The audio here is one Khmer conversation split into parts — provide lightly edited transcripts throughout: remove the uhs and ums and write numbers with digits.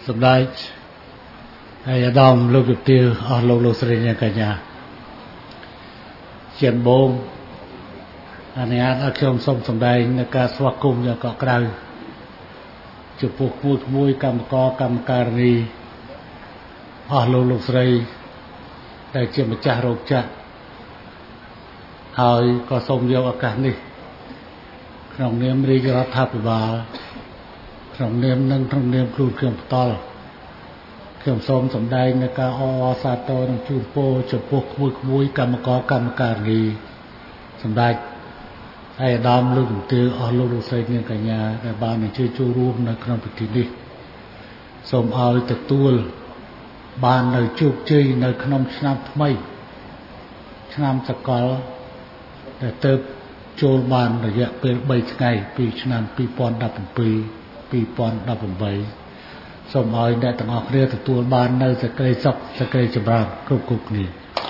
សម្ដេចហើយអាដាមលោកវិទ្យាអស់លោកស្រីអ្នកកញ្ញាជាបងអនុញ្ញាតឲ្យខ្ញុំសូមសម្ដែងនៅការស្វាគមន៍យ៉ាងកក់ក្ដៅចំពោះគួយកម្មករកម្មការិនីអស់លោកស្រីដែលជាម្ចាស់រោងចក្រហើយក៏សូមយកឱកាសនេះក្នុងនាមរាជរដ្ឋាភិបាលក្នុងនាមនិងក្នុងនាមគ្រូខ្ញុំផ្ទាល់ខ្ញុំសូមសម្ដែងនៅការអបអរសាទរនិងជូនពរចំពោះគួយកម្មករកម្មការិនីសម្ដេចអាដាមលោកវិទ្យាអស់លោកស្រីនាងកញ្ញាដែលបានអញ្ជើញចូលរួមនៅក្នុងពិធីនេះសូមឲ្យទទួលបាននៅជោគជ័យនៅក្នុងឆ្នាំថ្មីឆ្នាំសកលដែលទៅចូលបានរយៈពេល3ថ្ងៃពីឆ្នាំ2017 2018សូមឲ្យអ្នកទាំងអស់គ្នាទទួលបាននៅសេចក្តីសុខសេចក្តីចម្រើនគ្រប់គ្នា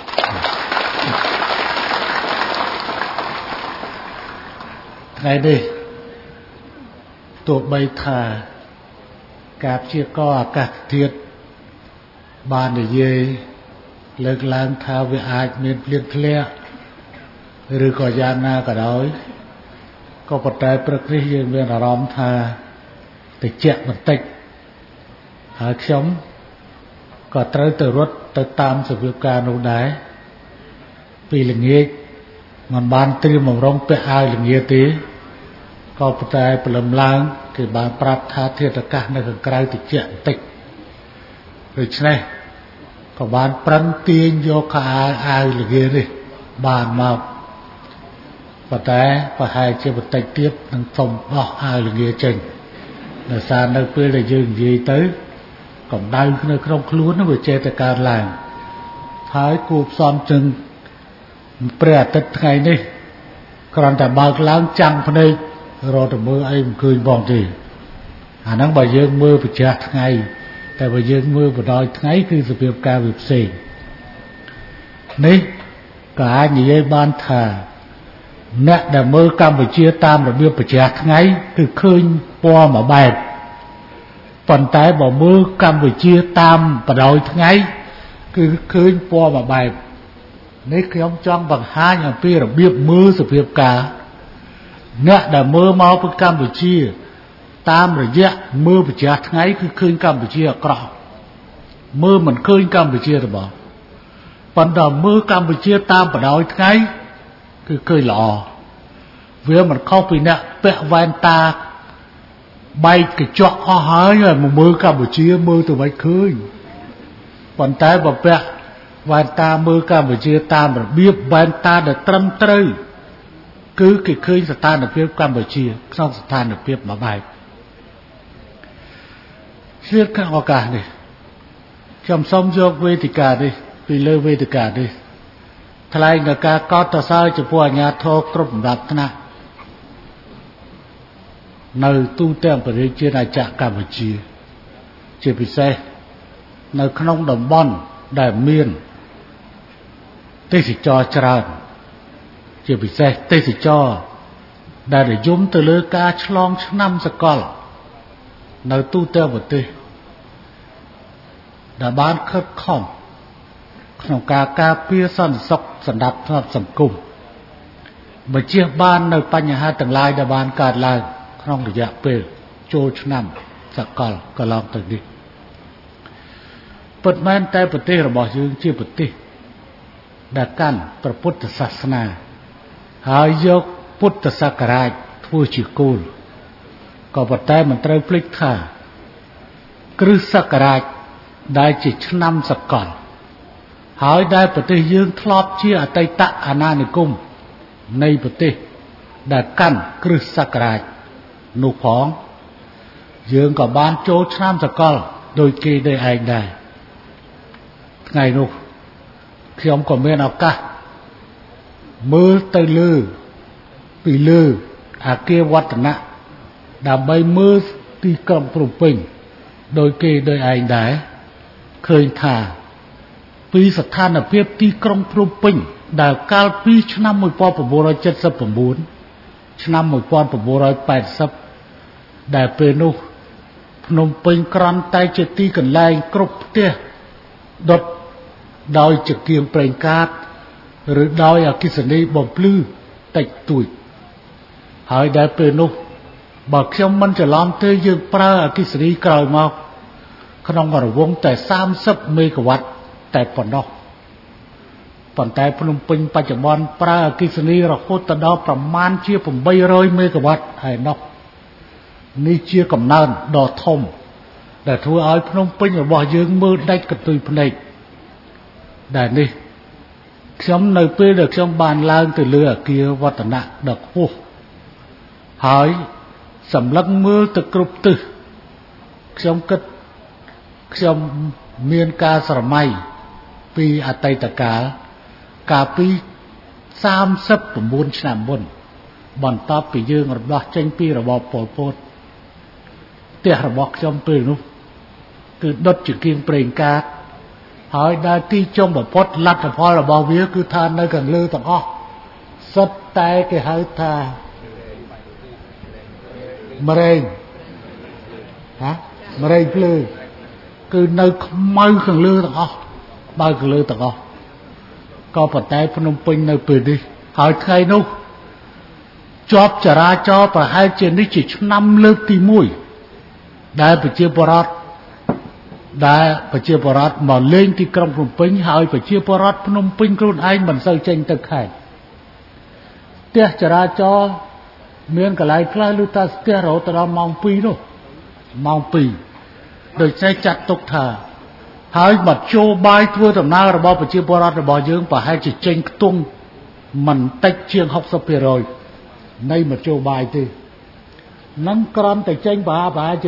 ថ្ងៃនេះទោះបីថាការព្យាករណ៍អាកាសធាតុបាននិយាយលើកឡើងថាវាអាចមានភ្លៀងធ្លាក់ឬក៏យ៉ាងណាក៏ដោយក៏ប៉ុន្តែព្រឹកនេះយើងមានអារម្មណ៍ថាត្រជាក់បន្តិចហើយខ្ញុំក៏ត្រូវទៅរត់ទៅតាមសភាពការនោះដែរពីល្ងាចមិនបានត្រៀមបំរុងពាក់អាវល្ងាចទេក៏ប៉ុន្តែព្រលឹមឡើងគេបានប្រាប់ថាធាតុអាកាសនៅខាងក្រៅត្រជាក់បន្តិចដូច្នេះក៏បានប្រឹងទាញយកខោអាវល្ងាចនេះបានមកប៉ុន្តែប្រហែលជាបន្តិចទៀតនឹងសុំបោះអាវល្ងាចចេញដោយសារនៅពេលដែលយើងនិយាយទៅកម្ដៅនៅក្នុងខ្លួនវាចេះតែកើតឡើងហើយគួបផ្សំជើងព្រះអាទិត្យថ្ងៃនេះគ្រាន់តែបើកឡើងចាំងភ្នែករត់ទៅមើលអីមិនឃើញបងទេអាហ្នឹងបើយើងមើលប្រចាំថ្ងៃតែបើយើងមើលបណ្ដោយថ្ងៃគឺសភាពការវាផ្សេងនេះក៏អាចនិយាយបានថាអ្នកដែលមើលកម្ពុជាតាមរបៀបប្រចាំថ្ងៃគឺឃើញពណ៌មួយបែបប៉ុន្តែបើមើលកម្ពុជាតាមបណ្ដោយថ្ងៃគឺឃើញពណ៌មួយបែបនេះខ្ញុំចង់បង្ហាញអំពីរបៀបមើលសភាពការអ្នកដែលមើលមកពីកម្ពុជាតាមរយៈមើលប្រចាំថ្ងៃគឺឃើញកម្ពុជាអាក្រក់មើលមិនឃើញកម្ពុជាទេបងប៉ុន្តែមើលកម្ពុជាតាមបណ្ដោយថ្ងៃគឺឃើញល្អវាមិនខុសពីអ្នកពាក់វ៉ែនតាបែកកញ្ចក់អស់ហើយមកមើលកម្ពុជាមើលទៅមិនឃើញប៉ុន្តែបើពាក់វ៉ែនតាមើលកម្ពុជាតាមរបៀបវ៉ែនតាដែលត្រឹមត្រូវគឺគេឃើញស្ថានភាពកម្ពុជាក្នុងស្ថានភាពមួយបែបជាក្នុងឱកាសនេះខ្ញុំសូមយកវេទិកានេះពីលើវេទិកានេះថ្លែងនៅការកោតសរចំពោះអាជ្ញាធរគ្រប់លំដាប់ថ្នាក់នៅទូទាំងប្រជាជាតិអាចារ្យកម្ពុជាជាពិសេសនៅក្នុងតំបន់ដែលមានទេសចរច្រើនជាពិសេសទេសចរដែលនិយមទៅលើការឆ្លងឆ្នាំសកលនៅទូទាំងប្រទេសដែលបានខិតខំក្នុងការការពារសន្តិសុខសណ្ដាប់ធ្នាប់សង្គមបញ្ជៀសបាននៅបញ្ហាទាំងឡាយដែលបានកើតឡើងក្នុងរយៈពេលចូលឆ្នាំសកលកន្លងទៅនេះពិតមែនតែប្រទេសរបស់យើងជាប្រទេសដែលកាន់ព្រះពុទ្ធសាសនាហើយយកពុទ្ធសករាជធ្វើជាគោលក៏ប៉ុន្តែមិនត្រូវភ្លេចថាគ្រិស្តសករាជដែលជាឆ្នាំសកលហើយដែលប្រទេសយើងធ្លាប់ជាអតីតអាណានិគមនៃប្រទេសដែលកាន់គ្រិស្តសករាជនោះផងយើងក៏បានចូលឆ្នាំសកលដោយគេដែរឯងដែរថ្ងៃនោះខ្ញុំក៏មានឱកាសមើលទៅលើពីលើអាគារវឌ្ឍនៈដើម្បីមើលទីក្រុងភ្នំពេញដោយគេដែរឯងដែរឃើញថាពីស្ថានភាពទីក្រុងភ្នំពេញដែលកាលពីឆ្នាំ1979ឆ្នាំ1980ដែលពេលនោះភ្នំពេញក្រាន់តែជាទីកន្លែងគ្រប់ផ្ទះដុតដោយចង្កៀងប្រេងកាតឬដោយអគ្គិសនីបំភ្លឺតិចតួចហើយដែលពេលនោះបើខ្ញុំមិនច្រឡំទេយើងប្រើអគ្គិសនីក្រោយមកក្នុងរង្វង់តែ30មេហ្គាវ៉ាត់តែប៉ុណ្ណោះប៉ុន្តែភ្នំពេញបច្ចុប្បន្នប្រើអគ្គិសនីរហូតដល់ប្រមាណជា800មេហ្គាវ៉ាត់ហើយនោះនេះជាកំណើនដ៏ធំដែលធ្វើឲ្យភ្នំពេញរបស់យើងមើលដាច់កន្ទុយភ្នែកដែលនេះខ្ញុំនៅពេលដែលខ្ញុំបានឡើងទៅលើអគារវឌ្ឍនៈដ៏ខ្ពស់ហើយសម្លឹងមើលទៅគ្រប់ទិសខ្ញុំគិតខ្ញុំមានការស្រមៃពីអតីតកាលកាលពី39ឆ្នាំមុនបន្ទាប់ពីយើងរំដោះចេញពីរបបប៉ុលពតផ្ទះរបស់ខ្ញុំពេលនោះគឺដុតចង្កៀងប្រេងកាតហើយដែលទីចុងបំផុតលទ្ធផលរបស់វាគឺថានៅខាងលើទាំងអស់សុទ្ធតែគេហៅថាមរែងមរែងភ្លើងគឺនៅខ្មៅខាងលើទាំងអស់បើខាងលើទាំងអស់ក៏ប៉ុន្តែភ្នំពេញនៅពេលនេះហើយថ្ងៃនោះជាប់ចរាចរណ៍ប្រហែលជានេះជាឆ្នាំលើកទី1ដែលប្រជាពលរដ្ឋមកលេងទីក្រុងភ្នំពេញហើយប្រជាពលរដ្ឋភ្នំពេញខ្លួនឯងមិនសូវចេញទៅខេត្តផ្ទះចរាចរណ៍មានកន្លែងខ្លះឮថាស្ទះរហូតដល់ម៉ោង2នោះម៉ោង2ដូច្នេះចាត់ទុកថាហើយមធ្យោបាយធ្វើដំណើររបស់ប្រជាពលរដ្ឋរបស់យើងប្រហែលជាចេញខ្ទង់មិនតិចជាង 60% នៃមធ្យោបាយទេនឹងក្រំតែចេញប្រហែលជា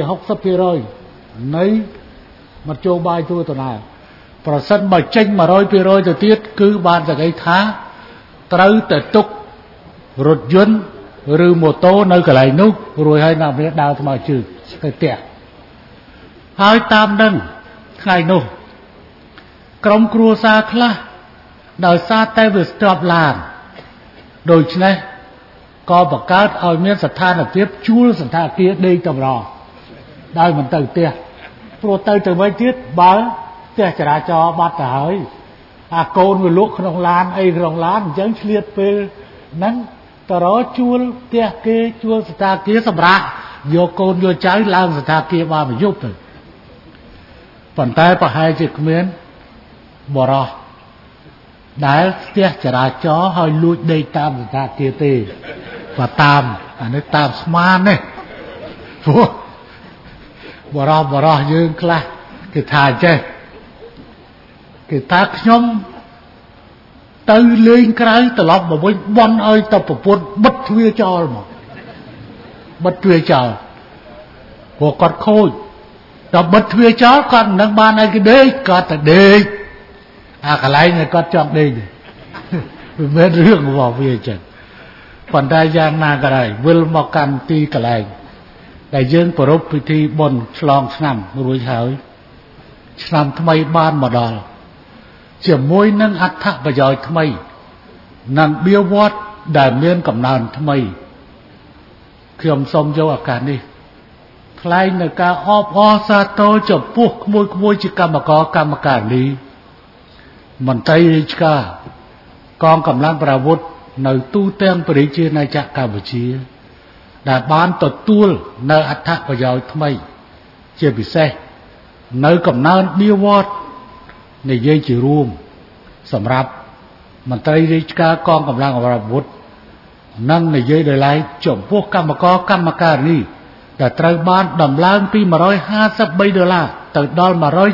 60% នៃមធ្យោបាយធ្វើដំណើរប្រសិនបើចេញ 100% ទៅទៀតគឺបានសង្កេតថាត្រូវតែទុករថយន្តឬម៉ូតូនៅកន្លែងនោះរួចហើយអ្នកវាដើរថ្មើរជើងទៅផ្ទះហើយតាមនឹងថ្ងៃនោះក្រុមគ្រួសារខ្លះដោយសារតែវាស្ទាប់ឡានដូច្នេះក៏បង្កើតឲ្យមានស្ថានភាពជួលសណ្ឋាគារដេកតម្រដោយមិនទៅផ្ទះព្រោះទៅវិញទៀតបើផ្ទះចរាចរណ៍បាត់ទៅហើយអាកូនវាលក់ក្នុងឡានអីក្នុងឡានអញ្ចឹងឆ្លៀតពេលហ្នឹងតរជួលផ្ទះគេជួលសណ្ឋាគារសម្រាប់យកកូនយកចៅឡើងសណ្ឋាគារបានមួយយប់ទៅប៉ុន្តែប្រហែលជាគ្មានបរោះដែលផ្ទះចរាចរណ៍ឲ្យលួចដេកតាមសណ្ឋាគារទេបើតាមអានេះតាមស្មាននេះព្រោះបរោះយើងខ្លះគេថាចេះគេថាខ្ញុំទៅលេងក្រៅត្រឡប់មកវិញបន់ឲ្យទៅប្រពន្ធបិទទ្វារចោលមកបិទទ្វារចោលព្រោះគាត់ខូចដល់បិទទ្វារចោលគាត់មិនដឹងបានឲ្យគេដេកគាត់ទៅដេកអាកន្លែងនេះគាត់ចង់ដេកវាមិនរឿងរបស់វាអញ្ចឹងប៉ុន្តែយ៉ាងណាក៏ដោយវិលមកកាន់ទីកន្លែងដែលយើងប្រពៃពិធីបុណ្យឆ្លងឆ្នាំរួចហើយឆ្នាំថ្មីបានមកដល់ជាមួយនឹងអត្ថប្រយោជន៍ថ្មីនិងបៀវត្សដែលមានកំណើនថ្មីខ្ញុំសូមយកឱកាសនេះថ្លែងនៅការអបអរសាទរចំពោះក្មួយជាកម្មករកម្មការិនីមន្ត្រីរាជការកងកម្លាំងប្រអាវុធនៅទូទាំងប្រជាណាចក្រកម្ពុជាដែលបានទទួលនៅអត្ថប្រយោជន៍ថ្មីជាពិសេសនៅកំណើនបៀវត្សនិយាយជារួមសម្រាប់មន្ត្រីរាជការកងកម្លាំងប្រអាវុធនិងនិយាយដោយឡែកចំពោះកម្មករកម្មការិនីដែលត្រូវបានដំឡើងពី$153ទៅដល់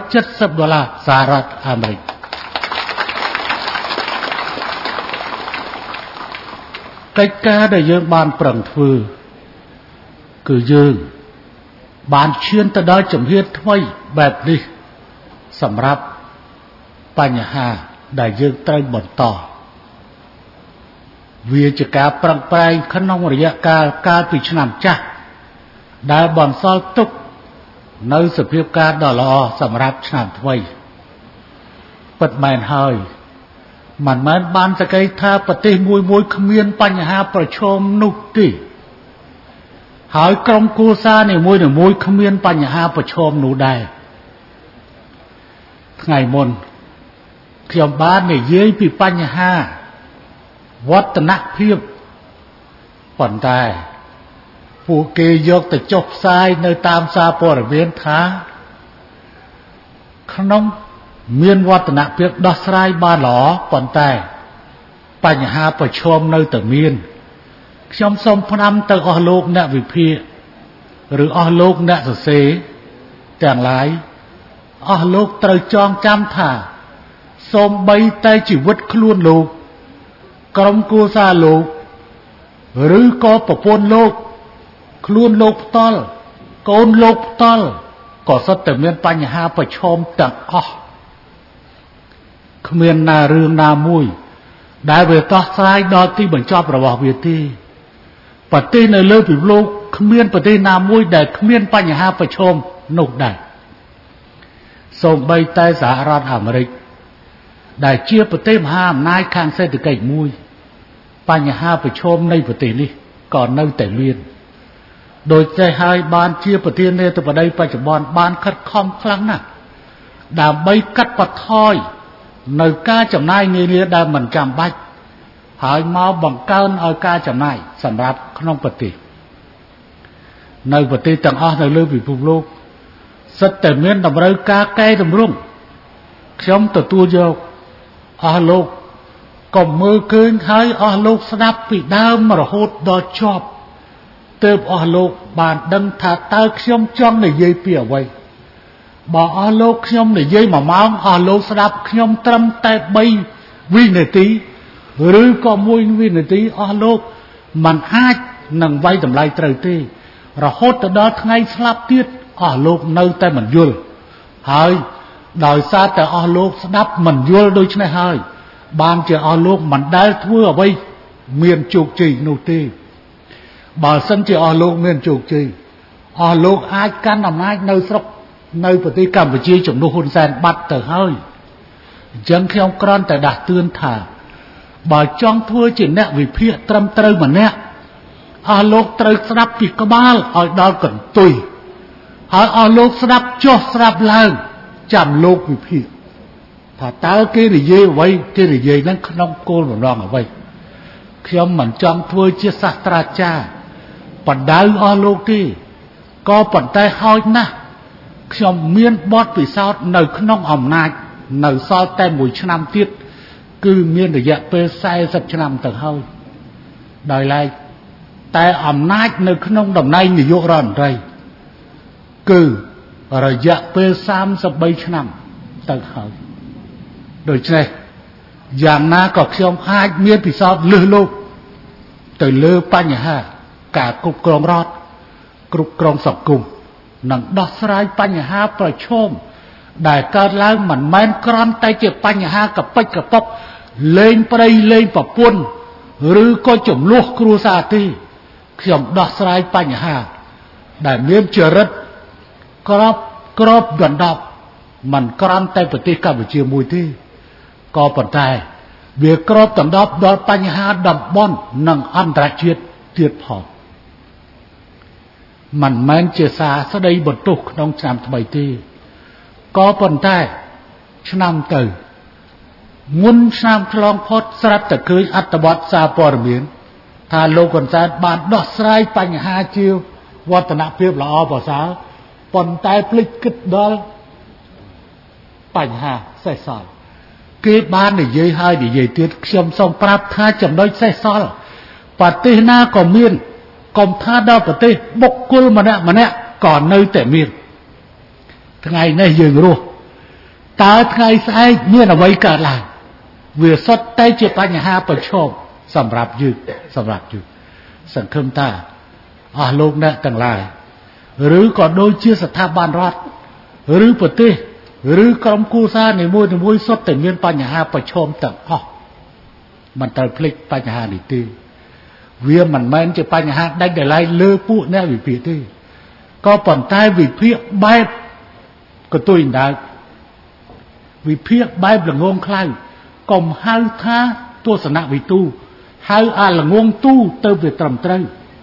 $170សហរដ្ឋអាមេរិកកិច្ចការដែលយើងបានប្រឹងធ្វើគឺយើងបានឈានទៅដល់ជំហានថ្មីបែបនេះសម្រាប់បញ្ហាដែលយើងត្រូវបន្តវាជាការប្រឹងប្រែងក្នុងរយៈកាលពីឆ្នាំចាស់ដែលបន្សល់ទុកនៅសភាពការដ៏ល្អសម្រាប់ឆ្នាំថ្មីពិតមែនហើយមិនមែនបានសង្កេតថាប្រទេសមួយគ្មានបញ្ហាប្រឈមនោះទេហើយក្រុមគូសារនីមួយៗគ្មានបញ្ហាប្រឈមនោះដែរថ្ងៃមុនខ្ញុំបាននិយាយពីបញ្ហាវឌ្ឍនភាពប៉ុន្តែពួកគេយកទៅចុះផ្សាយនៅតាមសារព័ត៌មានថាក្នុងមានវឌ្ឍនភាពដោះស្រាយបានល្អប៉ុន្តែបញ្ហាប្រឈមនៅតែមានខ្ញុំសូមផ្ដាំទៅអស់លោកអ្នកវិភាគឬអស់លោកអ្នកសរសេរទាំងឡាយអស់លោកត្រូវចងចាំថាសូម្បីតែជីវិតខ្លួនលោកក្រុមគ្រួសារលោកឬក៏ប្រពន្ធលោកខ្លួនលោកផ្ទាល់កូនលោកផ្ទាល់ក៏សុទ្ធតែមានបញ្ហាប្រឈមទាំងអស់គ្មានណារឿងណាមួយដែលវាដោះស្រាយដល់ទីបញ្ចប់របស់វាទេប្រទេសនៅលើពិភពលោកគ្មានប្រទេសណាមួយដែលគ្មានបញ្ហាប្រឈមនោះដែរសូម្បីតែសហរដ្ឋអាមេរិកដែលជាប្រទេសមហាអំណាចខាងសេដ្ឋកិច្ចមួយបញ្ហាប្រឈមនៃប្រទេសនេះក៏នៅតែមានដោយចេះហើយបានជាប្រធានាធិបតីបច្ចុប្បន្នបានខិតខំខ្លាំងណាស់ដើម្បីកាត់បន្ថយនៅការចំណាយនានាដែលមិនចាំបាច់ហើយមកបង្កើនឲ្យការចំណាយសម្រាប់ក្នុងប្រទេសនៅប្រទេសទាំងអស់នៅលើពិភពលោកសិតតែមានតម្រូវការកែតម្រង់ខ្ញុំទទួលយកអស់លោកកុំមើលឃើញហើយអស់លោកស្ដាប់ពីដើមរហូតដល់ចប់ទើបអស់លោកបានដឹងថាតើខ្ញុំចង់និយាយពីអ្វីបើអស់លោកខ្ញុំនិយាយ1ម៉ោងអស់លោកស្ដាប់ខ្ញុំត្រឹមតែ3វិនាទីឬក៏1វិនាទីអស់លោកមិនអាចនឹងវាយតម្លៃត្រូវទេរហូតទៅដល់ថ្ងៃស្លាប់ទៀតអស់លោកនៅតែមិនយល់ហើយដោយសារតែអស់លោកស្ដាប់មិនយល់ដូច្នេះហើយបានជាអស់លោកមិនដែលធ្វើអ្វីមានជោគជ័យនោះទេបើសិនជាអស់លោកមានជោគជ័យអស់លោកអាចកាន់អំណាចនៅស្រុកនៅប្រទេសកម្ពុជាជំនួសហ៊ុនសែនបាត់ទៅហើយអញ្ចឹងខ្ញុំគ្រាន់តែដាស់តឿនថាបើចង់ធ្វើជាអ្នកវិភាគត្រឹមត្រូវម្នាក់អស់លោកត្រូវស្ដាប់ពីក្បាលឲ្យដល់កន្ទុយហើយអស់លោកស្ដាប់ចុះស្ដាប់ឡើងចាំលោកវិភាគថាតើគេនិយាយអ្វីគេនិយាយនឹងក្នុងគោលបំណងអ្វីខ្ញុំមិនចង់ធ្វើជាសាស្ត្រាចារ្យបណ្ដៅអស់លោកទេក៏ប៉ុន្តែហោចណាស់ខ្ញុំមានបទពិសោធន៍នៅក្នុងអំណាចនៅសល់តែ1ឆ្នាំទៀតគឺមានរយៈពេល40ឆ្នាំទៅហើយដោយឡែកតែអំណាចនៅក្នុងតំណែងនាយករដ្ឋមន្ត្រីគឺរយៈពេល33ឆ្នាំទៅហើយដូច្នេះយ៉ាងណាក៏ខ្ញុំអាចមានពិសោធន៍លើសលោកទៅលើបញ្ហាការគ្រប់គ្រងរដ្ឋគ្រប់គ្រងសង្គមនិងដោះស្រាយបញ្ហាប្រឈមដែលកើតឡើងមិនមែនគ្រាន់តែជាបញ្ហាកប៉ិចកប៉ុកលេងប្រៃលេងប្រពន្ធឬក៏ចំនួនគ្រួសារទេខ្ញុំដោះស្រាយបញ្ហាដែលមានចរិតក្របដណ្ដប់មិនគ្រាន់តែប្រទេសកម្ពុជាមួយទេក៏ប៉ុន្តែវាគ្របដណ្ដប់ដល់បញ្ហាតំបន់និងអន្តរជាតិទៀតផងមិនមែនជាសារស្ដីបន្ទោសក្នុងឆ្នាំថ្មីទេក៏ប៉ុន្តែឆ្នាំទៅមុនឆ្នាំឆ្លងផុតស្រាប់តែឃើញអត្ថបទសារព័ត៌មានថាលោកហ៊ុនសែនបានដោះស្រាយបញ្ហាជាវឌ្ឍនភាពល្អប្រសើរប៉ុន្តែភ្លេចគិតដល់បញ្ហាសេសសល់គេបាននិយាយហើយនិយាយទៀតខ្ញុំសូមប្រាប់ថាចំណុចសេសសល់ប្រទេសណាក៏មានកុំថាដល់ប្រទេសបុគ្គលម្នាក់ក៏នៅតែមានថ្ងៃនេះយើងរស់តើថ្ងៃស្អែកមានអ្វីកើតឡើងវាសុទ្ធតែជាបញ្ហាប្រឈមសម្រាប់យើងសង្ឃឹមថាអស់លោកអ្នកទាំងឡាយឬក៏ដូចជាស្ថាប័នរដ្ឋឬប្រទេសឬក្រុមគូសារនីមួយសុទ្ធតែមានបញ្ហាប្រឈមទាំងអស់មិនត្រូវភ្លេចបញ្ហានេះទេវាមិនមែនជាបញ្ហាដាច់ដោយឡែកលើពួកអ្នកវិភាគទេក៏ប៉ុន្តែវិភាគបែបកតុយដើកវិភាគបែបល្ងងខ្លៅកុំហៅថាទស្សនវិទូហៅអាល្ងងទូទៅវាត្រឹមត្រូវ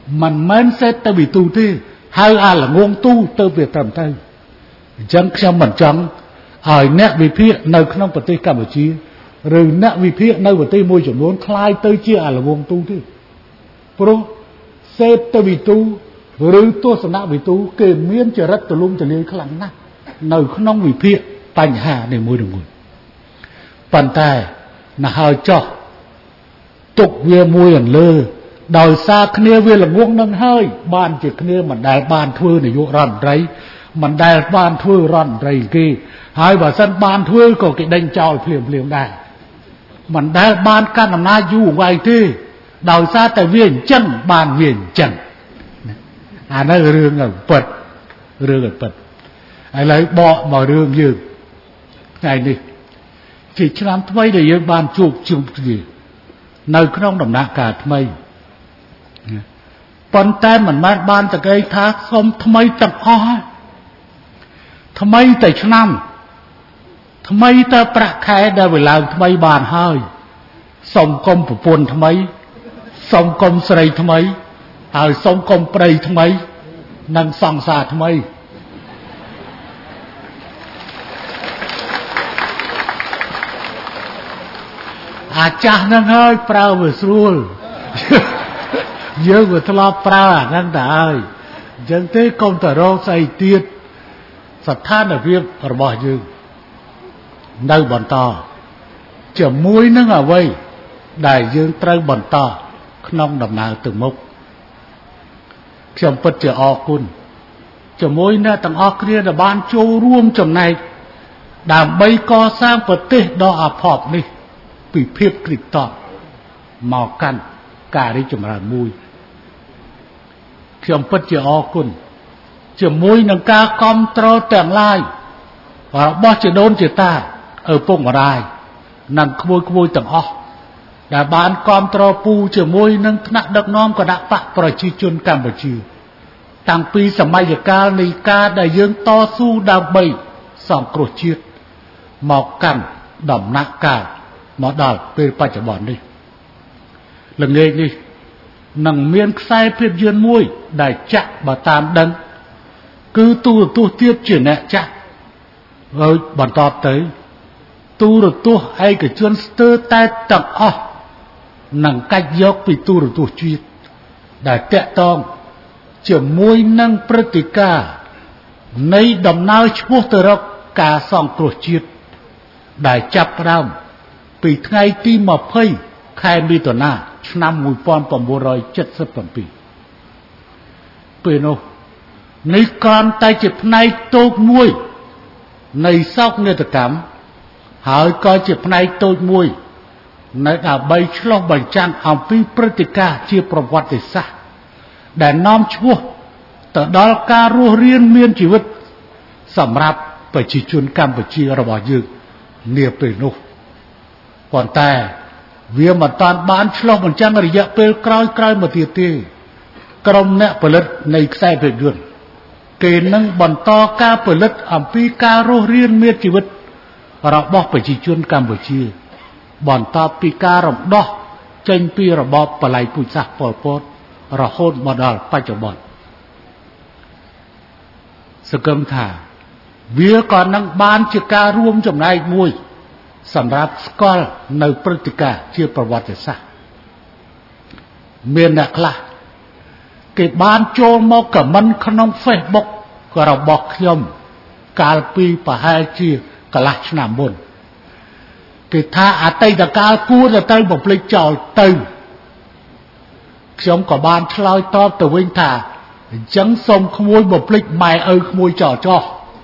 mình men xét tới bị tu thế hay là ngôn tu tới việc trầm tay chẳng trong mình chẳng hỏi nét vì phía nơi không có tới Campuchia rồi nét vì phía nơi có tới môi trường muốn khai tới chia là ngôn tu thế pro xét tới bị tu rồi tôi sẽ nã bị tu kề miên chờ rất từ lung từ liên khăn nát nơi không vì phíaបញ្ហានៃមួយនឹងមួយប៉ុន្តែណាហើយចោះទុកវាមួយអន្លើដោយសារគ្នាវាល្ងងនឹងហើយបានជាគ្នាមិនដែលបានធ្វើនាយករដ្ឋមន្ត្រីមិនដែលបានធ្វើរដ្ឋមន្ត្រីគេហើយបើសិនបានធ្វើក៏គេដេញចោលភ្លាមដែរមិនដែលបានកាន់អំណាចយូរអង្វែងទេដោយសារតែវាអញ្ចឹងបានវាអញ្ចឹងអានោះរឿងពិតរឿងពិតឥឡូវបកមករឿងយើងថ្ងៃនេះជាឆ្នាំថ្មីដែលយើងបានជួបជុំគ្នានៅក្នុងដំណាក់កាលថ្មីប៉ុន្តែមិនមែនបានតកេថាសុំថ្មីទាំងអស់ថ្មីតែឆ្នាំថ្មីតែប្រាក់ខែដែលវាឡើងថ្មីបានហើយសុំកុំប្រពន្ធថ្មីសុំកុំស្រីថ្មីហើយសុំកុំប្តីថ្មីនិងសង្សារថ្មីអាចាស់ហ្នឹងហើយប្រើវាស្រួលយើងវាធ្លាប់ប្រើអាហ្នឹងទៅហើយអញ្ចឹងទេកុំទៅរកស្អីទៀតស្ថានភាពរបស់យើងនៅបន្តជាមួយនឹងអ្វីដែលយើងត្រូវបន្តក្នុងដំណើរទៅមុខខ្ញុំពិតជាអរគុណជាមួយអ្នកទាំងអស់គ្នាដែលបានចូលរួមចំណែកដើម្បីកសាងប្រទេសដ៏អភ័ព្វនេះពីភាពក្រីក្រមកកាន់ការរីកចម្រើនមួយខ្ញុំពិតជាអរគុណជាមួយនឹងការគាំទ្រទាំងឡាយរបស់ជីដូនជីតាឪពុកម្ដាយនិងក្មួយទាំងអស់ដែលបានគាំទ្រពូជាមួយនឹងថ្នាក់ដឹកនាំគណៈបកប្រជាជនកម្ពុជាតាំងពីសម័យកាលនៃការដែលយើងតស៊ូដើម្បីសង្គ្រោះជាតិមកកាន់ដំណាក់កាលមកដល់ពេលបច្ចុប្បន្ននេះល្ងាចនេះនឹងមានខ្សែភាពយន្តមួយដែលចាក់បើតាមដឹងគឺទូរទស្សន៍ទៀតជាអ្នកចាក់ហើយបន្តទៅទូរទស្សន៍ឯកជនស្ទើរតែទាំងអស់នឹងកាច់យកពីទូរទស្សន៍ជាតិដែលតាក់ទងជាមួយនឹងព្រឹត្តិការណ៍នៃដំណើរឆ្ពោះទៅរកការសង្គ្រោះជាតិដែលចាប់ផ្ដើមពីថ្ងៃទី20ខែមិថុនាឆ្នាំ1977ពេលនោះនេះគ្រាន់តែជាផ្នែកតូចមួយនៃសោកនាដកម្មហើយក៏ជាផ្នែកតូចមួយនៅដើម្បីឆ្លុះបញ្ចាំងអំពីព្រឹត្តិការណ៍ជាប្រវត្តិសាស្ត្រដែលនាំឈ្មោះទៅដល់ការរស់រានមានជីវិតសម្រាប់ប្រជាជនកម្ពុជារបស់យើងនាពេលនោះប៉ុន្តែវាមិនតាន់បានឆ្លុះបញ្ចាំងរយៈពេលក្រោយមកទៀតទេក្រុមអ្នកផលិតនៃខ្សែភាពយន្តគេនឹងបន្តការផលិតអំពីការរស់រានមានជីវិតរបស់ប្រជាជនកម្ពុជាបន្ទាប់ពីការរំដោះចេញពីរបបបល្ល័ង្កពូជសាសន៍ប៉ុលពតរហូតមកដល់បច្ចុប្បន្នសង្ឃឹមថាវាក៏នឹងបានជាការរួមចំណែកមួយសម្រាប់ស្គាល់នៅព្រឹត្តិការណ៍ជាប្រវត្តិសាស្ត្រមានអ្នកខ្លះគេបានចូលមកខមមិនក្នុង Facebook របស់ខ្ញុំកាលពីប្រហែលជាកន្លះឆ្នាំមុនគេថាអតីតកាលគួរទៅបំភ្លេចចោលទៅខ្ញុំក៏បានឆ្លើយតបទៅវិញថាអញ្ចឹងសូមក្មួយបំភ្លេចម៉ែឪក្មួយចោលចោះ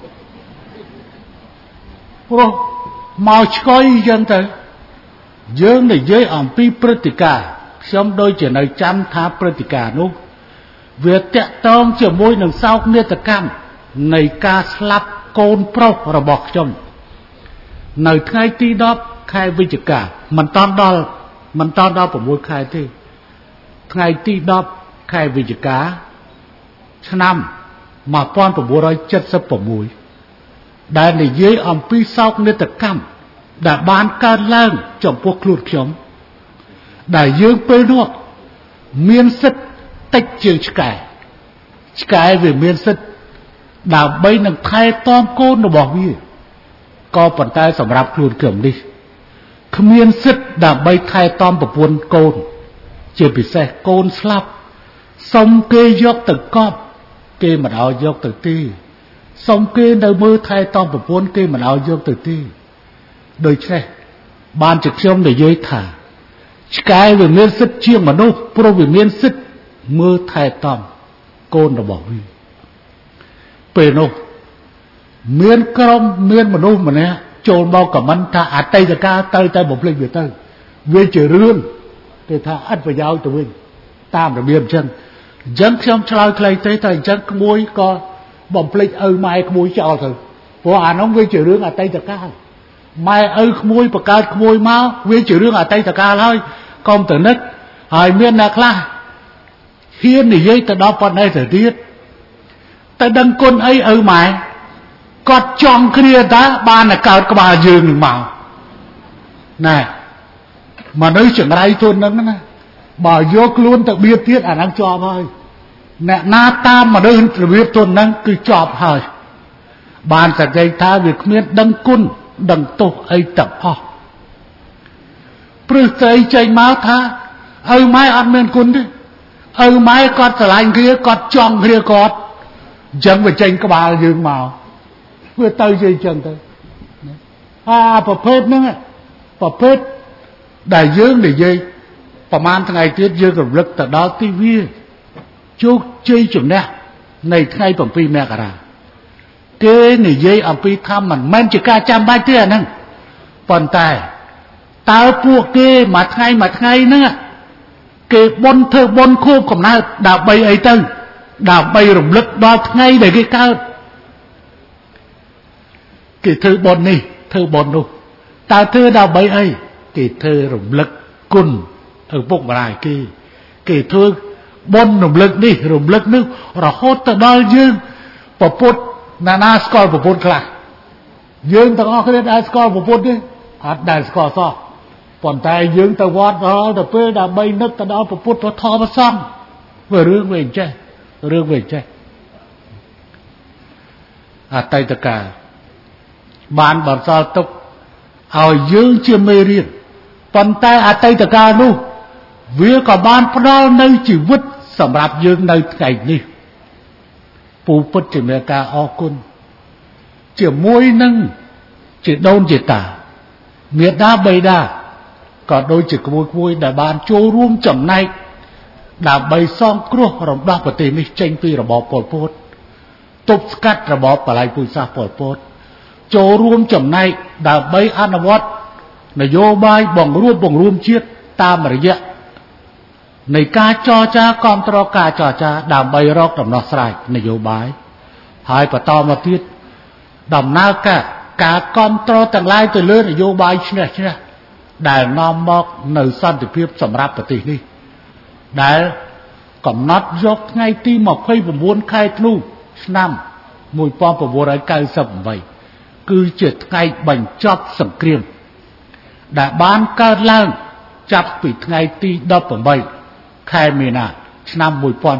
ព្រោះមកឆ្កុយអញ្ចឹងទៅយើងនិយាយអំពីព្រឹត្តិការណ៍ខ្ញុំដូចជានៅចាំថាព្រឹត្តិការណ៍នោះវាតាក់ទងជាមួយនឹងសោកនាដកម្មនៃការស្លាប់កូនប្រុសរបស់ខ្ញុំនៅថ្ងៃទី10ខែវិច្ឆិកាមិនតាន់ដល់6ខែទេថ្ងៃទី10ខែវិច្ឆិកាឆ្នាំ1976ដែលនិយាយអំពីសោកនាដកម្មដែលបានកើតឡើងចំពោះខ្លួនខ្ញុំដែលយើងពេលនោះមានសិទ្ធិតិចជាងឆ្កែវាមានសិទ្ធិដើម្បីនឹងថែទាំកូនរបស់វាក៏ប៉ុន្តែសម្រាប់ខ្លួនក្រុមនេះគ្មានសិទ្ធិដើម្បីថែទាំប្រពន្ធកូនជាពិសេសកូនស្លាប់សុំគេយកទៅកប់គេមិនឲ្យយកទៅទីសុំគេនៅមើលថែទាំប្រពន្ធគេមិនឲ្យយកទៅទីដូច្នេះបានជាខ្ញុំនិយាយថាឆ្កែវាមានសិទ្ធិជាងមនុស្សព្រោះវាមានសិទ្ធិមើលថែទាំកូនរបស់វាពេលនោះមានក្រុមមានមនុស្សម្នាក់ចូលមកខមមិនថាអតីតកាលទៅតែបំភ្លេចវាជារឿងគេថាអត់ប្រយោជន៍ទៅវិញតាមរបៀបអញ្ចឹងខ្ញុំឆ្លើយខ្លីទេតែអញ្ចឹងក្មួយក៏បំភ្លេចឪម៉ែក្មួយចោលទៅព្រោះអានោះវាជារឿងអតីតកាលម៉ែឪក្មួយបង្កើតក្មួយមកវាជារឿងអតីតកាលហើយកុំទៅនឹកហើយមានអ្នកខ្លះហ៊ាននិយាយទៅដល់ប៉ុណ្ណេះទៅទៀតតែដឹងគុណអីឪម៉ែគាត់ចង់គ្នាតាបានតែកើតក្បាលយើងនឹងមកណែមនុស្សចង្រៃទុនហ្នឹងណាបើយកខ្លួនទៅបៀតទៀតអាហ្នឹងជាប់ហើយអ្នកណាតាមមនុស្សរបៀបទុនហ្នឹងគឺជាប់ហើយបានតែគេថាវាគ្មានដឹងគុណដឹងទោសអីទាំងអស់ព្រឹសស្អីចេញមកថាឪម៉ែអត់មានគុណទេឪម៉ែគាត់ស្រឡាញ់គ្នាគាត់ចង់គ្នាគាត់អញ្ចឹងវាចេញក្បាលយើងមកវាទៅជាអញ្ចឹងទៅប្រភេទហ្នឹងប្រភេទដែលយើងនិយាយប្រហែលថ្ងៃទៀតយើងរំលឹកទៅដល់ទីវាជោគជ័យជំនះនៃថ្ងៃ7មករាគេនិយាយអំពីថាមិនមែនជាការចាំបាច់ទេអាហ្នឹងប៉ុន្តែតើពួកគេមួយថ្ងៃហ្នឹងគេបុណ្យធ្វើបុណ្យខួបកំណើតដើម្បីអីទៅដើម្បីរំលឹកដល់ថ្ងៃដែលគេកើតគេធ្វើបុណ្យនេះធ្វើបុណ្យនោះតើធ្វើដើម្បីអីគេធ្វើរំលឹកគុណឪពុកម្ដាយគេធ្វើបុណ្យរំលឹកនេះរំលឹកនោះរហូតទៅដល់យើងប្រពុតណាស្គាល់ប្រពុតខ្លះយើងទាំងអស់គ្នាដែលស្គាល់ប្រពុតទេអត់ដែលស្គាល់សោះប៉ុន្តែយើងទៅវត្តរាល់ទៅពេលដើម្បីនឹកទៅដល់ប្រពុតធម៌ប្រសងវារឿងវាអញ្ចេះអតីតកាលបានបន្សល់ទុកឲ្យយើងជាមេរៀនប៉ុន្តែអតីតកាលនោះវាក៏បានផ្ដល់នៅជីវិតសម្រាប់យើងនៅថ្ងៃនេះពូពុទ្ធជាមេការអរគុណជាមួយនឹងជាដូនជាតាមេដាបៃតាក៏ដូចជាក្មួយដែលបានចូលរួមចំណែកដើម្បីសងគ្រោះរំដោះប្រទេសនេះចេញពីរបបប៉ុលពតទប់ស្កាត់របបបល្ល័ង្កពូជសាសន៍ប៉ុលពតចូលរួមចំណែកដើម្បីអនុវត្តនយោបាយបង្រួបជាតិតាមរយៈនៃការចរចាគ្រប់គ្រងការចរចាដើម្បីរកដំណោះស្រាយនយោបាយហើយបន្តមកទៀតដំណើរការគ្រប់គ្រងទាំងឡាយទៅលើនយោបាយឈ្នះដែលនាំមកនៅសន្តិភាពសម្រាប់ប្រទេសនេះដែលកំណត់យកថ្ងៃទី29ខែធ្នូឆ្នាំ1998គឺជាថ្ងៃបញ្ចប់សង្គ្រាមដែលបានកើតឡើងចាប់ពីថ្ងៃទី18ខែមីនាឆ្នាំ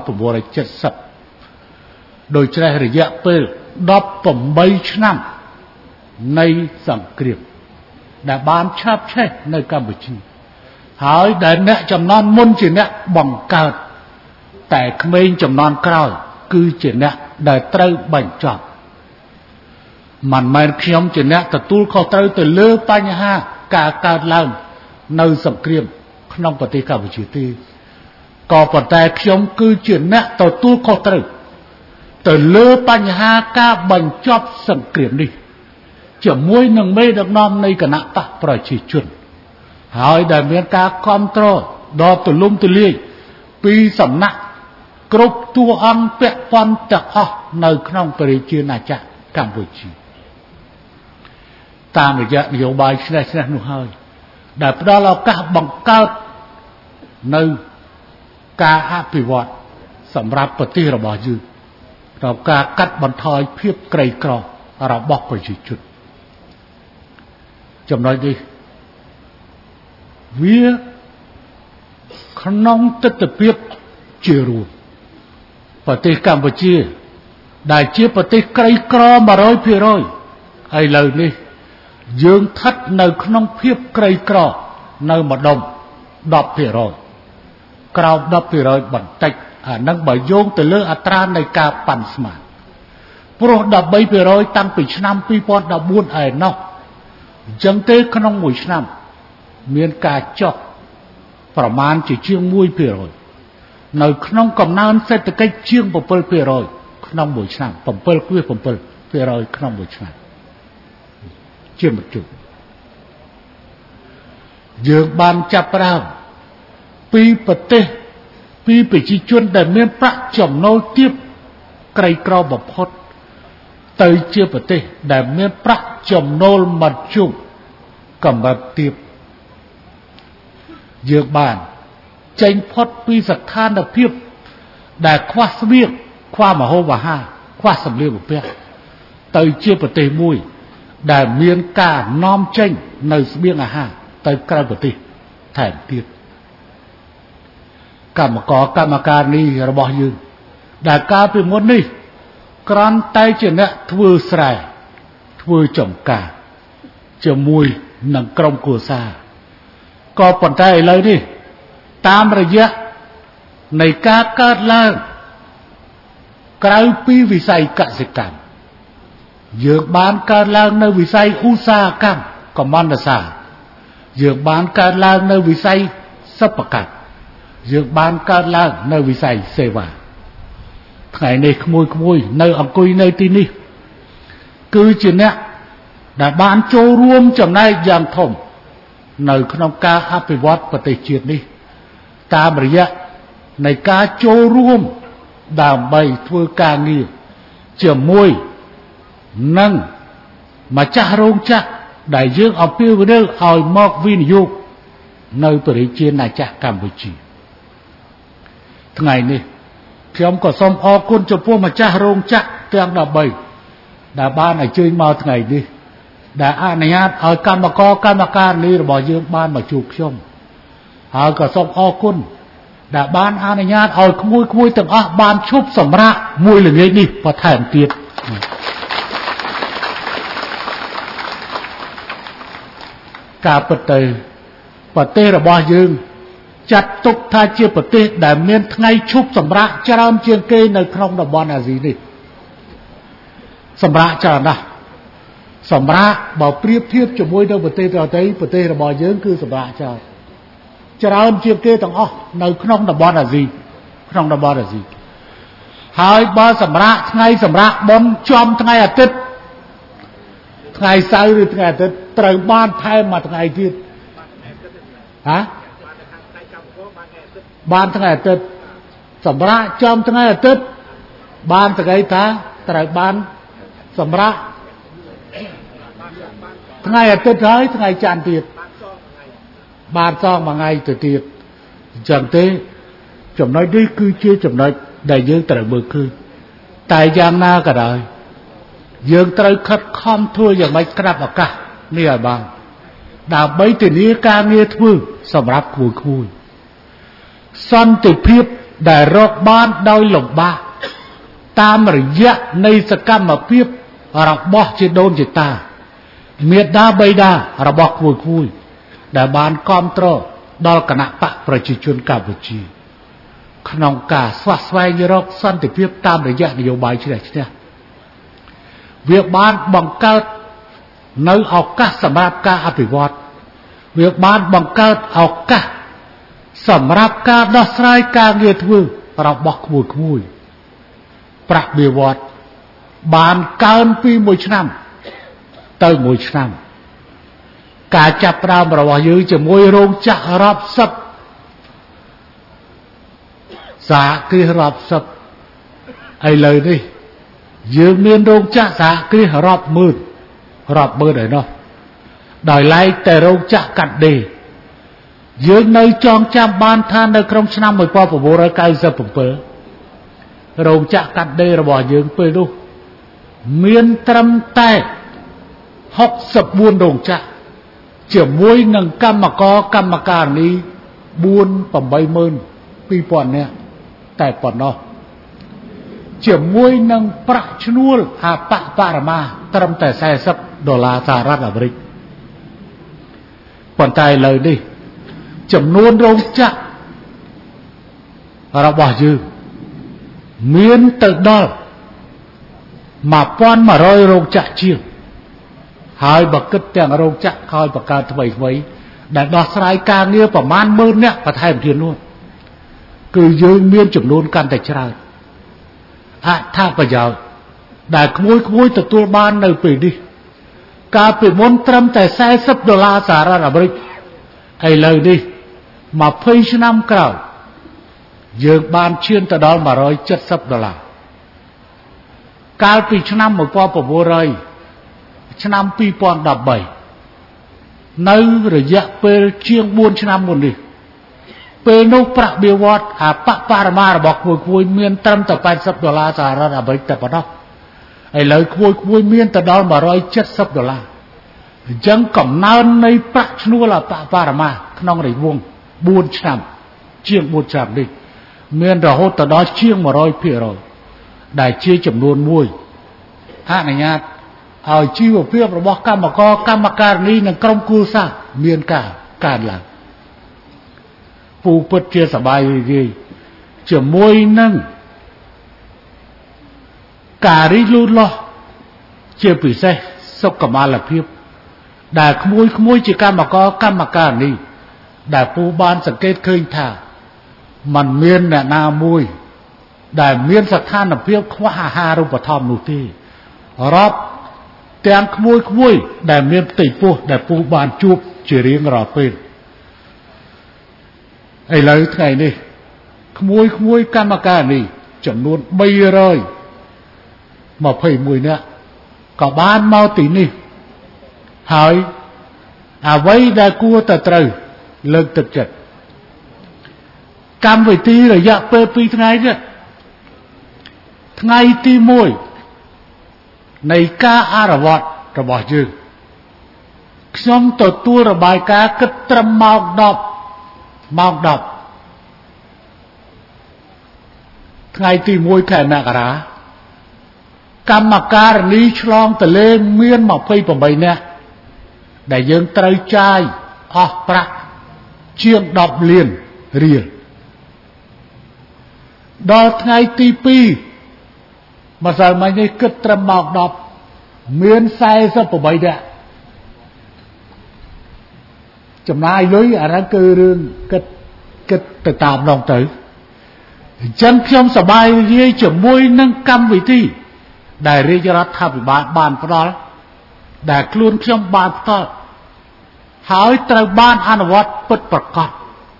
1970ដោយច្រេះរយៈពេល18ឆ្នាំនៃសង្គ្រាមដែលបានឆាបឆេះនៅកម្ពុជាហើយដែលអ្នកចំនួនមុនជាអ្នកបង្កើតតែក្មេងចំនួនក្រោយគឺជាអ្នកដែលត្រូវបញ្ចប់មិនមែនខ្ញុំជាអ្នកទទួលខុសត្រូវទៅលើបញ្ហាការកើតឡើងនៅសង្គ្រាមក្នុងប្រទេសកម្ពុជាទេក៏ប៉ុន្តែខ្ញុំគឺជាអ្នកទទួលខុសត្រូវទៅលើបញ្ហាការបញ្ចប់សង្គ្រាមនេះជាមួយនឹងមេដឹកនាំនៃគណៈបកប្រជាជនហើយដែលមានការគ្រប់គ្រងដ៏ទូលំទូលាយពីសំណាក់គ្រប់តួអង្គពាក់ព័ន្ធទាំងអស់នៅក្នុងប្រជាណាចក្រកម្ពុជាតាមរយៈនយោបាយឆ្នះនោះហើយដែលផ្ដល់ឱកាសបង្កើតនៅការអភិវឌ្ឍសម្រាប់ប្រទេសរបស់យើងក្នុងការកាត់បន្ថយភាពក្រីក្ររបស់ប្រជាជនចំណុចនេះវាក្នុងទស្សនវិជ្ជាជារួមប្រទេសកម្ពុជាដែលជាប្រទេសក្រីក្រ 100% ហើយឥឡូវនេះយើងស្ថិតនៅក្នុងភាពក្រីក្រនៅម្ដុំ 10% ក្រោម 10% បន្តិចអានឹងបើយោងទៅលើអត្រានៃការប៉ាន់ស្មានព្រោះ 13% តាំងពីឆ្នាំ 2014 ឯណោះអញ្ចឹងទេក្នុងមួយឆ្នាំមានការចុះប្រមាណជាង 1% នៅក្នុងកំណើនសេដ្ឋកិច្ចជាង 7% ក្នុងមួយឆ្នាំ 7.7% ក្នុងមួយឆ្នាំជាមធ្យមយើងបានចាប់ផ្ដើមពីប្រទេសពីប្រជាជនដែលមានប្រាក់ចំណូលទាបក្រីក្របំផុតទៅជាប្រទេសដែលមានប្រាក់ចំណូលមធ្យមកម្រិតទាបយើងបានចេញផុតពីស្ថានភាពដែលខ្វះស្បៀងខ្វះម្ហូបអាហារខ្វះសម្លៀកបំពាក់ទៅជាប្រទេសមួយដែលមានការនាំចេញនៅស្បៀងអាហារទៅក្រៅប្រទេសថែមទៀតកម្មការនេះរបស់យើងដែលកាលពីមុននេះគ្រាន់តែជាអ្នកធ្វើស្រែធ្វើចំការជាមួយនឹងក្រុមគ្រួសារក៏ប៉ុន្តែឥឡូវនេះតាមរយៈនៃការកើតឡើងក្រៅពីវិស័យកសិកម្មយើងបានកើតឡើងនៅវិស័យឧស្សាហកម្មកម្មន្តសារយើងបានកើតឡើងនៅវិស័យសិប្បកម្មយើងបានកើតឡើងនៅវិស័យសេវាថ្ងៃនេះក្មួយនៅអង្គុយនៅទីនេះគឺជាអ្នកដែលបានចូលរួមចំណែកយ៉ាងធំនៅក្នុងការអភិវឌ្ឍប្រទេសជាតិនេះតាមរយៈនៃការចូលរួមដើម្បីធ្វើការងារជាមួយនឹងម្ចាស់រោងចក្រដែលយើងអំពាវនាវឲ្យមកវិនិយោគនៅប្រជាណាចក្រកម្ពុជាថ្ងៃនេះខ្ញុំក៏សូមអរគុណចំពោះម្ចាស់រោងចក្រទាំង13ដែលបានអញ្ជើញមកថ្ងៃនេះដែលអនុញ្ញាតឲ្យកម្មការនេះរបស់យើងបានមកជួបខ្ញុំហើយក៏សូមអរគុណដែលបានអនុញ្ញាតឲ្យក្មួយទាំងអស់បានឈប់សម្រាកមួយល្ងាចនេះបន្ថែមទៀតការពិតទៅប្រទេសរបស់យើងចាត់ទុកថាជាប្រទេសដែលមានថ្ងៃឈប់សម្រាកច្រើនជាងគេនៅក្នុងតំបន់អាស៊ីនេះសម្រាកច្រើនណាស់សម្រាកបើប្រៀបធៀបជាមួយនៅប្រទេសដទៃប្រទេសរបស់យើងគឺសម្រាកច្រើនជាងគេទាំងអស់នៅក្នុងតំបន់អាស៊ីហើយបើសម្រាកថ្ងៃសម្រាកបុណ្យចំថ្ងៃអាទិត្យថ្ងៃសៅរ៍ឬថ្ងៃអាទិត្យត្រូវបានថែមមួយថ្ងៃទៀតបានថ្ងៃអាទិត្យសម្រាកចំថ្ងៃអាទិត្យបានថ្ងៃថាត្រូវបានសម្រាកថ្ងៃអាទិត្យហើយថ្ងៃច័ន្ទទៀតបានសងមួយថ្ងៃទៅទៀតអញ្ចឹងទេចំណុចនេះគឺជាចំណុចដែលយើងត្រូវមើលឃើញតែយ៉ាងណាក៏ដោយយើងត្រូវខិតខំធ្វើយ៉ាងម៉េចក្តាប់ឱកាសនេះឲ្យបានដើម្បីធានាការងារធ្វើសម្រាប់គួយសន្តិភាពដែលរកបានដោយលំបាកតាមរយៈនៃសកម្មភាពរបស់ជីដូនជីតាមេដាបៃតារបស់គួយដែលបានគាំទ្រដល់គណៈបកប្រជាជនកម្ពុជាក្នុងការស្វះស្វែងរកសន្តិភាពតាមរយៈនយោបាយជ្រះថ្លាវាបានបង្កើតនៅឱកាសសម្រាប់ការអភិវឌ្ឍវាបានបង្កើតឱកាសសម្រាប់ការដោះស្រាយការងារធ្វើរបស់គួយប្រាក់បៀវត្សបានកើនពីមួយឆ្នាំទៅមួយឆ្នាំការចាប់ផ្ដើមរបស់យើងជាមួយរោងចក្ររាប់សិបសហគ្រាសរាប់សិបឥឡូវនេះយើងមានរោងចក្រសហគ្រាសរាប់ម៉ឺនហើយនោះដោយឡែកតែរោងចក្រកាត់ដេរយើងនៅចងចាំបានថានៅក្នុងឆ្នាំ1997រោងចក្រកាត់ដេររបស់យើងពេលនោះមានត្រឹមតែ64រោងចក្រជាមួយនឹងកម្មការនេះ4-82000នាក់តែប៉ុណ្ណោះជាមួយនឹងប្រាក់ឈ្នួលអបបរមាត្រឹមតែ$40សហរដ្ឋអាមេរិកប៉ុន្តែឥឡូវនេះចំនួនរោងចក្ររបស់យើងមានទៅដល់1100រោងចក្រជាងហើយបើគិតទាំងរោងចក្រខោយបង្កើតថ្មីដែលដោះស្រាយការងារប្រមាណ10000នាក់បន្ថែមទៀតនោះគឺយើងមានចំនួនកាន់តែច្រើនអត្ថប្រយោជន៍ដែលក្មួយទទួលបាននៅពេលនេះកាលពីមុនត្រឹមតែ$40សហរដ្ឋអាមេរិកឥឡូវនេះ20ឆ្នាំក្រោយយើងបានឈានទៅដល់$170កាលពីឆ្នាំ1900ឆ្នាំ2013នៅរយៈពេលជាង4ឆ្នាំមុននេះពេលនោះប្រាក់បៀវត្សអបបរមារបស់គួយមានត្រឹមតែ$80សហរដ្ឋអាមេរិកតែប៉ុណ្ណោះឥឡូវគួយមានទៅដល់$170អញ្ចឹងកំណើននៃប្រាក់ឈ្នួលអបបរមាក្នុងរយៈ4ឆ្នាំជាង4ឆ្នាំនេះមានរហូតទៅដល់ជាង100%ដែលជាចំនួនមួយអនុញ្ញាតឲ្យជីវភាពរបស់កម្មករកម្មការិនីនិងក្រុមគ្រួសារមានការកើនឡើងពូពិតជាសប្បាយរីករាយជាមួយនឹងការរីកលូតលាស់ជាពិសេសសុខុមាលភាពដែលក្មួយជាកម្មករកម្មការិនីដែលពូបានសង្កេតឃើញថាมันមានអ្នកណាមួយដែលមានស្ថានភាពខ្វះអាហារូបត្ថម្ភនោះទេរាប់ទាំងក្មួយដែលមានផ្ទៃពោះដែលពូបានជួបជារៀងរាល់ពេលឥឡូវថ្ងៃនេះក្មួយកម្មការនេះចំនួន321នាក់ក៏បានមកទីនេះហើយអ្វីដែលគួរតែត្រូវលើកទឹកចិត្តកម្មវិធីរយៈពេល2ថ្ងៃនេះថ្ងៃទី1នៃការអនុវត្តរបស់យើងខ្ញុំទទួលរបាយការណ៍គិតត្រឹមម៉ោង10ថ្ងៃទី1ខែមករាកម្មការនីឆ្លងទលេមាន28នាក់ដែលយើងត្រូវចាយអស់ប្រាក់ជាង10លានរៀលដល់ថ្ងៃទី2ម្សិលមិញនេះគិតត្រឹមម៉ោង10មាន48នាក់ចំណាយលុយអាហ្នឹងគឺរឿងគិតទៅតាមនោះទៅអញ្ចឹងខ្ញុំសប្បាយរីករាយជាមួយនឹងកម្មវិធីដែលរាជរដ្ឋាភិបាលបានផ្ដល់ដែលខ្លួនខ្ញុំបានផ្ដល់ហើយត្រូវបានអនុវត្តពិតប្រាកដ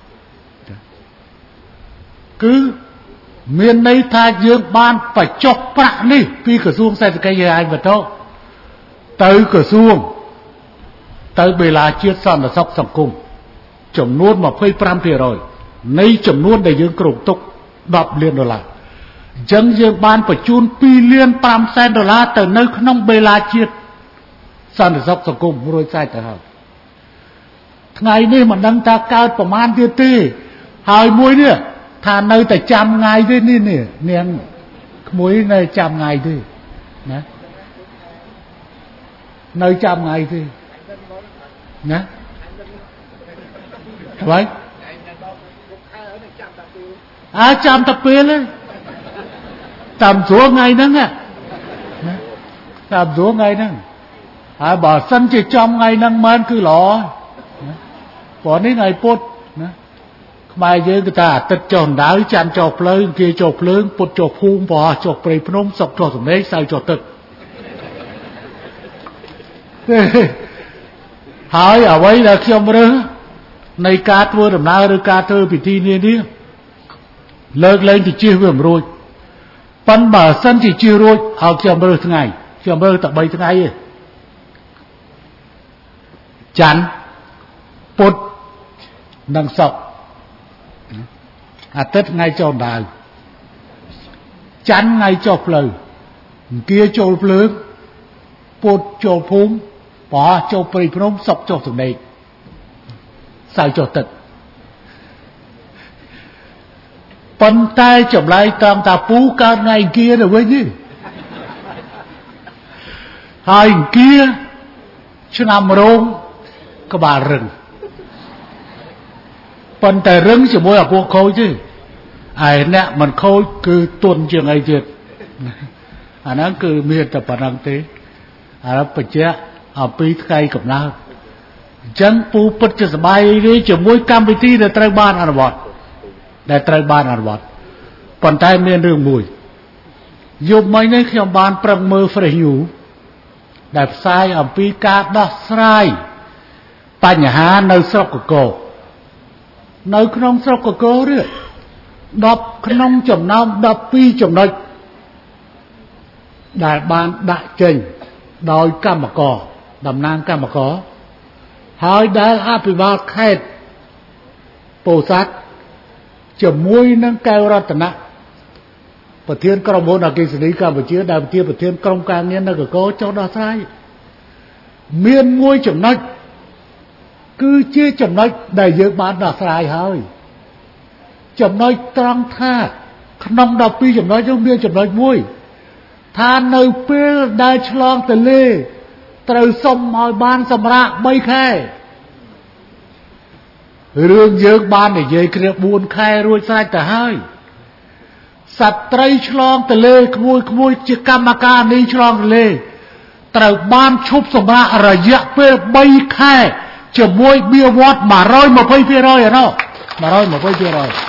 គឺមានន័យថាយើងបានបញ្ចុះប្រាក់នេះពីក្រសួងសេដ្ឋកិច្ចហិរញ្ញវត្ថុទៅក្រសួងទៅបេឡាជាតិសន្តិសុខសង្គមចំនួន 25% នៃចំនួនដែលយើងគ្រោងទុក$10លានអញ្ចឹងយើងបានបញ្ជូន$2.5 ទៅនៅក្នុងបេឡាជាតិសន្តិសុខសង្គមរួចស្រេចទៅហើយថ្ងៃនេះមិនដឹងថាកើតប្រមាណទៀតទេហើយមួយនេះថានៅតែចាំថ្ងៃទេនេះនាងក្មួយនៅចាំថ្ងៃទេណានៅចាំថ្ងៃទេណាអ្វីចាំតែពេលតាមស្រួលថ្ងៃហ្នឹងណាតាមស្រួលថ្ងៃហ្នឹងហើយបើសិនជាចំថ្ងៃហ្នឹងមែនគឺល្អព្រោះនេះថ្ងៃពុទ្ធណាខ្មែរយើងគឺថាអាទិត្យចុះដៅច័ន្ទចុះភ្លើងគេចុះភ្លើងពុទ្ធចុះភូមិបរោះចុះព្រៃភ្នំសុកចុះសំណេកសៅចុះទឹកហើយអ្វីដែលខ្ញុំរើសនៃការធ្វើដំណើរឬការធ្វើពិធីនេះលើកលែងទៅជិះវាមិនរួចប៉ុន្តែបើសិនជាជិះរួចហើយខ្ញុំរើសថ្ងៃខ្ញុំរើសតែ3ថ្ងៃទេច័ន្ទពុធនិងសុក្រអាទិត្យថ្ងៃចូលដៅច័ន្ទថ្ងៃចុះផ្លូវអង្គារចូលភ្លើងពុធចូលភូមិបរោះចូលព្រៃភ្នំសុកចុះសំណេកសៅចុះទឹកប៉ុន្តែចម្លែកត្រង់តាពូកើតថ្ងៃអង្គារទៅវិញទេហើយអង្គារឆ្នាំរោងក្បាលរឹងប៉ុន្តែរឹងជាមួយអាពួកខូចទេឯអ្នកមិនខូចគឺទន់ជាងអីទៀតអាហ្នឹងគឺមានតែប៉ុណ្្នឹងទេអារបញ្ជាក់អំពីថ្ងៃកំណើតអញ្ចឹងពូពិតជាសប្បាយរីជាមួយកម្មវិធីដែលត្រូវបានអនុវត្តប៉ុន្តែមានរឿងមួយយប់មិញនេះខ្ញុំបានប្រឹងមើល Fresh News ដែលផ្សាយអំពីការដោះស្រាយបញ្ហានៅស្រុកកកូរនៅក្នុងស្រុកកកូរនេះ10ក្នុងចំណោម12ចំណុចដែលបានដាក់ចេញដោយកម្មករតំណាងកម្មករហើយដែលអភិបាលខេត្តពោធិ៍សាត់ជាមួយនឹងកែវរតនៈប្រធានក្រុមហ៊ុនអគ្គិសនីកម្ពុជាដែលជាប្រធានក្រុមការងារនៅកកូរចុះដោះស្រាយមានមួយចំណុចគឺជាចំណុចដែលយើងបានដោះស្រាយហើយចំណុចត្រង់ថាក្នុង12ចំណុចនោះមានចំណុចមួយថានៅពេលដែលឆ្លងទន្លេត្រូវសុំឲ្យបានសម្រាក3ខែរឿងយើងបាននិយាយគ្នា4ខែរួចស្រេចទៅហើយសត្រីឆ្លងទន្លេក្មួយជាកម្មការនេះឆ្លងទន្លេត្រូវបានឈប់សម្រាករយៈពេល3ខែជាមួយបៀវត្ត 120% អានោះ 120%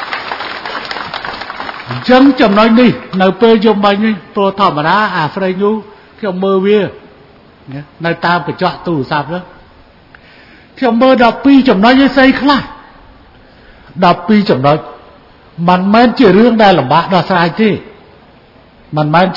អញ្ចឹងចំណុចនេះនៅពេលយប់មិញនេះព្រោះធម្មតាអា Fresh News ខ្ញុំមើលវានៅតាមកញ្ចក់ទូរស័ព្ទហ្នឹងខ្ញុំមើល12ចំណុចឯស្អីខ្លះ12ចំណុចមិនមែនជារឿងដែលលំបាកដោះស្រាយទេ12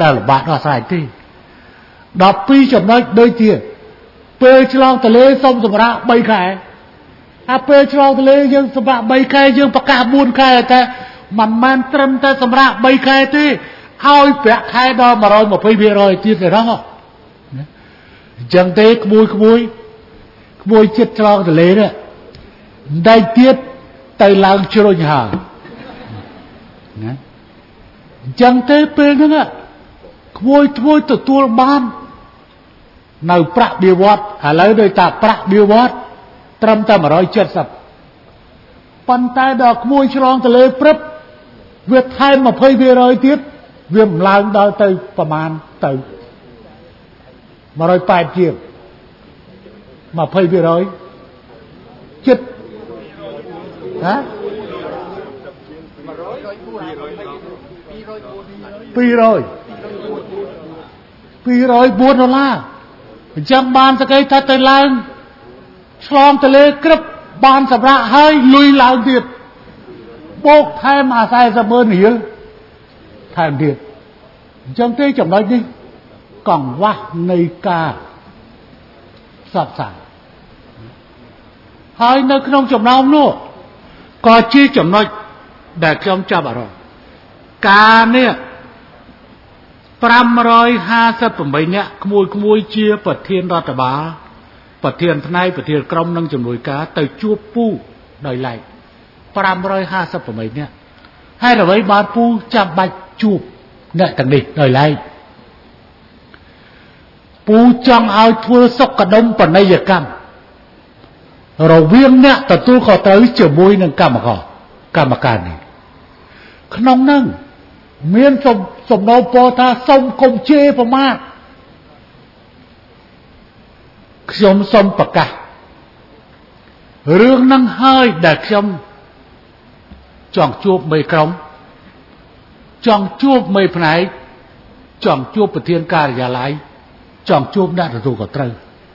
ចំណុចដូចជាពេលឆ្លងទន្លេសុំសម្រាក3ខែអាពេលឆ្លងទន្លេយើងសម្រាក3ខែយើងប្រកាស4ខែតែមិនមែនត្រឹមតែសម្រាក3ខែទេឲ្យប្រាក់ខែដល់ 120% ទៀតទេហ្នឹងអញ្ចឹងទេក្មួយចិត្តឆ្លងទន្លេនេះដៃទៀតទៅឡើងជ្រុញហើយណាអញ្ចឹងទេពេលហ្នឹងក្មួយទទួលបាននៅប្រាក់បៀវត្តឥឡូវដូចតាប្រាក់បៀវត្តត្រឹមតែ170ប៉ុន្តែដល់ក្មួយឆ្លងទន្លេព្រឹបវាថែម 20% ទៀតវាមិនឡើងដល់ទៅប្រមាណទៅ180ជាង 20% ចិត្តហ៎$204អញ្ចឹងបានសក្តិថាទៅឡើងឆ្លងទន្លេក្រឹបបានសម្រាប់ហើយលុយឡើងទៀតបូកថែមអា40,000រៀលថែមទៀតអញ្ចឹងទេចំណុចនេះកង្វះនៃការផ្សព្វផ្សាយហើយនៅក្នុងចំណោមនោះក៏ជាចំណុចដែលខ្ញុំចាប់អារម្មណ៍ការនេះ558នាក់ក្មួយជាប្រធានរដ្ឋបាលប្រធានផ្នែកប្រធានក្រុមនិងជំនួយការទៅជួបពូដោយឡែក558នាក់ហើយអ្វីបានពូចាំបាច់ជួបអ្នកទាំងនេះដោយឡែកពូចង់ឲ្យធ្វើសុខដុមបណិយកម្មរវាងអ្នកទទួលខុសត្រូវជាមួយនឹងកម្មការនេះក្នុងនោះមានសំណូមពរថាសូមកុំជេរប្រមាថខ្ញុំសូមប្រកាសរឿងនឹងហើយដែលខ្ញុំចង់ជួបមេក្រុមចង់ជួបមេផ្នែកចង់ជួបប្រធានការិយាល័យចង់ជួបអ្នកទទួលខុសត្រូវ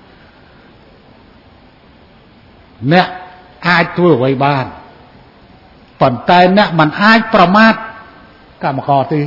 អ្នកអាចធ្វើអ្វីបានប៉ុន្តែអ្នកមិនអាចប្រមាថកម្មករទេ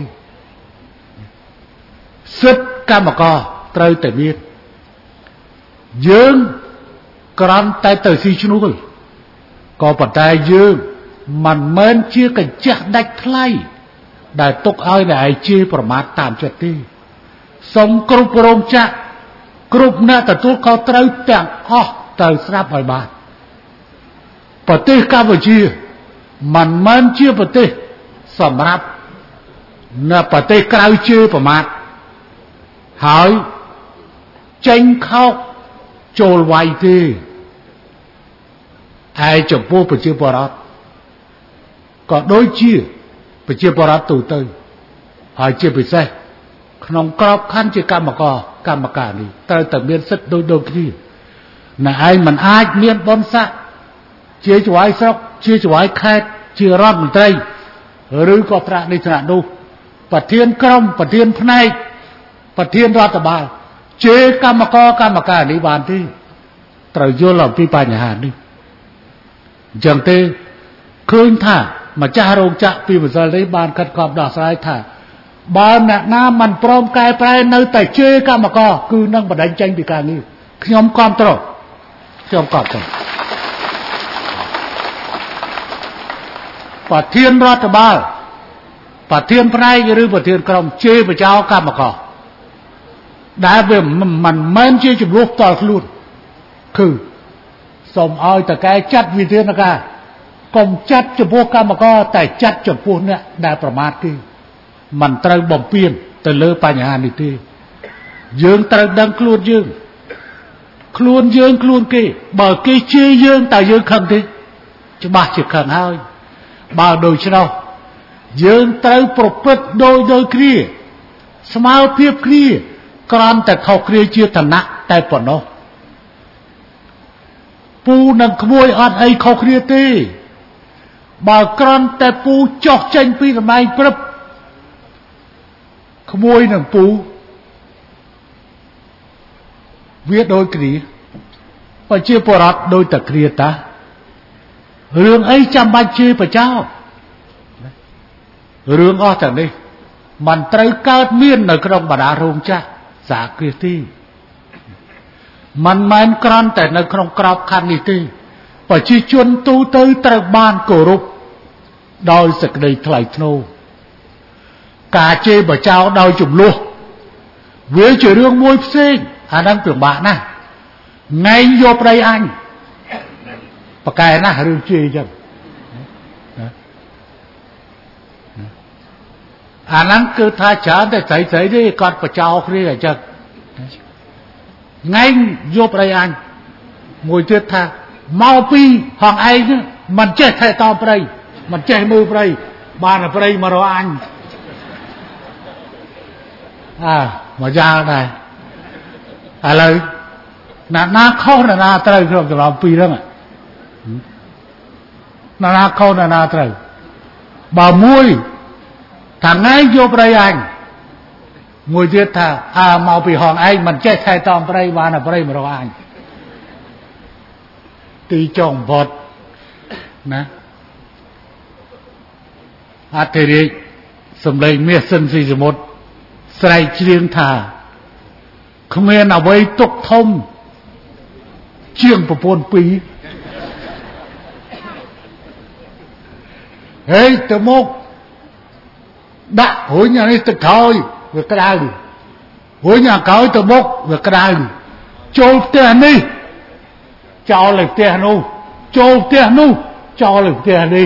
សិទ្ធិកម្មករត្រូវតែមានយើងគ្រាន់តែទៅស៊ីឈ្នួលក៏ប៉ុន្តែយើងមិនមែនជាកញ្ចេះដាច់ថ្លៃដែលទុកឲ្យតែឯងជេរប្រមាថតាមចិត្តទេសូមគ្រប់រោងចក្រគ្រប់អ្នកទទួលខុសត្រូវទាំងអស់ត្រូវស្ដាប់ឲ្យបានប្រទេសកម្ពុជាមិនមែនជាប្រទេសសម្រាប់នៅប្រទេសក្រៅជឿប្រមាថហើយចេញខោកចូលវាយទេឯចំពោះប្រជាពលរដ្ឋក៏ដូចជាប្រជាពលរដ្ឋទូទៅហើយជាពិសេសក្នុងក្របខ័ណ្ឌជាកម្មការនេះត្រូវតែមានសិទ្ធិដូចគ្នាណែឯងមិនអាចមានបុណ្យស័ក្តិជាចៅហ្វាយស្រុកជាចៅហ្វាយខេត្តជារដ្ឋមន្ត្រីឬក៏ត្រាក់នេះត្រាក់នោះប្រធានក្រុមប្រធានផ្នែកប្រធានរដ្ឋបាលជាកម្មការនេះបានទេត្រូវយល់អំពីបញ្ហានេះអញ្ចឹងទេឃើញថាម្ចាស់រោងចក្រពីម្សិលនេះបានខិតខំដោះស្រាយថាបើអ្នកណាមិនព្រមកែប្រែនៅតែជេរកម្មករគឺនឹងបណ្ដេញចេញពីការងារខ្ញុំគ្រប់គ្រងប្រធានរដ្ឋបាលប្រធានផ្នែកឬប្រធានក្រុមជេរបចោកម្មករដែលវាមិនមែនជាចំនួនផ្ទាល់ខ្លួនគឺសូមឲ្យតកែចាត់វិធានការកុំចាត់ចំពោះកម្មករតែចាត់ចំពោះអ្នកដែលប្រមាថគេមិនត្រូវបំពេញទៅលើបញ្ហានេះទេយើងត្រូវដឹងខ្លួនយើងខ្លួនគេបើគេជេរយើងតើយើងខឹងទេច្បាស់ជាខឹងហើយបើដូច្នោះយើងត្រូវប្រព្រឹត្តដោយគ្នាស្មើភាពគ្នាគ្រាន់តែខុសគ្នាជាឋានៈតែប៉ុណ្ណោះពូនឹងក្មួយអត់អីខុសគ្នាទេបើគ្រាន់តែពូចោះចេញពីកន្លែងព្រឹបក្មួយនឹងពូវាដូចគ្នាប្រជាពលរដ្ឋដូចតែគ្នាតារឿងអីចាំបាច់ជេរបចោរឿងអស់ទាំងនេះมันត្រូវកើតមាននៅក្នុងបណ្ដារោងចក្រសហគ្រាសទេมันមិនគ្រាន់តែនៅក្នុងក្របខ័ណ្ឌនេះទេប្រជាជនទូទៅត្រូវបានគោរពដោយសេចក្តីថ្លៃថ្នូរការជេរបចោដោយចំនួនវាជារឿងមួយផ្សេងអាហ្នឹងពិបាកណាស់ថ្ងៃយកប្រៃអញប្រកែណាស់រឿងជេរអញ្ចឹងអាហ្នឹងគឺថាច្រើនតែស្រីទេគាត់បចោគ្នាអញ្ចឹងថ្ងៃយកប្រៃអញមួយទៀតថាមកពីហងឯងមិនចេះថែតព្រៃមិនចេះមើលព្រៃបានតែព្រៃមករកអញមកយ៉ាងដែរឥឡូវណាខុសណាត្រូវក្នុងចំណោមពីរហ្នឹងណាខុសណាត្រូវបើមួយថាថ្ងៃយកព្រៃអញមួយទៀតថាមកពីហងឯងមិនចេះថែទាំព្រៃបានតែព្រៃមករកអញទីចុងបំផុតណាអធិរាជសំឡេងមាសសិនស៊ីសមុទ្រស្រែកច្រៀងថាគ្មានអ្វីទុកធំជាងប្រពន្ធពីរហេទៅមកដាក់រុញអានេះទឹកក្រោយវាក្តៅរុញអាក្រោយទៅមុខវាក្តៅចូលផ្ទះនេះចោលលើផ្ទះនោះចូលផ្ទះនោះចោលលើផ្ទះនេះ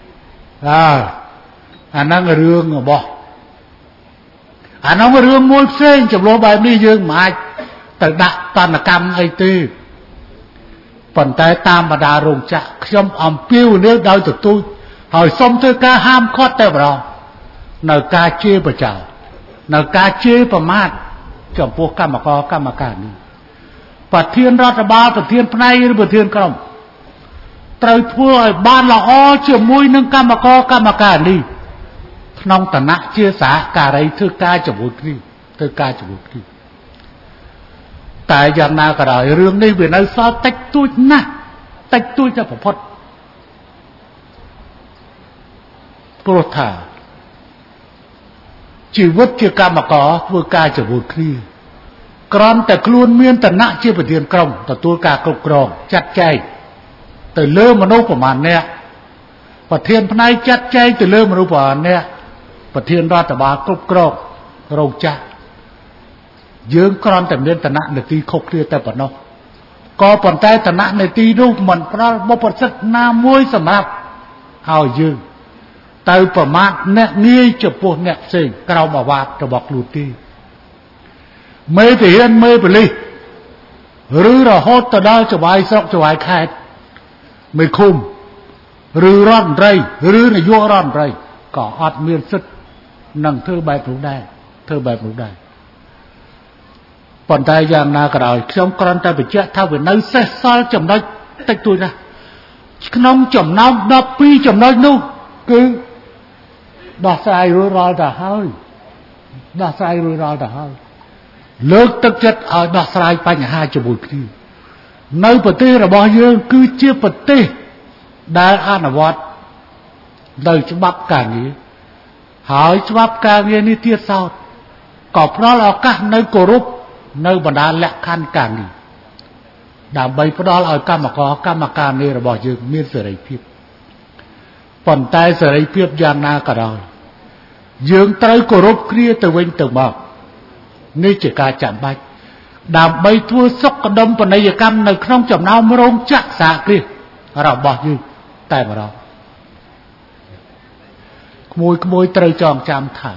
អាហ្នឹងរឿងរបស់អាហ្នឹងរឿងមួយផ្សេងចំនួនបែបនេះយើងមិនអាចទៅដាក់តន្តកម្មអីទេប៉ុន្តែតាមបណ្ដារោងចក្រខ្ញុំអំពាវនាវដោយទទូចហើយសូមធ្វើការហាមឃាត់តែម្ដងនៅការជេរបចោនៅការជេរប្រមាថចំពោះកម្មការនេះប្រធានរដ្ឋបាលប្រធានផ្នែកឬប្រធានក្រុមត្រូវធ្វើឲ្យបានល្អជាមួយនឹងកម្មការនេះក្នុងឋានៈជាសហការីធ្វើការជាមួយគ្នាតែយ៉ាងណាក៏ដោយរឿងនេះវានៅសល់តិចតួចណាស់តិចតួចតែបំផុតព្រោះថាជីវិតជាកម្មករធ្វើការជាមួយគ្នាគ្រាន់តែខ្លួនមានឋានៈជាប្រធានក្រុមទទួលការគ្រប់គ្រងចាត់ចែងទៅលើមនុស្សប្រមាណអ្នកប្រធានផ្នែកចាត់ចែងទៅលើមនុស្សប្រមាណអ្នកប្រធានរដ្ឋបាលគ្រប់គ្រងរោងចក្រយើងគ្រាន់តែមានឋានៈនីតិខុសគ្នាតែប៉ុណ្ណោះក៏ប៉ុន្តែឋានៈនីតិនោះមិនផ្ដល់បុព្វសិទ្ធិណាមួយសម្រាប់ឲ្យយើងទៅប្រមាថអ្នកងាយចំពោះអ្នកផ្សេងក្រោមអាវ៉ាតរបស់ខ្លួនទេមេទាហានមេប៉ូលីសឬរហូតទៅដល់ចវាយស្រុកចវាយខេត្តមេឃុំឬរដ្ឋមន្ត្រីឬនាយករដ្ឋមន្ត្រីក៏អត់មានសិទ្ធិនឹងធ្វើបែបនោះដែរប៉ុន្តែយ៉ាងណាក៏ដោយខ្ញុំគ្រាន់តែបញ្ជាក់ថាវានៅសេសសល់ចំណុចតិចតួចណាស់ក្នុងចំណោម12ចំណុចនោះគឺដោះស្រាយរួចរាល់ទៅហើយលើកទឹកចិត្តឲ្យដោះស្រាយបញ្ហាជាមួយគ្នានៅប្រទេសរបស់យើងគឺជាប្រទេសដែលអនុវត្តដោយច្បាប់ការងារហើយច្បាប់ការងារនេះទៀតសោតក៏ផ្ដល់ឱកាសនៅគោរពនៅបណ្ដាលក្ខខណ្ឌការងារដើម្បីផ្ដល់ឲ្យកម្មការងាររបស់យើងមានសេរីភាពប៉ុន្តែសេរីភាពយ៉ាងណាក៏ដោយយើងត្រូវគោរពគ្នាទៅវិញទៅមកនេះជាការចាំបាច់ដើម្បីធ្វើសុខដុមបនីយកម្មនៅក្នុងចំណោមរោងចក្រសហគ្រាសរបស់យើងតែម្ដងក្មួយត្រូវចងចាំថា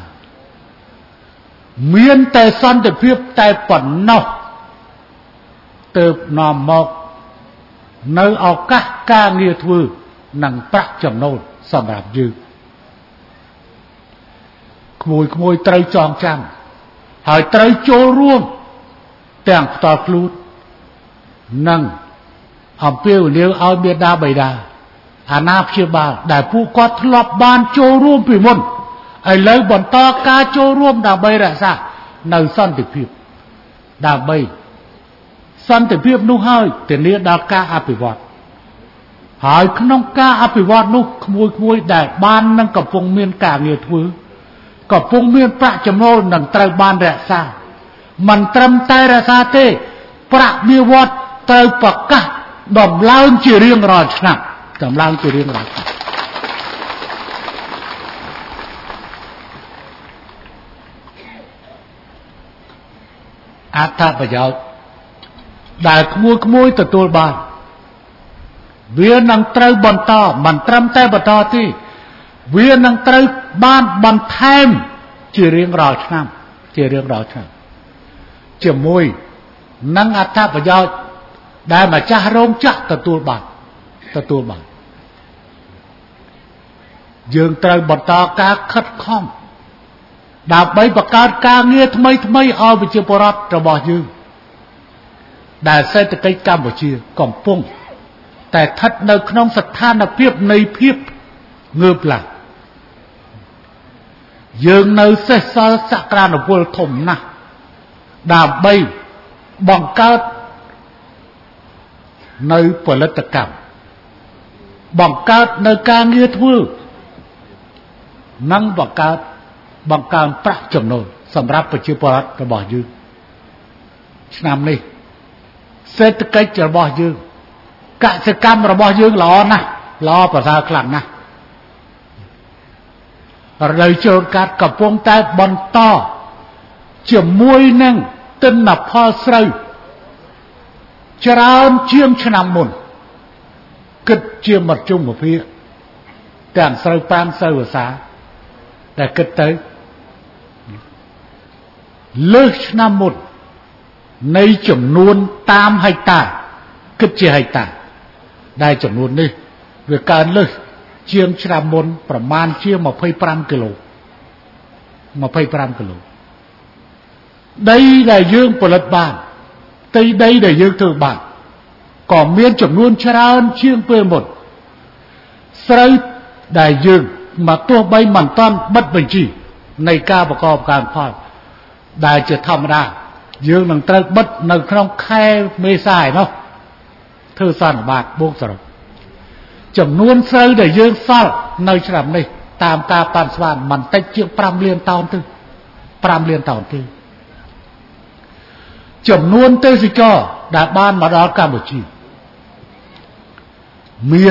មានតែសន្តិភាពតែប៉ុណ្ណោះទើបនាំមកនៅឱកាសការងារធ្វើនិងប្រាក់ចំណូលសម្រាប់យើងក្មួយត្រូវចងចាំហើយត្រូវចូលរួមទាំងផ្ទាល់ខ្លួននិងអំពាវនាវឲ្យមេដាបៃតាអាណាព្យាបាលដែលពួកគាត់ធ្លាប់បានចូលរួមពីមុនឥឡូវបន្តការចូលរួមដើម្បីរក្សានៅសន្តិភាពដើម្បីសន្តិភាពនោះហើយធានាដល់ការអភិវឌ្ឍហើយក្នុងការអភិវឌ្ឍនោះក្មួយដែលបាននឹងកំពុងមានការងារធ្វើកំពុងមានប្រាក់ចំណូលនឹងត្រូវបានរក្សាមិនត្រឹមតែរក្សាទេប្រាក់បៀវត្សត្រូវប្រកាសដំឡើងជារៀងរាល់ឆ្នាំអត្ថប្រយោជន៍ដែលក្មួយទទួលបានវានឹងត្រូវបន្តមិនត្រឹមតែបន្តទេវានឹងត្រូវបានបន្ថែមជារៀងរាល់ឆ្នាំជាមួយនឹងអត្ថប្រយោជន៍ដែលម្ចាស់រោងចក្រទទួលបានយើងត្រូវបន្តការខិតខំដើម្បីបង្កើតការងារថ្មីឲ្យប្រជាពលរដ្ឋរបស់យើងដែលសេដ្ឋកិច្ចកម្ពុជាកំពុងតែស្ថិតនៅក្នុងស្ថានភាពនៃភាពងើបឡើងយើងនៅសេសសល់សក្តានុពលធំណាស់ដើម្បីបង្កើតនៅផលិតកម្មបង្កើតនៅការងារធ្វើនិងបង្កើនប្រាក់ចំណូលសម្រាប់ប្រជាពលរដ្ឋរបស់យើងឆ្នាំនេះសេដ្ឋកិច្ចរបស់យើងកសិកម្មរបស់យើងល្អណាស់ល្អប្រសើរខ្លាំងណាស់រដូវចូលកាត់កំពុងតែបន្តជាមួយនឹងទិន្នផលស្រូវច្រើនជាងឆ្នាំមុនគិតជាមធ្យមភាពទាំងស្រូវប្រាំងស្រូវវស្សាតែគិតទៅលើសឆ្នាំមុននៃចំនួនតាមហិកតាគិតជាហិកតាដែលចំនួននេះវាកើនលើសជាងឆ្នាំមុនប្រមាណជា25គីឡូដីដែលយើងផលិតបានដីដែលយើងធ្វើបានក៏មានចំនួនច្រើនជាងពេលមុនស្រូវដែលយើងមកទោះបីមិនតាន់បិទបញ្ជីនៃការប្រកបការផលដែលជាធម្មតាយើងនឹងត្រូវបិទនៅក្នុងខែមេសាឯណោះធ្វើសន្និបាតបូកសរុបចំនួនស្រូវដែលយើងសល់នៅឆ្នាំនេះតាមការប៉ាន់ស្មានមិនតិចជាង5លានតោនទេចំនួនទេសចរដែលបានមកដល់កម្ពុជាមាន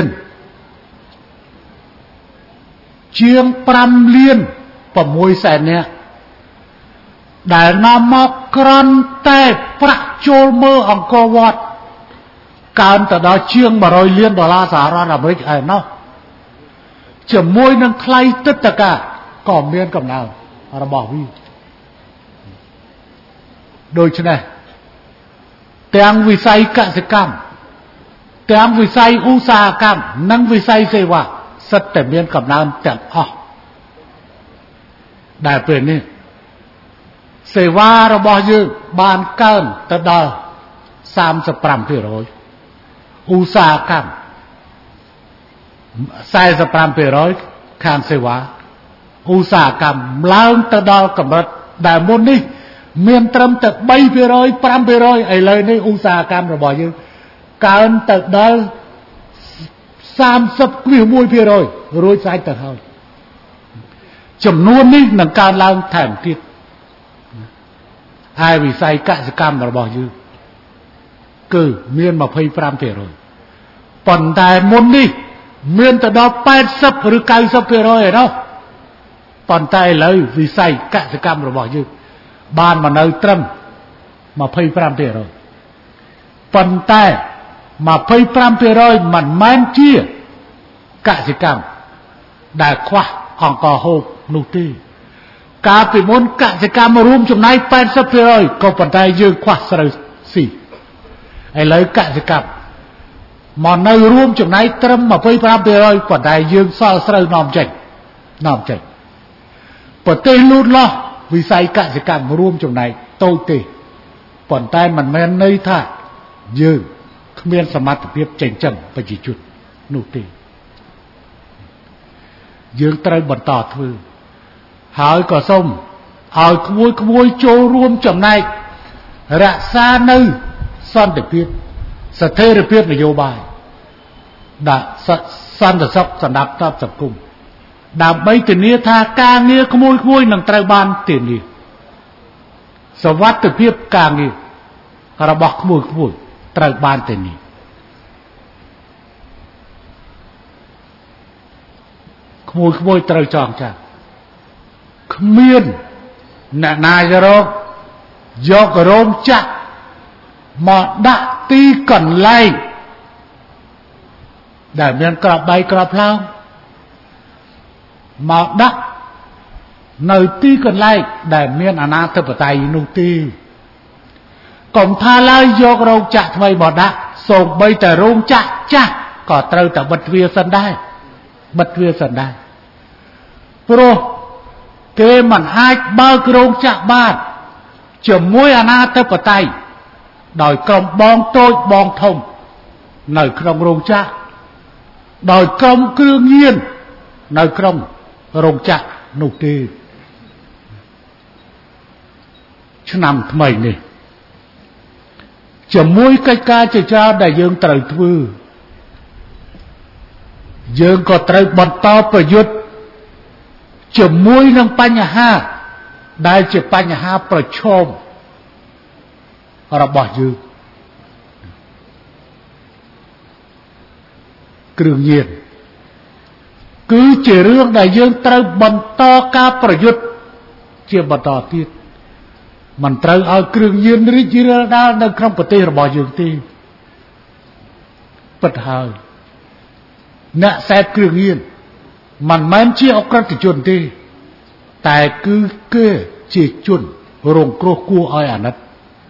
ជាង5លាន6សែននាក់ដែលនាំមកគ្រាន់តែប្រាក់ចូលមើលអង្គរវត្តកើនទៅដល់ជាង$100 លានសហរដ្ឋអាមេរិកឯណោះជាមួយនឹងថ្លៃទឹកតកាក៏មានកំណើនរបស់វាដូច្នេះទាំងវិស័យកសិកម្មទាំងវិស័យឧស្សាហកម្មនិងវិស័យសេវាសិតតែមានកំណើនទាំងអស់ដែលពេលនេះសេវារបស់យើងបានកើនទៅដល់ 35% ឧស្សាហកម្ម 45% ខាងសេវាឧស្សាហកម្មឡើងទៅដល់កម្រិតដែលមុននេះមានត្រឹមតែ 3% 5% ឥឡូវនេះឧស្សាហកម្មរបស់យើងកើនទៅដល់ 30.1% រួចស្រេចទៅហើយចំនួននេះនឹងកើនឡើងថែមទៀតហើយវិស័យកសិកម្មរបស់យើងគឺមាន 25% ប៉ុន្តែមុននេះមានទៅដល់ 80 ឬ 90% ឯណោះប៉ុន្តែឥឡូវវិស័យកសិកម្មរបស់យើងបានមកនៅត្រឹម 25% ប៉ុន្តែ 25% មិនមែនជាកសិកម្មដែលខ្វះអង្ករហូបនោះទេកាលពីមុនកសិកម្មរួមចំណែក 80% ក៏ប៉ុន្តែយើងខ្វះស្រូវស៊ីឥឡូវកសិកម្មមកនៅរួមចំណែកត្រឹម 25% ប៉ុន្តែយើងសល់ស្រូវនាំចេញប្រទេសលូតលាស់វិស័យកសិកម្មរួមចំណែកតូចទេប៉ុន្តែមិនមែនន័យថាយើងគ្មានសមត្ថភាពចិញ្ចឹមប្រជាជននោះទេយើងត្រូវបន្តធ្វើហើយក៏សូមឲ្យក្មួយចូលរួមចំណែករក្សានៅសន្តិភាពស្ថិរភាពនយោបាយដាក់សន្តិសុខសម្រាប់សង្គមដើម្បីធានាថាការងារក្មួយនឹងត្រូវបានធានាសុវត្ថិភាពការងាររបស់ក្មួយត្រូវបានធានាក្មួយត្រូវចងចាំគ្មានអ្នកណាយករោងចក្រមកដាក់ទីកន្លែងដែលមានក្របបែកក្របផ្លោងមកដាក់នៅទីកន្លែងដែលមានអនាធិបតេយ្យនោះទេកុំថាឡើយយករោងចក្រថ្មីមកដាក់សូម្បីតែរោងចក្រចាស់ក៏ត្រូវតែបិទទ្វារសិនដែរព្រោះគេមិនអាចបើករោងចក្របានជាមួយអនាធិបតេយ្យដោយក្រុមបងតូចបងធំនៅក្នុងរោងចក្រដោយក្រុមគ្រឿងញៀននៅក្នុងរោងចក្រនោះទេឆ្នាំថ្មីនេះជាមួយកិច្ចការជាច្រើនដែលយើងត្រូវធ្វើយើងក៏ត្រូវបន្តប្រយុទ្ធជាមួយនឹងបញ្ហាដែលជាបញ្ហាប្រឈមរបស់យើងគ្រឿងញៀនគឺជារឿងដែលយើងត្រូវបន្តការប្រយុទ្ធជាបន្តទៀតមិនត្រូវឲ្យគ្រឿងញៀនរីករាលដាលនៅក្នុងប្រទេសរបស់យើងទេពិតហើយអ្នកសេពគ្រឿងញៀនមិនមែនជាអក្រិតជនទេតែគឺគេជាជនរងគ្រោះគួរឲ្យអាណិត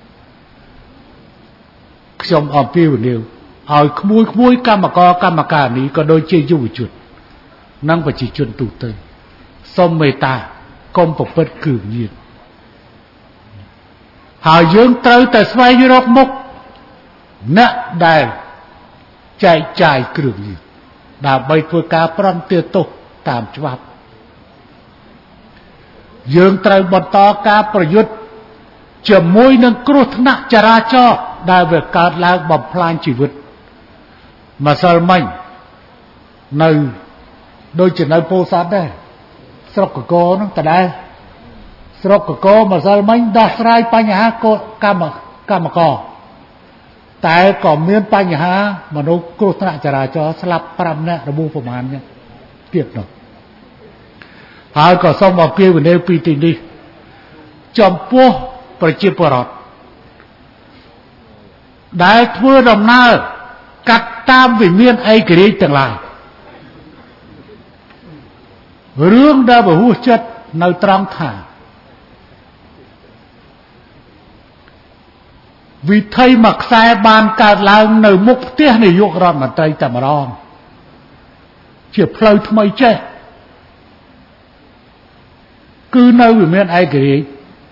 ខ្ញុំអំពាវនាវឲ្យក្មួយកម្មការនេះក៏ដូចជាយុវជននិងប្រជាជនទូទៅសូមមេត្តាកុំប្រព្រឹត្តគ្រឿងញៀនហើយយើងត្រូវតែស្វែងរកមុខអ្នកដែលចែកចាយគ្រឿងញៀនដើម្បីធ្វើការប្រន្ទាទោសតាមច្បាប់យើងត្រូវបន្តការប្រយុទ្ធជាមួយនឹងគ្រោះថ្នាក់ចរាចរណ៍ដែលវាកើតឡើងបំផ្លាញជីវិតម្សិលមិញនៅដូចជានៅពោធិ៍សាត់ដែរស្រុកកកហ្នឹងតដែលស្រុកកកម្សិលមិញដោះស្រាយបញ្ហាកម្មករតែក៏មានបញ្ហាមនុស្សគ្រោះថ្នាក់ចរាចរណ៍ស្លាប់5នាក់របួសប្រមាណនេះទៀតនោះហើយក៏សូមអំពាវនាវពីទីនេះចំពោះប្រជាពលរដ្ឋដែលធ្វើដំណើរកាត់តាមវិមានឯករាជ្យទាំងឡាយរឿងដែលពហុចិត្តនៅត្រង់ថាវិថីមួយខ្សែបានកើតឡើងនៅមុខផ្ទះនាយករដ្ឋមន្ត្រីតែម្ដងជាផ្លូវថ្មីចេះគឺនៅវិមានឯករាជ្យ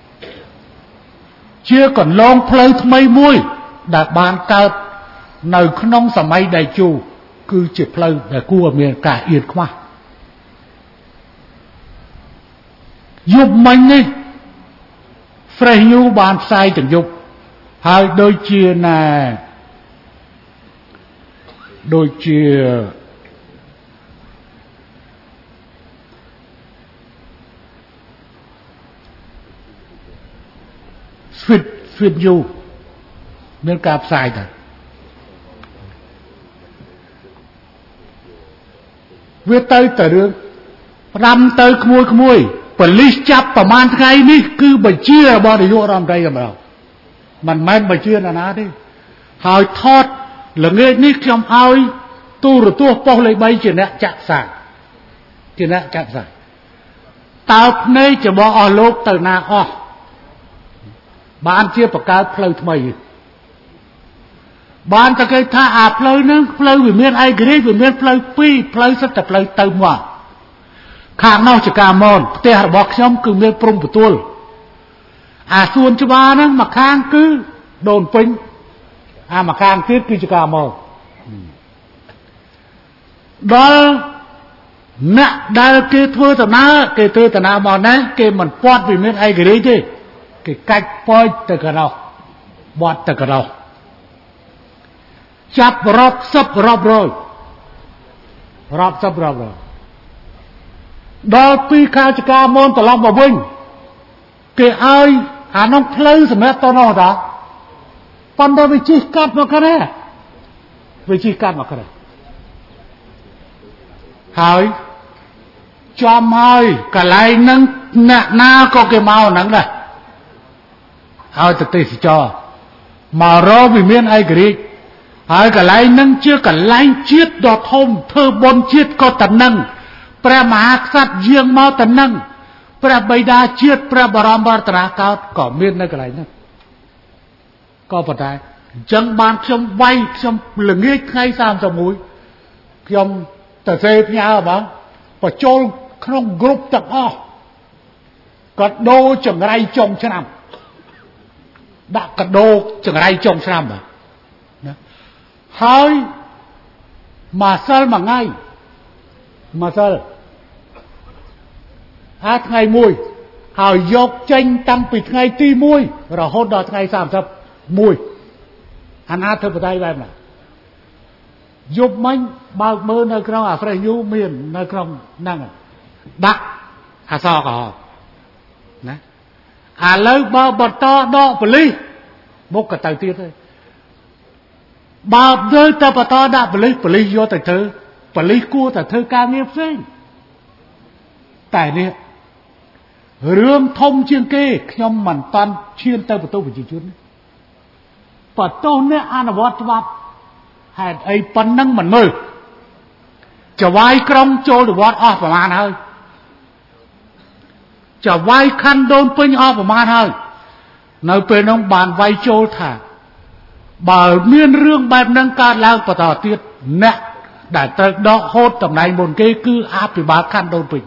ជាកន្លងផ្លូវថ្មីមួយដែលបានកើតនៅក្នុងសម័យតេជោគឺជាផ្លូវដែលគួរមានការអៀនខ្មាស់យប់មិញនេះ Fresh News បានផ្សាយទាំងយប់ហើយដូចជាណាដូចជាSweet You មានការផ្សាយដែរវាទៅតែរឿងផ្ដាំទៅក្មួយប៉ូលីសចាប់ប្រហែលថ្ងៃនេះគឺបញ្ជារបស់នាយករដ្ឋមន្ត្រីតែម្ដងមិនមែនបញ្ជាណាទេហើយថតល្ងាចនេះខ្ញុំឲ្យទូរទស្សន៍ប៉ុស្តិ៍លេខ3ជាអ្នកចាក់ផ្សាយតើភ្នែករបស់អស់លោកទៅណាអស់បានជាបង្កើតផ្លូវថ្មីបានតែគេថាអាផ្លូវហ្នឹងផ្លូវវាមានឯករាជ្យវាមានផ្លូវ2ផ្លូវសិតតែផ្លូវទៅមកខាងនោះចកាមនផ្ទះរបស់ខ្ញុំគឺមានព្រំបន្ទល់អាសួនច្បារហ្នឹងមួយខាងគឺដូនពេញអាមួយខាងទៀតគឺចកាមនដល់អ្នកដែលគេធ្វើដំណើរមកណាគេមិនពាត់វាមានឯករាជ្យទេគេកាច់ប៉ោចទៅកណ្ដោះបាត់ទៅកណ្ដោះចាប់រាប់សិបរាប់រយដល់ពីខាងចកាមនត្រឡប់មកវិញគេឲ្យអានោះផ្លូវសម្រាប់ទៅនោះតាប៉ុន្តែវាជិះកាត់មកក្រែហើយចំហើយកន្លែងហ្នឹងអ្នកណាក៏គេមកហ្នឹងដែរឲ្យទៅទេសចរមករកវិមានឯករាជ្យហើយកន្លែងហ្នឹងជាកន្លែងជាតិដ៏ធំធ្វើបុណ្យជាតិក៏តំណឹងព្រះមហាក្សត្រយាងមកតំណឹងព្រះបិតាជាតិព្រះបរមវរតនកោដ្ឋក៏មាននៅកន្លែងហ្នឹងក៏ប៉ុន្តែអញ្ចឹងបានខ្ញុំល្ងាចថ្ងៃ31ខ្ញុំទៅសេផ្ញើបងបញ្ចូលក្នុងក្រុមទាំងអស់ក៏ដូរចង្រៃចុងឆ្នាំដាក់កដោចង្រៃចុងឆ្នាំបាទណាហើយមួយសិលមួយថ្ងៃថ្ងៃមួយហើយយកចេញតាំងពីថ្ងៃទី1រហូតដល់ថ្ងៃ31អាណាធិបតេយ្យបែបណាយប់មិញបើកមើលនៅក្នុងអា Fresh News មាននៅក្នុងហ្នឹងដាក់អសកោណាឥឡូវបើបន្តដកប៉ូលីសមុខក៏ទៅទៀតហើយបើទៅតែបន្តដាក់ប៉ូលីសយកទៅធ្វើប៉ូលីសគួរតែធ្វើការងារផ្សេងតែនេះរឿងធំជាងគេខ្ញុំមិនតាន់ឈានទៅបន្ទោសប្រជាជនបន្ទោសអ្នកអនុវត្តច្បាប់ហេតុអីប៉ុណ្ណឹងមិនមើលចវាយក្រុងចូលទៅវត្តអស់ប្រមាណហើយចវាយខណ្ឌដូនពេញអស់ប្រមាណហើយនៅពេលនោះបានវាយចូលថាបើមានរឿងបែបហ្នឹងកើតឡើងបន្តទៀតអ្នកដែលត្រូវដកហូតតំណែងមុនគេគឺអភិបាលខណ្ឌដូនពេញ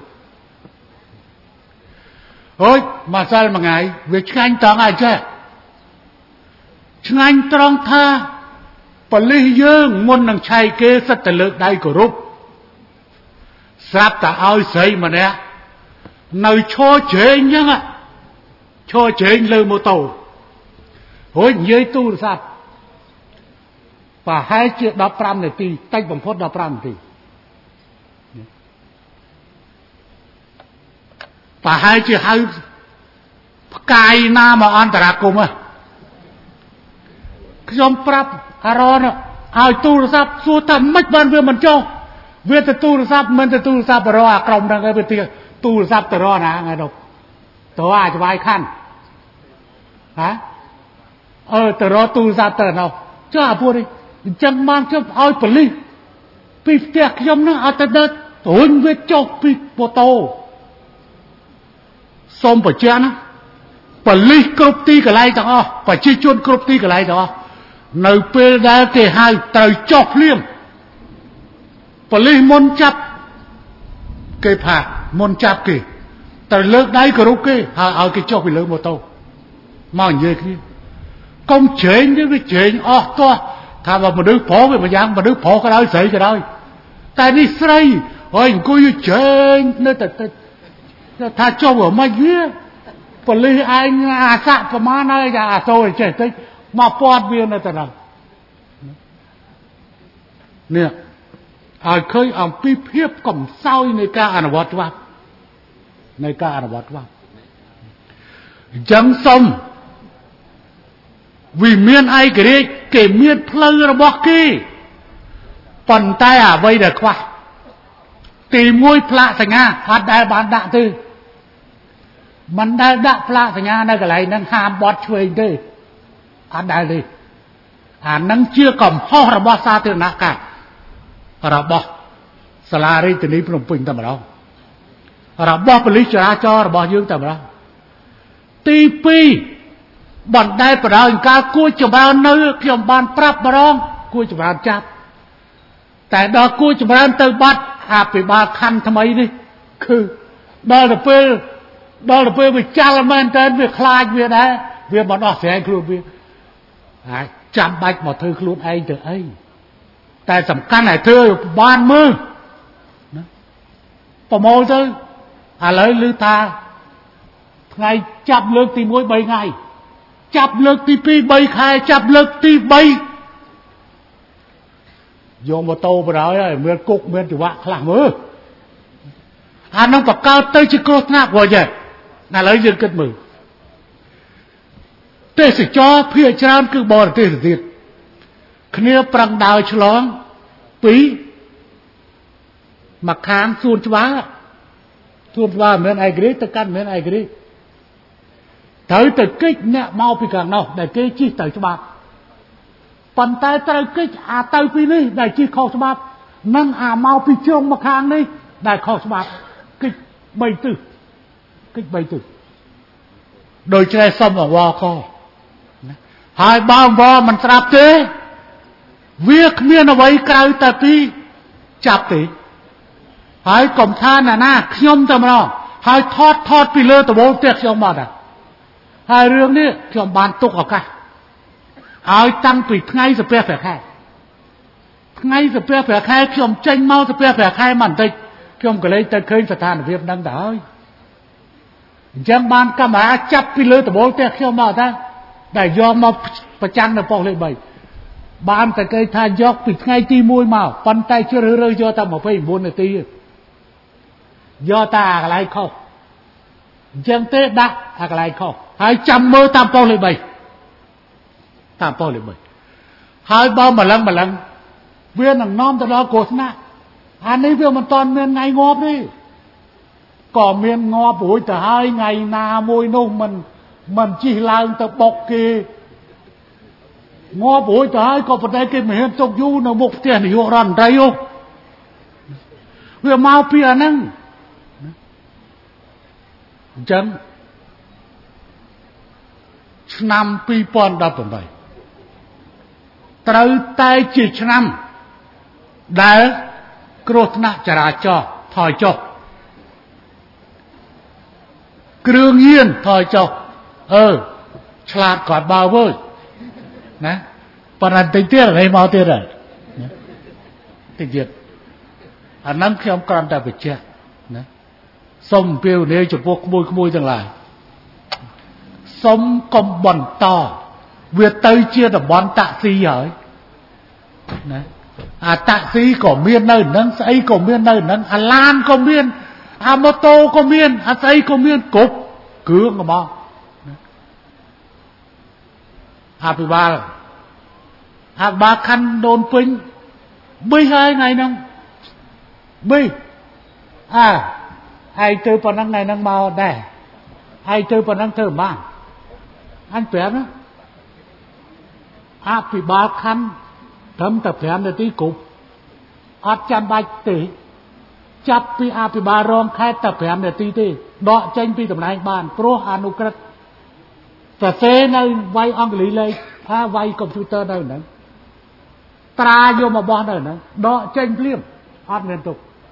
អូយមកសិលមួយថ្ងៃវាឆ្ងាញ់ត្រង់អីចេះឆ្ងាញ់ត្រង់ថាប៉ូលីសយើងមុននឹងឆែកគេសិតតែលើកដៃគោរពស្រាប់តែឲ្យស្រីម្នាក់នៅឈរជ្រែងអញ្ចឹងឈរជ្រែងលើម៉ូតូរួចនិយាយទូរស័ព្ទប្រហែលជា15នាទីតិចបំផុត15នាទីប្រហែលជាហៅផ្កាយណាមកអន្តរាគមន៍ខ្ញុំប្រាប់អារ៉នឲ្យទូរស័ព្ទសួរថាម៉េចបានវាមិនចុះវាទៅទូរស័ព្ទមិនទៅទូរស័ព្ទទៅរកអាក្រុមហ្នឹងឯងវាទៅទូរស័ព្ទទៅរកណាថ្ងៃនោះទៅអាចវាយខណ្ឌទៅរកទូរស័ព្ទទៅនោះចុះអាពួកនេះអញ្ចឹងបានខ្ញុំឲ្យប៉ូលីសពីផ្ទះខ្ញុំហ្នឹងឲ្យទៅ tốn với chọc bị bộ tô xong bởi chán á bởi lý cốp tí cái này đó bởi chi chuôn cốp tí cái này đó nơi bê đá kê hai trời chọc liêm bởi lý môn chắp kê phạt môn chắp kê trời lớp đáy cờ rút kê ở cái chọc bị lớp bộ tô mà như thế công chế như cái chế to thà mà đứa phó với mà dám mà đứa phó cái đó xảy cái đó tại đi xây ôi cô như chế nơi thà cho ở mai dưới và lý anh sạ của má nơi ra tôi chế tích mà poát viên này nào nè khơi ông pi hiếp cầm saoในการอนุวัตว่าในการอนุวัตว่าจังสมvì miền ai cái đấy kể miền phơi là bọc kia phần tay à vây được qua tìm môi phạ thành nga phát đại bán đạ tư mình đã đạ phạ thành nga này cái này năng ham bọt chơi đi phát đại đi năng chưa cầm ho là bọt xa từ nã cả là bọt salary từ ní Phnom Penh tầm đó là bọt police ra cho là bọt dương tầm đó TP bọn đây phải nói cả cua chụp bao nơi chụp bàn prap barong cua chụp bàn chặt tại đó cua chụp bàn từ bắt bị ba khăn tham ấy đi cứ đó là về cha men tên về khai về đấy về bọn đó sẽ luôn về chạm bạch một thư luôn anh từ ấy tại tầm căn này thưa ban mưa bỏ mồi thôi lấy lư ta ngày chạm lương thì mỗi 7 ngày chập lực tí pi bay khai chập lực tí bay vô một tô vào đó miền cục miền chủ vạ làm mơ nó bạc cao tây chỉ có nạp vào vậy là lấy dân cất mừng tê sẽ cho phía tràn cứ bò tê sẽ diệt khnia prang đào chlong pí mặc kháng xuân chua miền ai ghế tất cả miền ai ghế tới từ kích nè mau bị càng nào để cái chi tới cho bạn phần tay tới kích tới pi đi để chi khó cho bạn nâng mau bị trông mà khang đi để khó cho bạn kích bay từ đôi chơi xong ở hoa kho hai ba vo mình trap thế việc miên ở vậy cái ta pi chạp thế hai cổng than na nhom tầm nào hai thọt pi lơ tờ bố tiệt cho bạn haiរឿងនេះខ្ញុំបានទុកឱកាសឲ្យតាំងពីថ្ងៃសាពះព្រះខែថ្ងៃសាពះព្រះខែខ្ញុំចេញមកសាពះព្រះខែមកបន្តិចខ្ញុំក៏លេចទៅឃើញស្ថានភាពហ្នឹងទៅហើយអញ្ចឹងបានកាមេរ៉ាចាប់ពីលើដបូលផ្ទះខ្ញុំមកថាតែយកមកប្រចាំនៅប៉ុស្តិ៍លេខ3បានតែគេថាយកពីថ្ងៃទី1មកប៉ុន្តែជ្រើសរើសយកតែ29នាទីយកតែកន្លែងខុសអញ្ចឹងទេដាក់កន្លែងខុសហើយចាំមើលតាមប៉ុស្តិ៍លេខ3តាមប៉ុស្តិ៍លេខ3ហើយបើម្លឹងវានឹងនាំទៅដល់គ្រោះថ្នាក់អានេះវាមិនតាន់មានថ្ងៃងាប់ទេក៏មានងាប់រួចទៅហើយថ្ងៃណាមួយនោះមិនជិះឡើងទៅបុកគេងាប់រួចទៅហើយក៏ប៉ុន្តែគេមិនហ៊ានទុកយូរនៅមុខផ្ទះនាយករដ្ឋមន្ត្រីនោះវាមកពីអាហ្នឹងអញ្ចឹងឆ្នាំ2018ត្រូវតែជាឆ្នាំដែលគ្រោះថ្នាក់ចរាចរណ៍ថយចុះគ្រឿងញៀនថយចុះឆ្លាតគាត់បើវើយណាប៉ុន្តែតិចទៀតនេះមកទៀតហើយតិចទៀតអាហ្នឹងខ្ញុំគ្រាន់តែបញ្ជាក់ណាសូមអំពាវនាវចំពោះក្មួយទាំងឡាយសូមកុំបន្តវាទៅជាតំបន់តាក់ស៊ីហើយណាអាតាក់ស៊ីក៏មាននៅហ្នឹងស្អីក៏មាននៅហ្នឹងអាឡានក៏មានអាម៉ូតូក៏មានអាស្អីក៏មានគ្រប់គ្រឿងហ្មងអភិបាលខណ្ឌដូនពេញប៊ីហើយថ្ងៃហ្នឹងប៊ីហើយទៅប៉ុណ្ណឹងថ្ងៃហ្នឹងមកដែរហើយទៅប៉ុណ្ណឹងធ្វើបានអញប្រាប់ណាអភិបាលខណ្ឌត្រឹមតែ5នាទីគ្រប់អត់ចាំបាច់ទេจับปีอาภิบาลรองแค่แต่5 นาทีที่ดอกចេញពីតំណែងបានព្រោះអនុក្រឹត្យសរសេរនៅវាយអង់គ្លេសលេខថាវាយកុំព្យូទ័រនៅហ្នឹងត្រាយកមកបោះនៅហ្នឹងដកចេញភ្លាមអត់មានទុក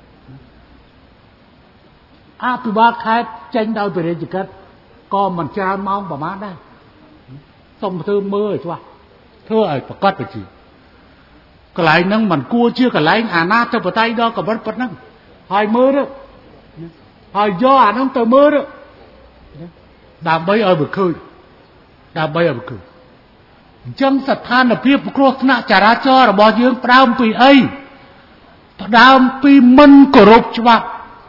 អភិបាលខេត្តចេញដោយពាណិជ្ជកិច្ចក៏មិនច្រើនម៉ោងប្រហែលដែរសុំធ្វើមើលឲ្យច្បាស់ធ្វើឲ្យប្រកាសប្រជាកន្លែងហ្នឹងមិនគួរជាកន្លែងអាណាធិបតេយ្យដល់កម្រិតប៉ុណ្ណឹងហើយមើលទៅហើយយកអាហ្នឹងទៅមើលទៅដើម្បីឲ្យវាឃើញអញ្ចឹងស្ថានភាពគ្រោះថ្នាក់ចរាចរណ៍របស់យើងផ្ដើមពីអីផ្ដើមពីមិនគោរពច្បាប់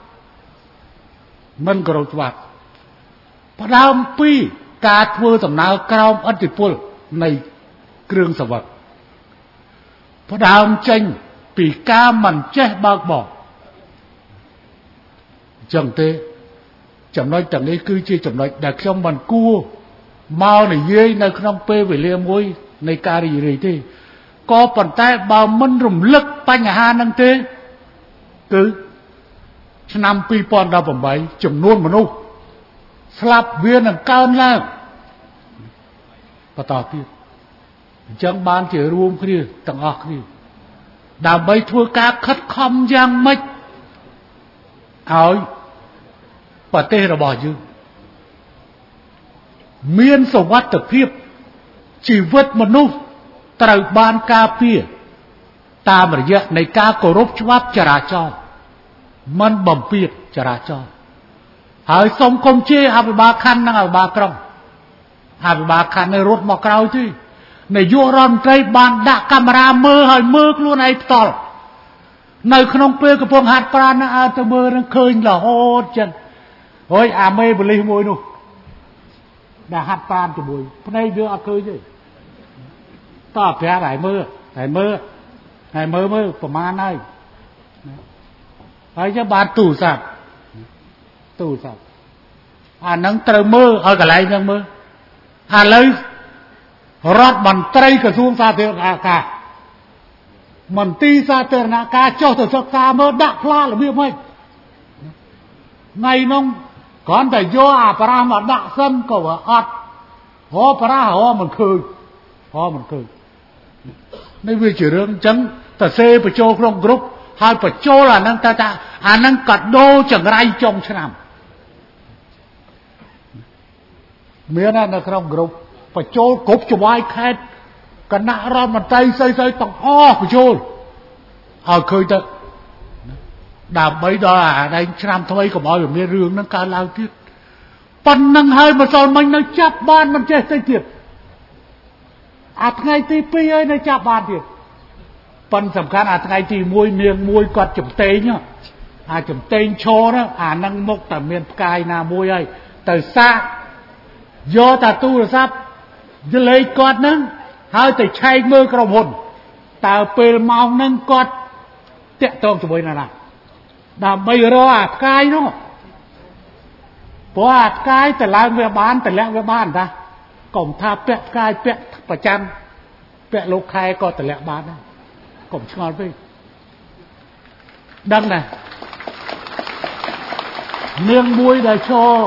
ផ្ដើមពីការធ្វើដំណើរក្រោមឥទ្ធិពលនៃគ្រឿងសង្វឹកផ្ដើមចេញពីការមិនចេះបើកបរអញ្ចឹងទេចំណុចទាំងនេះគឺជាចំណុចដែលខ្ញុំមិនគួរមកនិយាយនៅក្នុងពេលវេលាមួយនៃការរីករាយទេក៏ប៉ុន្តែបើមិនរំលឹកបញ្ហាហ្នឹងទេគឺឆ្នាំ2018ចំនួនមនុស្សស្លាប់វានឹងកើនឡើងបន្តទៀតអញ្ចឹងបានជារួមគ្នាទាំងអស់គ្នាដើម្បីធ្វើការខិតខំយ៉ាងម៉េចឲ្យប្រទេសរបស់យើងមានសុវត្ថិភាពជីវិតមនុស្សត្រូវបានការពារតាមរយៈនៃការគោរពច្បាប់ចរាចរណ៍មិនបំពានចរាចរណ៍ហើយសូមកុំជេរអភិបាលខណ្ឌនិងអភិបាលក្រុងអភិបាលខណ្ឌនៅរត់មកក្រោយទេនាយករដ្ឋមន្ត្រីបានដាក់កាមេរ៉ាមើលហើយមើលខ្លួនឯងផ្ទាល់នៅក្នុងពេលកំពុងហាត់ប្រាណអើទៅមើលនឹងឃើញរហូតចឹងហើយអាមេប៉ូលីសមួយនោះដែលហាត់ប្រាណជាមួយភ្នែកវាអត់ឃើញទេតើប្រាប់ឲ្យមើលប្រមាណហើយចឹងបានទូរស័ព្ទអាហ្នឹងត្រូវមើលឲ្យកន្លែងហ្នឹងមើលឥឡូវរដ្ឋមន្ត្រីក្រសួងសាធារណការមន្ត្រីសាធារណការចុះទៅសិក្សាមើលដាក់ផ្លាករបៀបម៉េចថ្ងៃនោះគ្រាន់តែយកអាប្រាស់មកដាក់សិនក៏វាអត់ហោប្រាស់ហោមិនឃើញនេះវាជារឿងអញ្ចឹងតសេបញ្ចូលក្នុងក្រុមហើយបញ្ចូលអាហ្នឹងតែអាហ្នឹងកាដូចង្រៃចុងឆ្នាំមាននៅក្នុងក្រុមបញ្ចូលគ្រប់ចវាយខេត្តគណៈរដ្ឋមន្ត្រីស្អីទាំងអស់បញ្ចូលឲ្យឃើញទៅដើម្បីដល់អាដែងឆ្នាំថ្មីកុំឲ្យវាមានរឿងហ្នឹងកើតឡើងទៀតប៉ុណ្ណឹងហើយម្សិលមិញនៅចាប់បានមិនចេះទៅទៀតអាថ្ងៃទី2ហើយនៅចាប់បានទៀតប៉ុន្តែសំខាន់អាថ្ងៃទី1នាងមួយគាត់ចំតេងអាចំតេងឈរណាអាហ្នឹងមកតែមានផ្កាយណាមួយហើយទៅសាកយកតាទូរស័ព្ទលេខគាត់ហ្នឹងហើយទៅឆែកមើលក្រុមហ៊ុនតើពេលម៉ោងហ្នឹងគាត់តាក់ទងជាមួយណាដើម្បីរកអាផ្កាយនោះព្រោះអាផ្កាយទៅឡើងវាបានតម្លាក់វាបានតាកុំថាពាក់ផ្កាយពាក់ប្រចាំពាក់លោកខែក៏តម្លាក់បានដែរកុំឆ្ងល់ពេកដឹងណានាងមួយដែលឈរ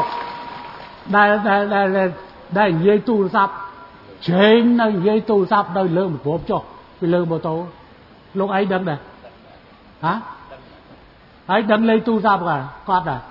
ដែលនិយាយទូរស័ព្ទជែងនៅនិយាយទូរស័ព្ទនៅលើប្រព័ន្ធចុះពីលើម៉ូតូលោកឯងដឹងដែរហ៎ហើយដឹងលេខទូរស័ព្ទគាត់ដែរ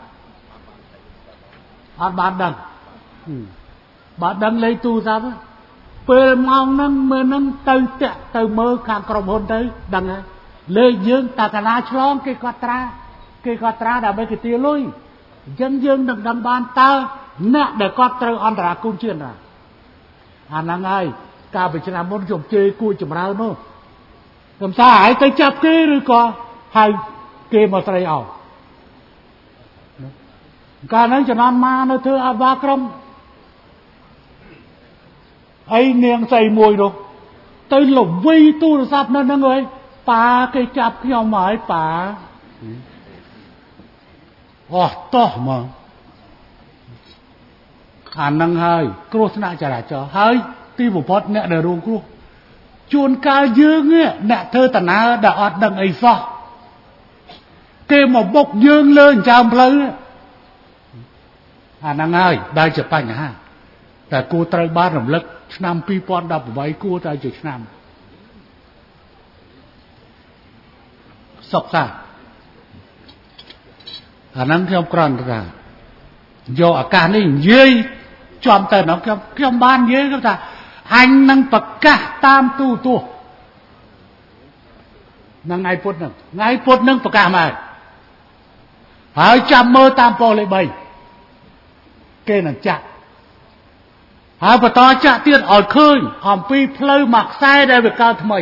អត់បានដឹងបើដឹងលេខទូរស័ព្ទពេលម៉ោងហ្នឹងមើលហ្នឹងទៅតាក់ទៅមើលខាងក្រុមហ៊ុនទៅដឹងហើយលេខយើងតាកណាឆ្លងគេគាត់ត្រាដើម្បីគេទាលុយអញ្ចឹងយើងនឹងដឹងបានតើអ្នកដែលគាត់ត្រូវអន្តរាគមន៍ជាតិណាអាហ្នឹងហើយកាលពីឆ្នាំមុនខ្ញុំជេរគួរចម្រើននោះខ្ញុំថាឲ្យទៅចាប់គេឬក៏ហៅគេមកស្រីអោកាលហ្នឹងចំណាំមកនៅធ្វើអបាក្រុមអីនាងស្អីមួយនោះទៅលវីទូរស័ព្ទនៅហ្នឹងហើយប៉ាគេចាប់ខ្ញុំមកហើយប៉ាអូតោះមកអាហ្នឹងហើយគ្រោះថ្នាក់ចរាចរណ៍ហើយទីបំផុតអ្នកដែលរងគ្រោះជួនកាលយើងអ្នកធ្វើដំណើរដែលអត់ដឹងអីសោះគេមកបុកយើងលើអញ្ចឹងផ្លូវអាហ្នឹងហើយដែលជាបញ្ហាតែគួរត្រូវបានរំលឹកឆ្នាំ2018គួរតែជាឆ្នាំសុខសាន្តអាហ្នឹងខ្ញុំគ្រាន់តែយកឱកាសនេះនិយាយចំទៅនោះខ្ញុំបាននិយាយថាអញនឹងប្រកាសតាមទូទស្សន៍នឹងថ្ងៃពុធនឹងប្រកាសមកហើយចាំមើលតាមប៉ុស្តិ៍លេខ3គេនឹងចាក់ហើយបន្តចាក់ទៀតឲ្យឃើញអំពីផ្លូវមួយខ្សែដែលវាកើតថ្មី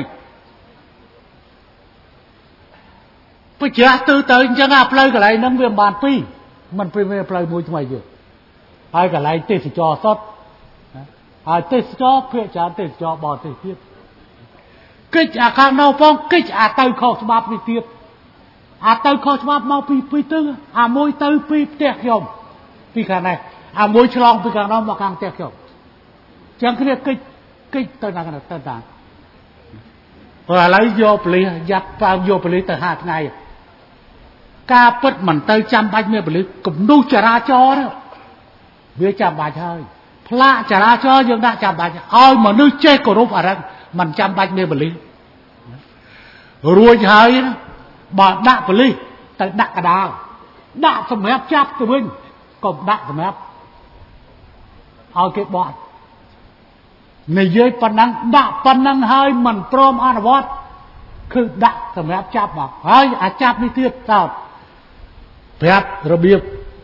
ប្រជ្រះទៅអញ្ចឹងអាផ្លូវកន្លែងហ្នឹងវាមិនបានពីរមិនពីផ្លូវមួយថ្មីទៀតហើយកន្លែងទេសចរសុទ្ធហើយទេសចរភាគច្រើនទេសចរបរទេសទៀតកិច្ចអាខាងនោះផងកិច្ចអាទៅខុសច្បាប់នេះទៀតអាទៅខុសច្បាប់មកពីទៅអាមួយទៅពីផ្ទះខ្ញុំពីខាងនេះអាមួយឆ្លងពីខាងនោះមកខាងផ្ទះខ្ញុំចឹងគ្នាកិច្ចទៅណាទៅតាមព្រោះឥឡូវយកប៉ូលីសយ៉ាប់ប៉ាវយកប៉ូលីសទៅ5ថ្ងៃការពិតមិនទៅចាំបាច់មានប៉ូលីសគំនូសចរាចរណ៍វាចាំបាច់ហើយផ្លាកចរាចរណ៍យើងដាក់ចាំបាច់ឲ្យមនុស្សចេះគោរពអរិយមិនចាំបាច់មានប៉ូលីសរួចហើយបើដាក់ប៉ូលីសទៅដាក់កដាលដាក់សម្រាប់ចាប់ទៅវិញកុំដាក់សម្រាប់ឲ្យគេបត់និយាយប៉ុណ្ណឹងដាក់ប៉ុណ្ណឹងហើយមិនព្រមអនុវត្តគឺដាក់សម្រាប់ចាប់មកហើយអាចាប់នេះទៀតតើប្រាប់របៀប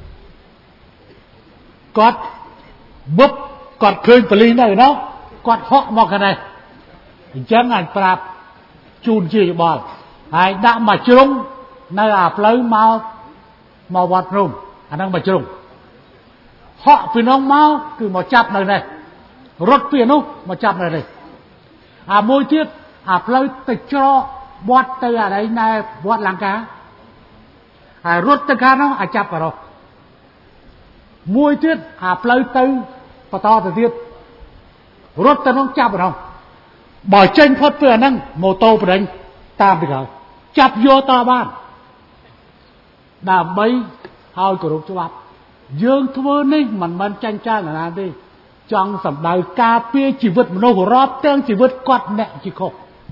គាត់បុកគាត់ឃើញប៉ូលីសនៅនោះគាត់ហក់មកខាងនេះអញ្ចឹងអាចប្រាប់ជូនជាយោបល់ហើយដាក់មកជ្រុងនៅអាផ្លូវមកវត្តភ្នំអាហ្នឹងមកជ្រុងហក់ពីនោះមកគឺមកចាប់នៅនេះរត់ពីនោះមកចាប់នៅនេះអាមួយទៀតអាផ្លូវទៅច្រកវត្តទៅអានេះណែវត្តលង្កាហើយរត់ទៅខាងនោះអាចចាប់បរោះមួយទៀតអាផ្លូវទៅបន្តទៅទៀតរត់ទៅនោះចាប់បរោះបើចេញផុតពីអាហ្នឹងម៉ូតូបដិញតាមពីក្រោយចាប់យកតបានដើម្បីឲ្យគោរពច្បាប់យើងធ្វើនេះមិនមែនចាញ់ចាលណាទេចង់សម្ដៅការពារជីវិតមនុស្សរាប់ទាំងជីវិតគាត់អ្នកជាខុស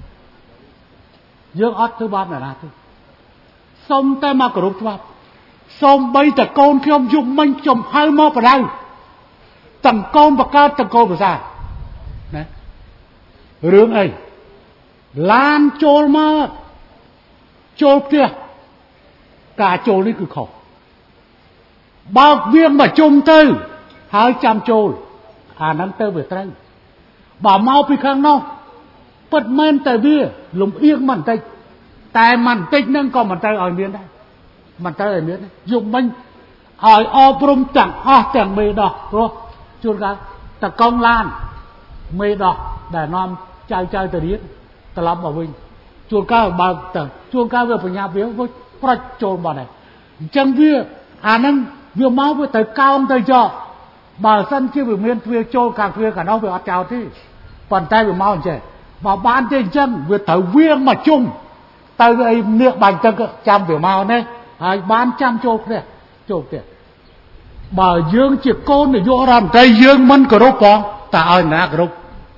យើងអត់ធ្វើបាបណាទេសុំតែមកគោរពច្បាប់សូម្បីតែកូនខ្ញុំយុគមិញចំហៅមកបដៅទាំងកូនបកើតទាំងកូនប្រសាណារឿងអីឡានចូលមកចូលផ្ទះការចូលនេះគឺខុសបើកវាមកជុំទៅហើយចាំចូលអាហ្នឹងទៅវាត្រូវបើមកពីខាងនោះពិតមែនតែវាលំអៀងមិនបន្តិចតែមិនបន្តិចហ្នឹងក៏មិនត្រូវឲ្យមានដែរមិនត្រូវឲ្យមានយុគមិញឲ្យអប់រំទាំងអស់ទាំងមេដោះព្រោះជួនកាលតកង់ឡានមេដោះដែលនាំចៅទៅរៀនត្រឡប់មកវិញជួនកាលបើទៅជួនកាលវាបញ្ញាប់វាប្រុចចូលមកដែរអញ្ចឹងវាអាហ្នឹងវាមកវាទៅកោងទៅចោលបើសិនជាវាមានទ្វារចូលខាងទ្វារកាលនោះវាអត់ចោលទេប៉ុន្តែវាមកអញ្ចឹងបើបានទេអញ្ចឹងវាត្រូវវាមកជុំទៅអីនៀកបាញ់ទឹកចាំវាមកនេះហើយបានចាំចូលផ្ទះបើយើងជាកូននាយករដ្ឋមន្ត្រីយើងមិនគោរពផងតើឲ្យណាគោរព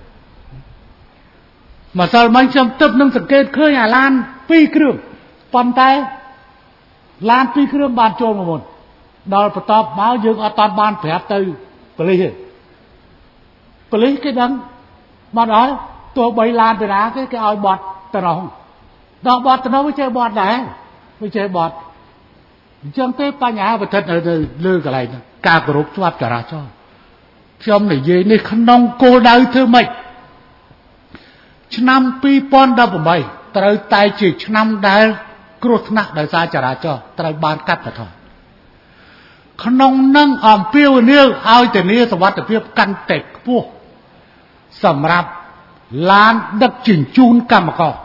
ម្សិលមិញខ្ញុំទឹកនឹងសង្កេតឃើញអាឡាន2គ្រឿងប៉ុន្តែឡាន2គ្រឿងបានចូលមកមុនដល់បន្ទាប់មកយើងអត់តាន់បានប្រាប់ទៅប៉ូលីសទេប៉ូលីសគេដឹងបាត់ហើយទោះបីឡានទៅណាគេឲ្យបត់ទៅនោះដល់បត់ទៅនោះវាចេះបត់ដែរវាចេះបត់អញ្ចឹងទេបញ្ហាប្រតិបត្តិនៅលើកន្លែងការគោរពច្បាប់ចរាចរណ៍ខ្ញុំនិយាយនេះក្នុងគោលដៅធ្វើម៉េចឆ្នាំ2018ត្រូវតែជាឆ្នាំដែលគ្រោះថ្នាក់ដោយសារចរាចរណ៍ត្រូវបានកាត់បន្ថយក្នុងនឹងអំពាវនាវឲ្យធានាសុវត្ថិភាពកាន់តែខ្ពស់សម្រាប់ឡានដឹកជញ្ជូនកម្មករ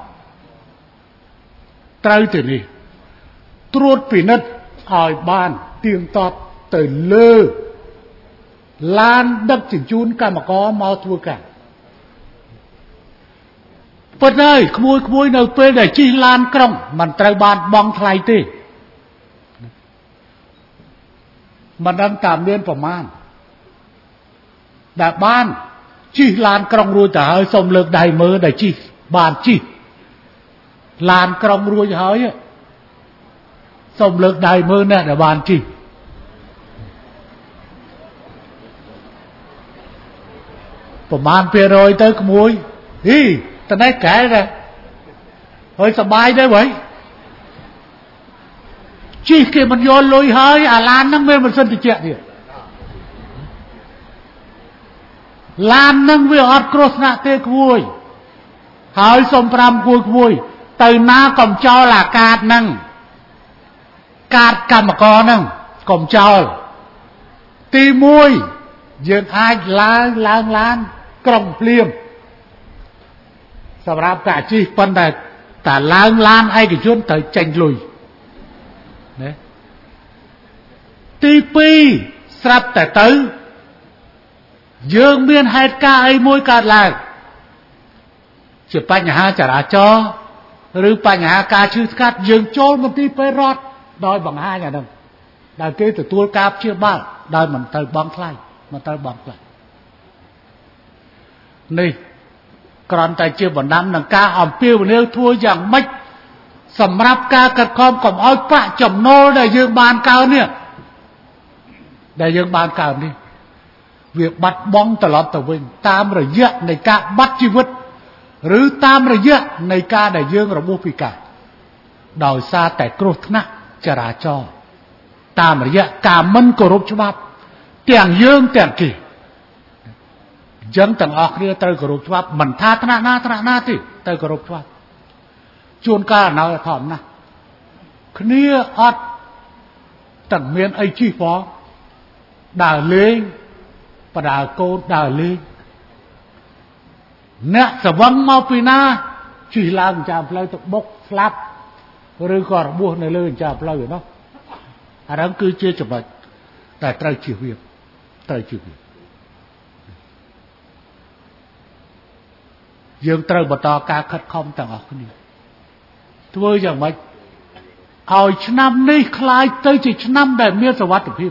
ត្រូវធានាត្រួតពិនិត្យឲ្យបានទៀងទាត់ទៅលើឡានដឹកជញ្ជូនកម្មករមកធ្វើការប៉ុន្តែក្មួយនៅពេលដែលជិះឡានក្រុងមិនត្រូវបានបង់ថ្លៃទេมันดังตามเรียนประมาณแต่บ้านจีลานกรองรวยแต่เฮ้ยสมเลิกได้มือได้จีบ้านจีลานกรองรวยเฮ้ยสมเลิกได้มือเนี่ยแต่บ้านจีประมาณเพียรอยเตอขโมยฮีตอนนี้แก่เลยเฮ้ยสบายได้ไหมจีเกมันโยนลอยเฮ้ยลานนั่งเมื่อมันสนติเจเนี่ยลานนั่งเวอดโครสนาเตะขโมยหายสมพรำกุยขโมยตื่นหน้ากล่อมเจ้าหลักการนั่งการกรรมกรนั่งกล่อมเจ้าตีมวยยืนอายล้างกล่อมเปลี่ยมสำหรับกาจีปันแต่ล้างไอ้กี่ชนแต่เจงลุยเนี่ยตีปีสลับแต่ตื้อยืงเมียนเหตุการณ์ไอ้มวยการแรงจะปัญหาจราจรหรือปัญหาการชื่อกัดยืงโจรมันตีไปรอดโดยบังหาอย่างนั้นได้เกิดตัวกาบเชื่อบ้านได้มันเตยบังใครมันเตยบังใครนี่กรอนแต่เชื่อบนน้ำหนังกาอ่อมเปี้ยวเนื้อทั่วอย่างไม่สำหรับการกระทำของอ้อยประจำโน่ได้ยืงบานเก่าเนี่ยได้ยืงบานเก่านี่เวียกบัดบ้องตลอดตะเวนตามระยะในการบัดชีวิตหรือตามระยะในการได้ยืงระบบพิการโดยซาแต่กรุธนะจราจรตามระยะการมันกรุบฉบับเตียงยืงเตียงกี่ยังต่างออกเรือเตยกรุบฉบับมันท่าธนาที่เตยกรุบฉบับชวนการเอาถอมนะคเนียอดต่างเมียนไอชีฟอด่าเลี้ยงประดาโกด่าเลี้ยงเนี่ยสวังมาปีนาชีลางจามเพลย์ตกบกสลับหรือก็บัวในเรื่องจามเพลย์เนาะอันนั้นคือเชื่อจับได้แต่ไตรชีวิตยังไตรบต่อการคัดคอมต่างออกนี่ตัวอย่างไรเอาชนะนี่คลายเตยจิชนะแบบเมียสวัสดิภพ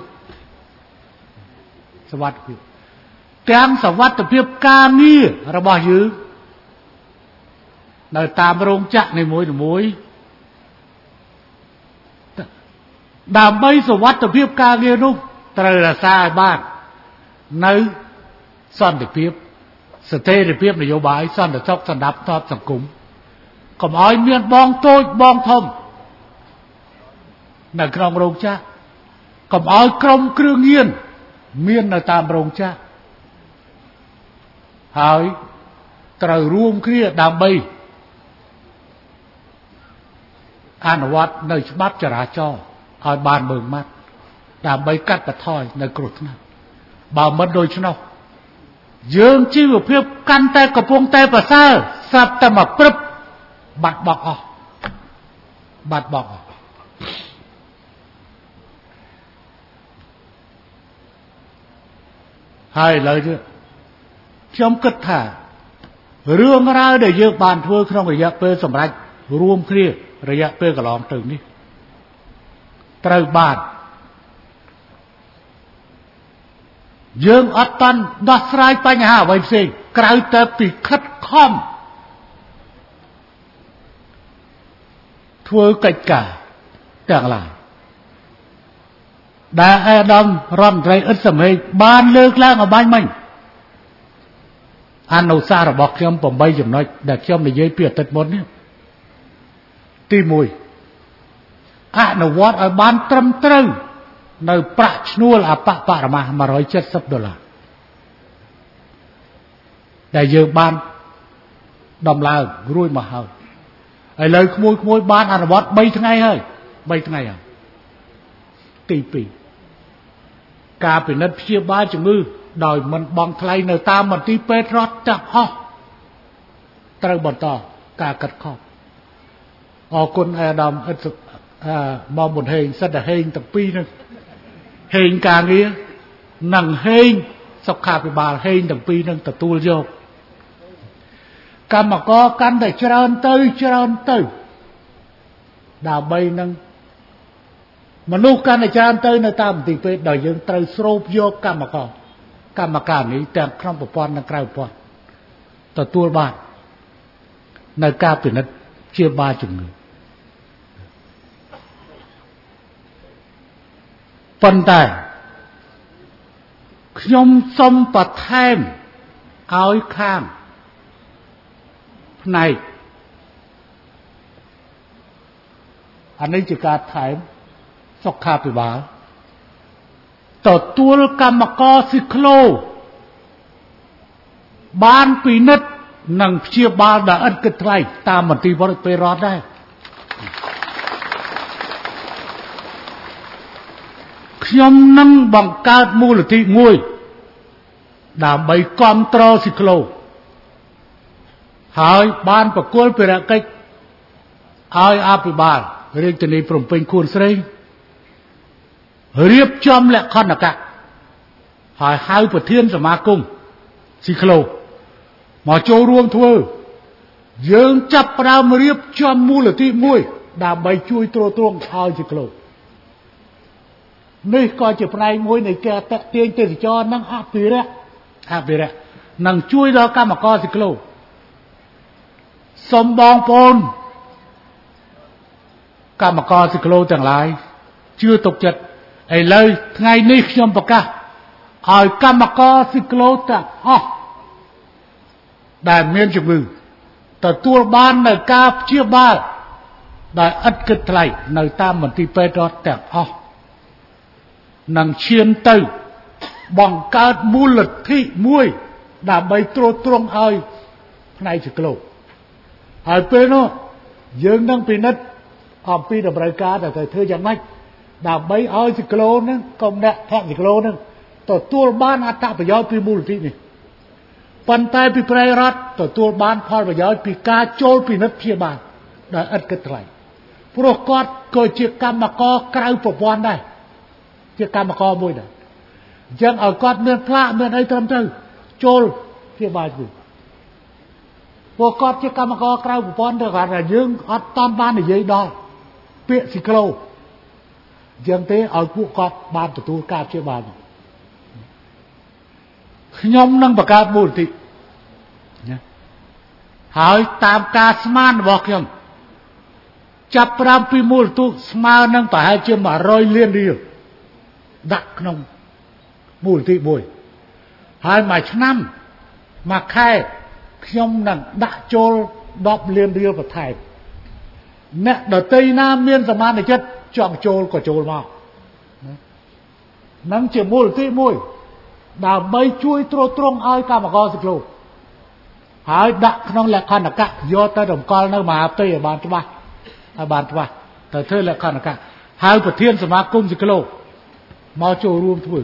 แต่งสวัสดิภพการนี้ระบายยื้อในตามโรงจักรในมวยดามใบสวัสดิภพการนี้นุ่มตระซาบ้านในซ่อนดิภพสเตดิภพนโยบายซ่อนแต่ชอบสนับทอดสังคมก็อ้อยเมียนบองโต้บองทมในกรองโรงจักรก็อ้อยกรมเครื่องเงียนเมียนในตามโรงจักรหายตระรวมเครียดดามใบอนุวัตในฉบับจราจรเอาบานเมืองมัดดามใบกัดกระถอยในกรุธนะบ่าวมันโดยชนกยืงชีวเพียบกันแต่กระพงแต่ประเสริฐสับแต่มาปรึบบัดบอกออกให้เลยเนี่ยชมกึศถ่าเรื่องราวได้เยอะบานทั่วครองระยะเปิดสมรัยรวมเครียดระยะเปิดกระลองตึงนี่ไตรบาทยืงอัตตันดัสไรปัญหาไว้เสียกลายแต่ปีคัดข้อมทั่วกิจการต่างหลายได้อาดัมร่อนไรอึดสมัยบ้านเลิกแล้วเอาบ้านมันอันเอาซาระบอกเชื่อมผมใบจำน้อยแต่เชื่อมในเยื่อเปียติดหมดเนี่ยตีมวยอันเอาวัดเอาบ้านตรมตรึงในประชนัวลาปะปะมา$170ได้เยอะบ้านดำลาวรุ่ยมาเฮาไอ้เลยขโมยบ้านอันวัดใบทั้งไงเฮ้ยใบทั้งไงอ่ะตีปีกาเป็นนัดเพียบ้านจังมือโดยมันบองไทยในตามมันตีเป็ดรอดจับห่อตระบต่อกากัดข้อออกคนอาดำมองบนเฮงสัตว์เฮงตั้งปีนึงเฮงกางเงี้ยนั่งเฮงสกขาไปบาเฮงตั้งปีนึงแต่ตัวโยกการมาก่อกันได้เจริญเตยดาวใบนึงមនុស្សកាន់តែច្រើនទៅនៅតាមមន្ទីរពេទ្យដែលយើងត្រូវស្រូបយកកម្មការនេះទាំងក្នុងប្រព័ន្ធនិងក្រៅប្រព័ន្ធទទួលបាននៅការពិនិត្យព្យាបាលជំងឺប៉ុន្តែខ្ញុំសូមបន្ថែមឲ្យខាងផ្នែកអានេះជាការថែមសុខាភិបាលទទួលកម្មករស៊ីក្លូបានពិនិត្យនិងព្យាបាលដោយឥតគិតថ្លៃតាមមន្ទីរពេទ្យរដ្ឋដែរខ្ញុំនឹងបង្កើតមូលនិធិមួយដើម្បីគ្រប់គ្រងស៊ីក្លូហើយបានប្រគល់ភារកិច្ចឲ្យអភិបាលរាជធានីភ្នំពេញខួនស្រីរៀបចំលក្ខណ្ឌកាហើយហៅប្រធានសមាគមស៊ីក្លូមកចូលរួមធ្វើយើងចាប់ផ្ដើមរៀបចំមូលនិធិមួយដើម្បីជួយទ្រទ្រង់ឲ្យស៊ីក្លូនេះក៏ជាផ្នែកមួយនៃការតាក់ទាញទេសចរនិងអភិរក្សនិងជួយដល់កម្មករស៊ីក្លូសូមបងប្អូនកម្មករស៊ីក្លូទាំងឡាយជឿទុកចិត្តឥឡូវថ្ងៃនេះខ្ញុំប្រកាសឲ្យកម្មករស៊ីក្លូទាំងអស់ដែលមានជំងឺទទួលបាននៅការព្យាបាលដោយឥតគិតថ្លៃនៅតាមមន្ទីរពេទ្យរដ្ឋទាំងអស់នឹងឈានទៅបង្កើតមូលនិធិមួយដើម្បីទ្រទ្រង់ឲ្យផ្នែកស៊ីក្លូហើយពេលនោះយើងនឹងពិនិត្យអំពីតម្រូវការដែលត្រូវធ្វើយ៉ាងម៉េចដើម្បីឲ្យស៊ីក្លូនឹងកុំដាក់ផាក់ស៊ីក្លូនឹងទទួលបានអត្ថប្រយោជន៍ពីមូលនិធិនេះប៉ុន្តែពីប្រៃរដ្ឋទទួលបានផលប្រយោជន៍ពីការចូលពិនិត្យព្យាបាលដោយឥតគិតថ្លៃព្រោះគាត់ក៏ជាកម្មករក្រៅប្រព័ន្ធដែរជាកម្មករមួយដែរអញ្ចឹងឲ្យគាត់មានផ្លាកមានអីត្រឹមត្រូវចូលព្យាបាលជួយពួកគាត់ជាកម្មករក្រៅប្រព័ន្ធទៅគាត់ថាយើងអត់តាមបាននិយាយដល់ពាក្យស៊ីក្លូអញ្ចឹងទេឲ្យពួកគាត់បានទទួលការព្យាបាលខ្ញុំនឹងបង្កើតមូលនិធិហើយតាមការស្មានរបស់ខ្ញុំចាប់ផ្ដើមពីមូលនិធិស្មើនឹងប្រហែលជា100លានរៀលដាក់ក្នុងមូលនិធិមួយហើយមួយឆ្នាំមួយខែខ្ញុំនឹងដាក់ចូល10លានរៀលបន្ថែមអ្នកដទៃណាមានសមានចិត្តចង់ចូលក៏ចូលមកនឹងជាមូលនិធិមួយដើម្បីជួយទ្រទ្រង់ឲ្យកម្មករស៊ីក្លូហើយដាក់ក្នុងលក្ខណ្ឌកៈយកទៅតម្កល់នៅមហាផ្ទៃឲ្យបានច្បាស់ទៅធ្វើលក្ខណ្ឌកៈហើយប្រធានសមាគមស៊ីក្លូមកចូលរួមធ្វើ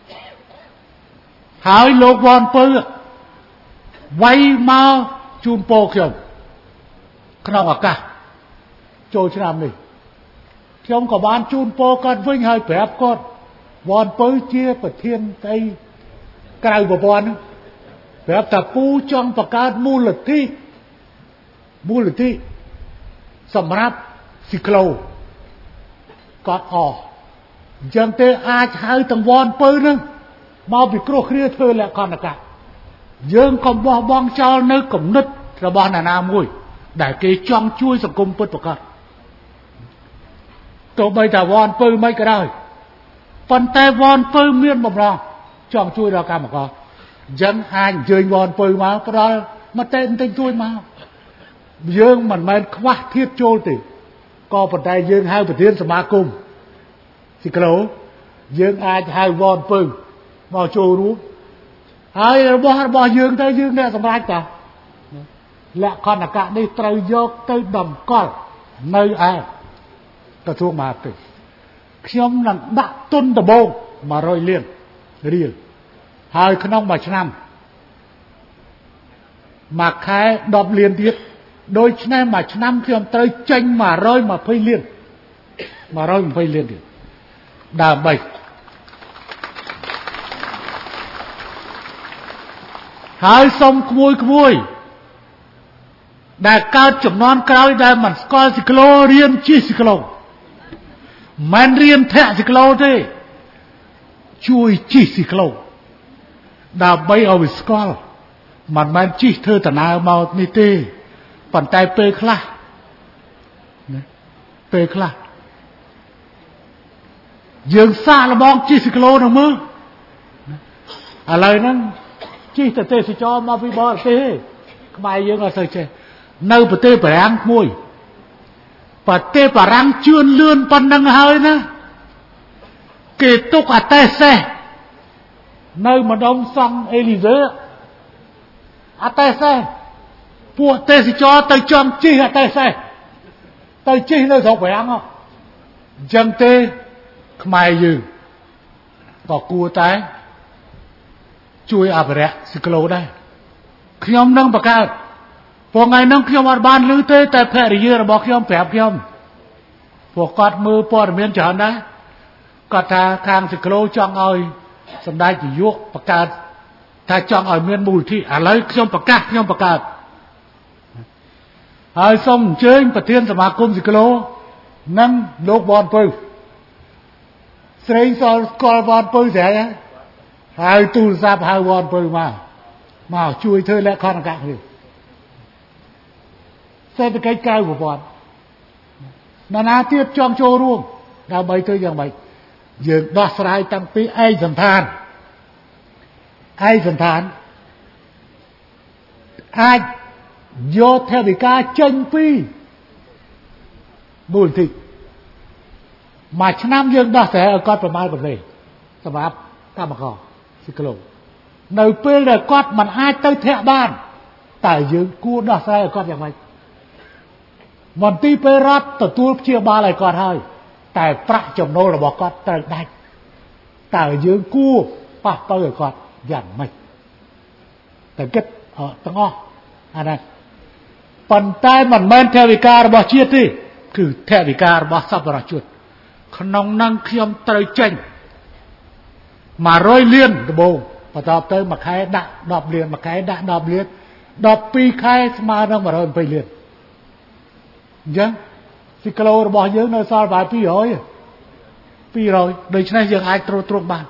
ហើយលោកវ៉ាន់ពៅវាយមកជូនពរខ្ញុំក្នុងឱកាសចូលឆ្នាំនេះខ្ញុំក៏បានជូនពរគាត់វិញហើយប្រាប់គាត់វ៉ាន់ពៅជាប្រធានស្អីក្រៅប្រព័ន្ធប្រាប់ថាពូចង់បង្កើតមូលនិធិសម្រាប់ស៊ីក្លូគាត់អអញ្ចឹងទេអាចហៅទាំងវ៉ាន់ពៅនឹងមកពិគ្រោះគ្នាធ្វើលក្ខណ្ឌកៈយើងកុំបោះបង់ចោលនៅគំនិតរបស់អ្នកណាមួយដែលគេចង់ជួយសង្គមពិតប្រាកដទោះបីតែវ៉ាន់ពៅមិនក៏ដោយប៉ុន្តែវ៉ាន់ពៅមានបំណងចង់ជួយដល់កម្មករអញ្ចឹងអាចអញ្ជើញវ៉ាន់ពៅមកផ្ដល់មតិបន្តិចជួយមកយើងមិនមែនខ្វះធៀបចូលទេក៏ប៉ុន្តែយើងហៅប្រធានសមាគមស៊ីក្លូយើងអាចហៅវ៉ាន់ពៅមកចូលរួមហើយរបស់យើងទៅយើងអ្នកសម្រេចតាលក្ខណ្ឌកៈនេះត្រូវយកទៅតម្កល់នៅឯក្រសួងមហាផ្ទៃខ្ញុំនឹងដាក់ទុនដំបូង100លានរៀលហើយក្នុងមួយឆ្នាំមួយខែ10លានទៀតដូច្នេះមួយឆ្នាំខ្ញុំត្រូវចេញ120លានទៀតដើម្បីហើយសុំក្មួយដែលកើតចំនួនក្រោយដែលមិនស្គាល់ស៊ីក្លូរៀនជិះស៊ីក្លូមិនរៀនធាក់ស៊ីក្លូទេជួយជីស៊ីក្លូដើម្បីឲ្យវាស្គាល់មិនមែនជីធ្វើដំណើរមកនេះទេប៉ុន្តែពេលខ្លះពេលខ្លះយើងសាកល្បងជីស៊ីក្លូនឹងមើលឥឡូវហ្នឹងជីទៅទេសចរមកពីបរទេសខ្មែរយើងអត់សូវចេះនៅប្រទេសបារាំងមួយប្រទេសបារាំងជឿនលឿនប៉ុណ្ណឹងហើយណាគេទុកអតេសេសនៅម្ដុំសង់អេលីហ្សេអតេសេសពួកទេសចរទៅចង់ជីអតេសេសទៅជីនៅស្រុកបារាំងអញ្ចឹងទេខ្មែរយើងក៏គួរតែជួយអភិរក្សស៊ីក្លូដែរខ្ញុំនឹងបង្កើតព្រោះថ្ងៃហ្នឹងខ្ញុំអត់បានឮទេតែភរិយារបស់ខ្ញុំប្រាប់ខ្ញុំពួកគាត់មើលព័ត៌មានច្រើនដែរគាត់ថាខាងស៊ីក្លូចង់ឲ្យសម្ដេចនាយកបង្កើតថាចង់ឲ្យមានមូលនិធិឥឡូវខ្ញុំប្រកាសខ្ញុំបង្កើតហើយសូមអញ្ជើញប្រធានសមាគមស៊ីក្លូនិងលោកបនពៅស្រីសល់ស្គាល់បនពៅស្រែកហើយទូរស័ព្ទហៅបនពៅមកជួយធ្វើលក្ខខណ្ឌអគ្គសេដ្ឋកិច្ចក្រៅប្រព័ន្ធណាទៀតចង់ចូលរួមដើម្បីធ្វើយ៉ាងម៉េចយើងដោះស្រាយតាំងពីឯកសណ្ឋានអាចយកថវិកាចេញពីមូលនិធិមួយឆ្នាំយើងដោះស្រាយឲ្យគាត់ប្រមាណប្រទេសសម្រាប់កម្មករស៊ីក្លូនៅពេលដែលគាត់មិនអាចទៅធាក់បានតើយើងគួរដោះស្រាយឲ្យគាត់យ៉ាងម៉េចមន្ទីរពេទ្យរដ្ឋទទួលព្យាបាលឲ្យគាត់ហើយតែប្រាក់ចំណូលរបស់គាត់ត្រូវដាច់តើយើងគួរប៉ះទៅឲ្យគាត់យ៉ាងម៉េចតែគិតទាំងអស់អាហ្នឹងប៉ុន្តែមិនមែនថវិការបស់ជាតិទេគឺថវិការបស់សប្បុរសជនក្នុងហ្នឹងខ្ញុំត្រូវចេញ100លានដំបូងបន្ទាប់ទៅមួយខែដាក់10លានមួយខែដាក់10លាន12ខែស្មើនឹង120លានអញ្ចឹងស៊ីក្លូរបស់យើងនៅសល់ប្រហែល200ដូច្នេះយើងអាចទ្រទ្រង់បាន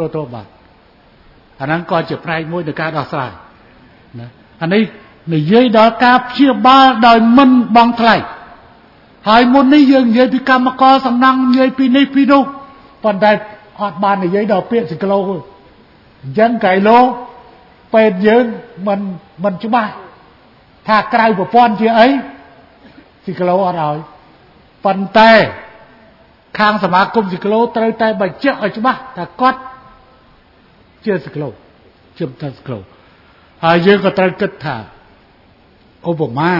អាហ្នឹងក៏ជាផ្នែកមួយនៃការដោះស្រាយណាអានេះនិយាយដល់ការព្យាបាលដោយមិនបង់ថ្លៃហើយមុននេះយើងនិយាយពីកម្មករសំណង់និយាយពីនេះពីនោះប៉ុន្តែអត់បាននិយាយដល់ពាក្យស៊ីក្លូទេអញ្ចឹងកៃឡូពេទ្យយើងមិនច្បាស់ថាក្រៅប្រព័ន្ធជាអីស៊ីក្លូអត់ហើយប៉ុន្តែខាងសមាគមស៊ីក្លូត្រូវតែបញ្ជាក់ឲ្យច្បាស់ថាគាត់ជាស៊ីក្លូជាស៊ីក្លូហើយយើងក៏ត្រូវគិតថាឧបមា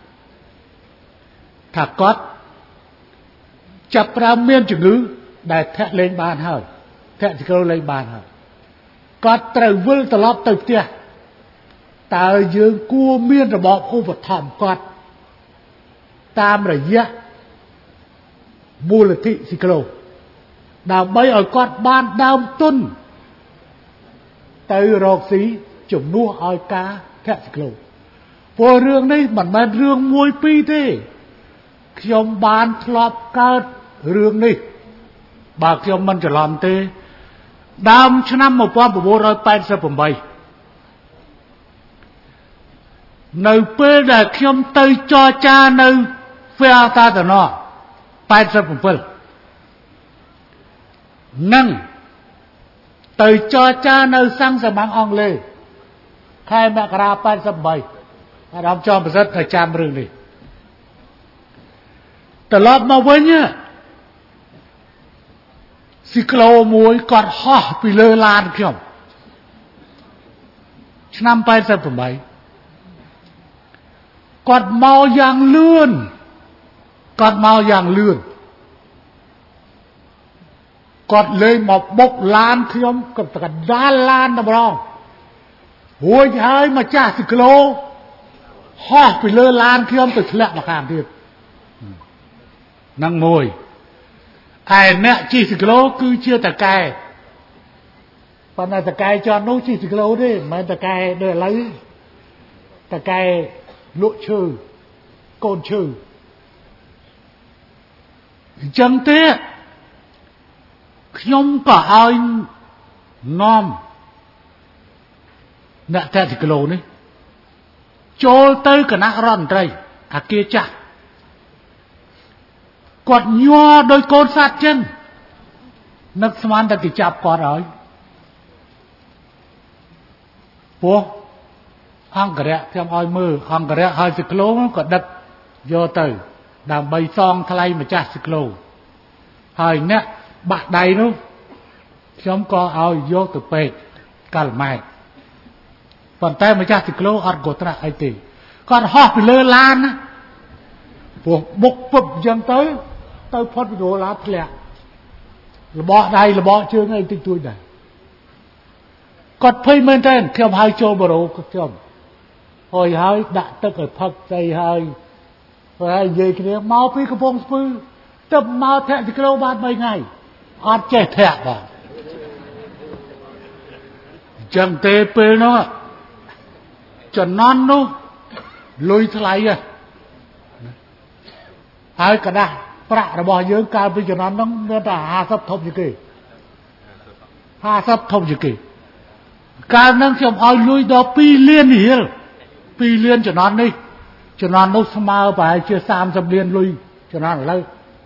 ថាគាត់ចាប់ផ្ដើមមានជំងឺដែលធាក់លេងបានហើយធាក់ស៊ីក្លូលេងបានហើយគាត់ត្រូវវិលត្រឡប់ទៅផ្ទះតើយើងគួរមានរបបឧបត្ថម្ភគាត់តាមរយៈមូលនិធិស៊ីក្លូដើម្បីឲ្យគាត់បានដើមទុនទៅរកស៊ីជំនួសឲ្យការធាក់ស៊ីក្លូព្រោះរឿងនេះមិនមែនរឿងមួយពីរទេខ្ញុំបានធ្លាប់កើតរឿងនេះបើខ្ញុំមិនច្រឡំទេដើមឆ្នាំ1988នៅពេលដែលខ្ញុំទៅចរចានៅហ្វែតាតណោ87នឹងទៅចរចានៅសាំងសាម៉ាំងអង់គ្លេសខែមករា88អាដាមចំប្រសិទ្ធទៅចាំរឿងនេះត្រឡប់មកវិញស៊ីក្លូមួយគាត់ហោះពីលើឡានខ្ញុំឆ្នាំ88គាត់មកយ៉ាងលឿនគាត់លេងមកបុកឡានខ្ញុំគាត់កដាលឡានតម្រងរួចហើយម្ចាស់ស៊ីក្លូហោះពីលើឡានខ្ញុំទៅធ្លាក់មកខាងទៀតនឹងមួយឯអ្នកជិះស៊ីក្លូគឺជាតកែប៉ុន្តែតកែចន់នោះជិះស៊ីក្លូទេមិនមែនតកែដូចឥឡូវតកែលក់ឈើកូនឈើអញ្ចឹងទេខ្ញុំក៏ឲ្យនាំអ្នកតែគីឡូនេះចូលទៅគណៈរដ្ឋមន្ត្រីអាគារចាស់គាត់ញ័រដោយកូនសត្វចឹងនឹកស្មានតែគេចាប់គាត់ហើយពោះអង្គរៈខ្ញុំឲ្យមើលអង្គរៈហើយស៊ីក្លូក៏ដឹកយកទៅដើម្បីសងថ្លៃម្ចាស់ស៊ីក្លូហើយអ្នកបាក់ដៃនោះខ្ញុំក៏ឲ្យយកទៅពេទ្យកាល់ម៉ែតប៉ុន្តែម្ចាស់ស៊ីក្លូអត់ក៏ត្រាស់អីទេគាត់ហោះពីលើឡានណាពោះបុកពឹបអញ្ចឹងទៅផុតពីលើឡានធ្លាក់របស់ដៃរបស់ជើងអីតិចតួចដែរគាត់ភ័យមែនតើខ្ញុំឲ្យចូលបរោខ្ញុំហើយដាក់ទឹកឲ្យផឹកស្អីហើយនិយាយគ្នាមកពីកំពង់ស្ពឺទៅមកធាក់ទីក្រូបាន3ថ្ងៃអត់ចេះធាក់បាទចឹងទេពេលនោះចំណន់នោះលុយថ្លៃហើយកដាស់ប្រាក់របស់យើងកាលពីចំណន់នោះមានតែ50ធំជាងគេ50ធំជាងគេកាលហ្នឹងខ្ញុំឲ្យលុយដល់2លានរៀល2លានចំណន់នេះចំណន់នោះស្មើប្រហែលជា30លានលុយចំណន់ឥឡូវ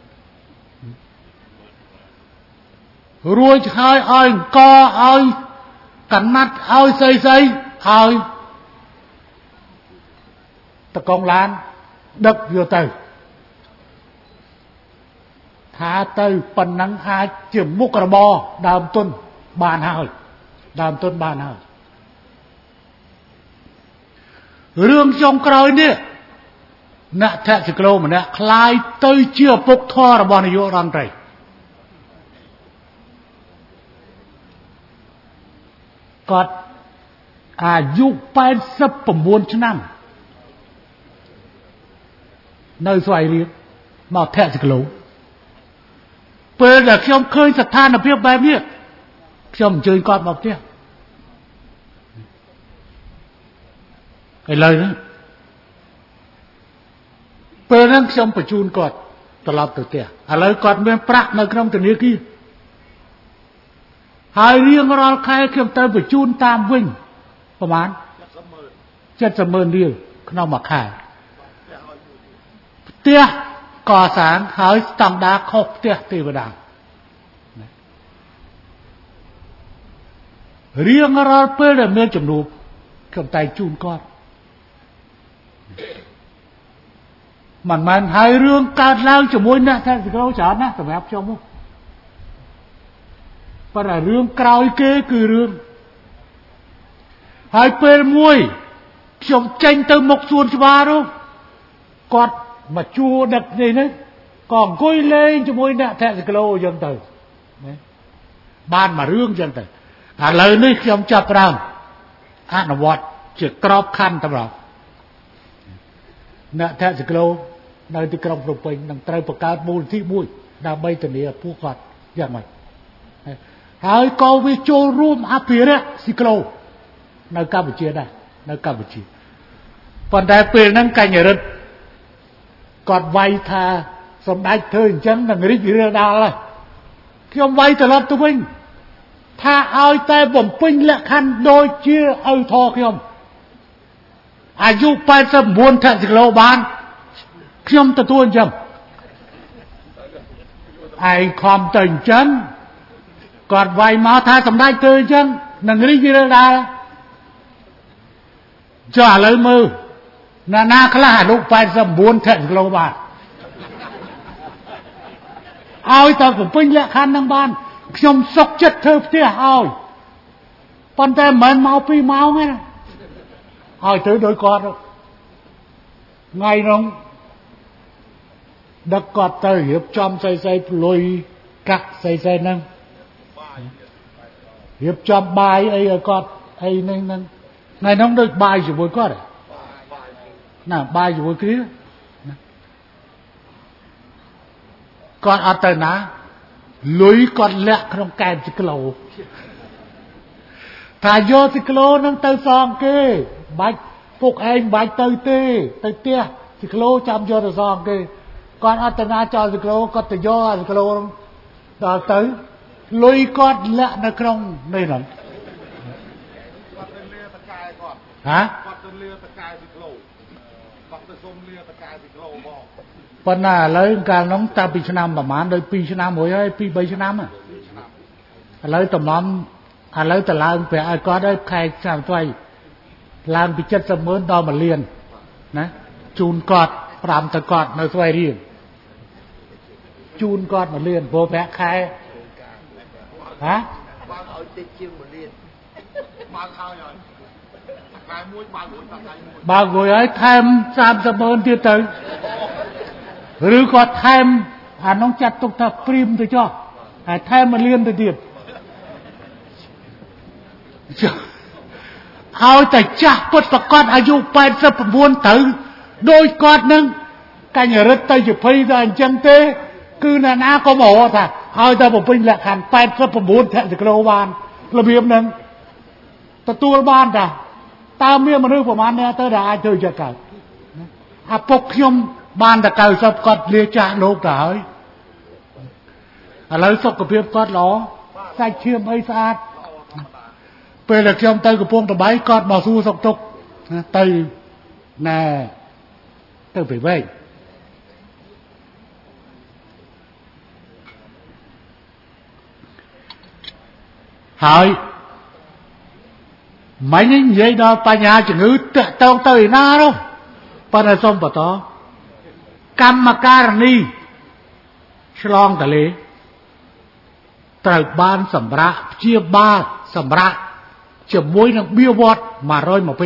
រួចហើយឲ្យអង្គឲ្យកណាត់ឲ្យស្អីឲ្យតកងឡានដឹកយកទៅថាទៅប៉ុណ្ណឹងអាចជាមុខរបរដើមទុនបានហើយដើមទុនបានហើយរឿងចុងក្រោយនេះអ្នកធាក់ស៊ីក្លូម្នាក់คล้ายទៅជាឪពុកធររបស់នាយករដ្ឋមន្ត្រីគាត់អាយុ89ឆ្នាំនៅស្វាយរៀងមកធាក់ស៊ីក្លូពេលដែលខ្ញុំឃើញស្ថានភាពបែបនេះខ្ញុំអញ្ជើញគាត់មកផ្ទះឥឡូវនេះពេលហ្នឹងខ្ញុំបញ្ជូនគាត់ត្រឡប់ទៅផ្ទះឥឡូវគាត់មានប្រាក់នៅក្នុងធនាគារហើយរៀងរាល់ខែខ្ញុំទៅបញ្ជូនតាមវិញប្រហែល70,000រៀលក្នុងមួយខែផ្ទះកសាងហើយស្តង់ដារខុសផ្ទះទេវតារៀងរាល់ពេលដែលមានចំនួនខ្ញុំតែជូនគាត់មិនមែនហើយរឿងកើតឡើងជាមួយអ្នកតែសក្រូច្រើនណាស់សម្រាប់ខ្ញុំប៉ុន្តែរឿងក្រោយគេគឺរឿងហើយពេលមួយខ្ញុំចេញទៅមុខសួនច្បារនោះគាត់មកជួដឹកនេះក៏អង្គុយលេងជាមួយអ្នកតែសក្រូអញ្ចឹងទៅបានមករឿងអញ្ចឹងទៅឥឡូវនេះខ្ញុំចាប់ផ្ដើមអនុវត្តជាក្របខ័ណ្ឌតម្រង់អ្នកតែសក្រូនៅទីក្រុងភ្នំពេញនឹងត្រូវបង្កើតមូលនិធិមួយដើម្បីធានាពួកគាត់យ៉ាងម៉េចហើយក៏វាចូលរួមអភិរក្សស៊ីក្លូនៅកម្ពុជាដែរនៅកម្ពុជាប៉ុន្តែពេលហ្នឹងកញ្ញរិទ្ធគាត់វាយថាសម្ដេចធ្វើអញ្ចឹងនឹងរីករាលដាលហើយខ្ញុំវាយត្រឡប់ទៅវិញថាឲ្យតែបំពេញលក្ខខណ្ឌដូចជាឪធរខ្ញុំអាយុ89 ថាស៊ីក្លូបានខ្ញុំទទួលអញ្ចឹងឯងខំទៅអញ្ចឹងគាត់វាយមកថាសម្ដេចធ្វើអញ្ចឹងនឹងរីករាលដាលចុះឥឡូវមើលណាខ្លះអាយុ89 ថាស៊ីក្លូបានឲ្យតើបំពេញលក្ខខណ្ឌនឹងបានខ្ញុំសុខចិត្តធ្វើផ្ទះឲ្យប៉ុន្តែមិនមក2ម៉ោងទេណាឲ្យទៅដោយគាត់ថ្ងៃនោះដឹកគាត់ទៅរៀបចំស្អីផ្លុយកាក់ស្អីហ្នឹងរៀបចំបាយអីឲ្យគាត់អីហ្នឹងថ្ងៃនោះដូចបាយជាមួយគាត់ណាបាយជាមួយគ្នាគាត់អត់ទៅណាលុយគាត់លាក់ក្នុងកែបស៊ីក្លូថាយកស៊ីក្លូហ្នឹងទៅសងគេបាច់ពុកឯងបាច់ទៅទេទៅផ្ទះស៊ីក្លូចាំយកទៅសងគេគាត់អត់ទៅណាចោលស៊ីក្លូគាត់ទៅយកស៊ីក្លូដល់ទៅលុយគាត់លាក់នៅក្នុងនេះហ្នឹងគាត់ទៅលាតកែគាត់គាត់ទៅលាតកែពីគីឡូគាត់ទៅសុំលាតកែពីគីឡូមកប៉ុន្តែឥឡូវកាលនោះតាំងពីឆ្នាំប្រហែលដល់2ឆ្នាំរួចហើយ2 3ឆ្នាំឥឡូវតំណំឥឡូវតឡើងប្រាក់ឲ្យគាត់ហើយខែឆ្នាំស្វ័យឡើងពី70,000ដល់1លានណាជូនគាត់5ទៅគាត់នៅស្វ័យរៀងជូនគាត់1លានព្រោះប្រាក់ខែហ៎បើឲ្យតិចជាង1លានបើហើយខែមួយបើរួចតែថ្ងៃមួយបើរួចហើយថែម30,000ទៀតទៅឬក៏ថែមអានោះចាត់ទុកថាព្រីមទៅចុះហើយថែម1លានទៅទៀតឲ្យតែចាស់ពុតប្រកាសអាយុ89ទៅដោយគាត់នឹងកញ្ញរិទ្ធទៅជាភ័យទៅអញ្ចឹងទេគឺអ្នកណាក៏មកថាឲ្យតែបំពេញលក្ខខណ្ឌ89 ថក្រូបានរបៀបហ្នឹងទទួលបានតាតើមានមនុស្សប្រហែលអ្នកទៅដែលអាចធ្វើចិត្តកើតអាពុកខ្ញុំបានតែ90គាត់លាចាស់លោកទៅហើយឥឡូវសុខភាពគាត់ល្អសាច់ឈាមអីស្អាតពេលដែលខ្ញុំទៅកំពង់ត្បៃគាត់មកសួរសុខទុក្ខទៅណែទៅពីវិញហើយមិននិយាយដល់បញ្ហាជំងឺតាក់ទងទៅឯណានោះប៉ុន្តែសូមបន្តកម្មការនីឆ្លងទលេត្រូវបានសម្រាប់ព្យាបាលសម្រាប់ជាមួយនឹងបៀវត្ស 120%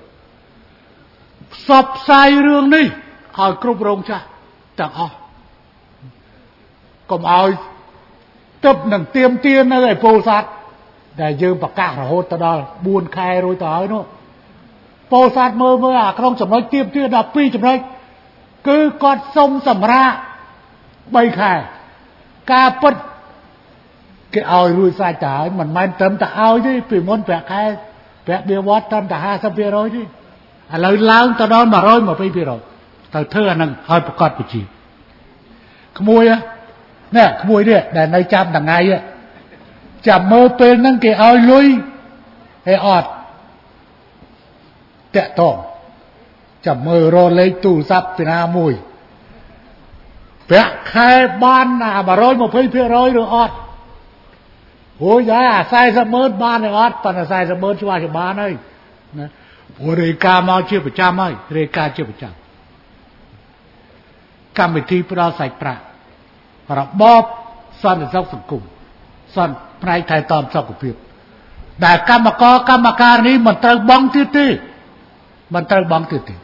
ផ្សព្វផ្សាយរឿងនេះឲ្យគ្រប់រោងចក្រទាំងអស់កុំឲ្យទឹកនឹងទៀមទានៅឯពោធិ៍សាត់ដែលយើងប្រកាសរហូតទៅដល់4ខែរួចទៅហើយនោះពោធិ៍សាត់មើលអាក្នុងចំណុចទៀមទា12ចំណុចគឺគាត់សុំសម្រាប់3ខែការពិតគេឲ្យរួចសាច់ទៅហើយមិនមែនត្រឹមតែឲ្យទេពីមុនប្រាក់ខែប្រាក់បៀវត្សត្រឹមតែ 50% ទេឥឡូវឡើងទៅដល់ 120% ទៅធ្វើអានឹងឲ្យប្រកាសប្រជាក្មួយនេះក្មួយនេះដែលនៅចាំថ្ងៃចាំមើលពេលហ្នឹងគេឲ្យលុយហើយអត់តាក់តងចាំមើលរលេខទូរស័ព្ទពីណាមួយប្រាក់ខែបាន120% ឬអត់អូយអា40,000បានឬអត់ប៉ុន្តែ40,000ច្បាស់ជាបានហើយណាព្រោះរាយការណ៍មកជាប្រចាំហើយរាយការណ៍ជាប្រចាំកម្មវិធីផ្ដល់សាច់ប្រាក់របបសន្តិសុខសង្គមសន្តិផ្នែកថែទាំសុខភាពដែលកម្មការនេះមិនត្រូវបង់ទៀតទេមិនត្រូវបង់ទៀតទេ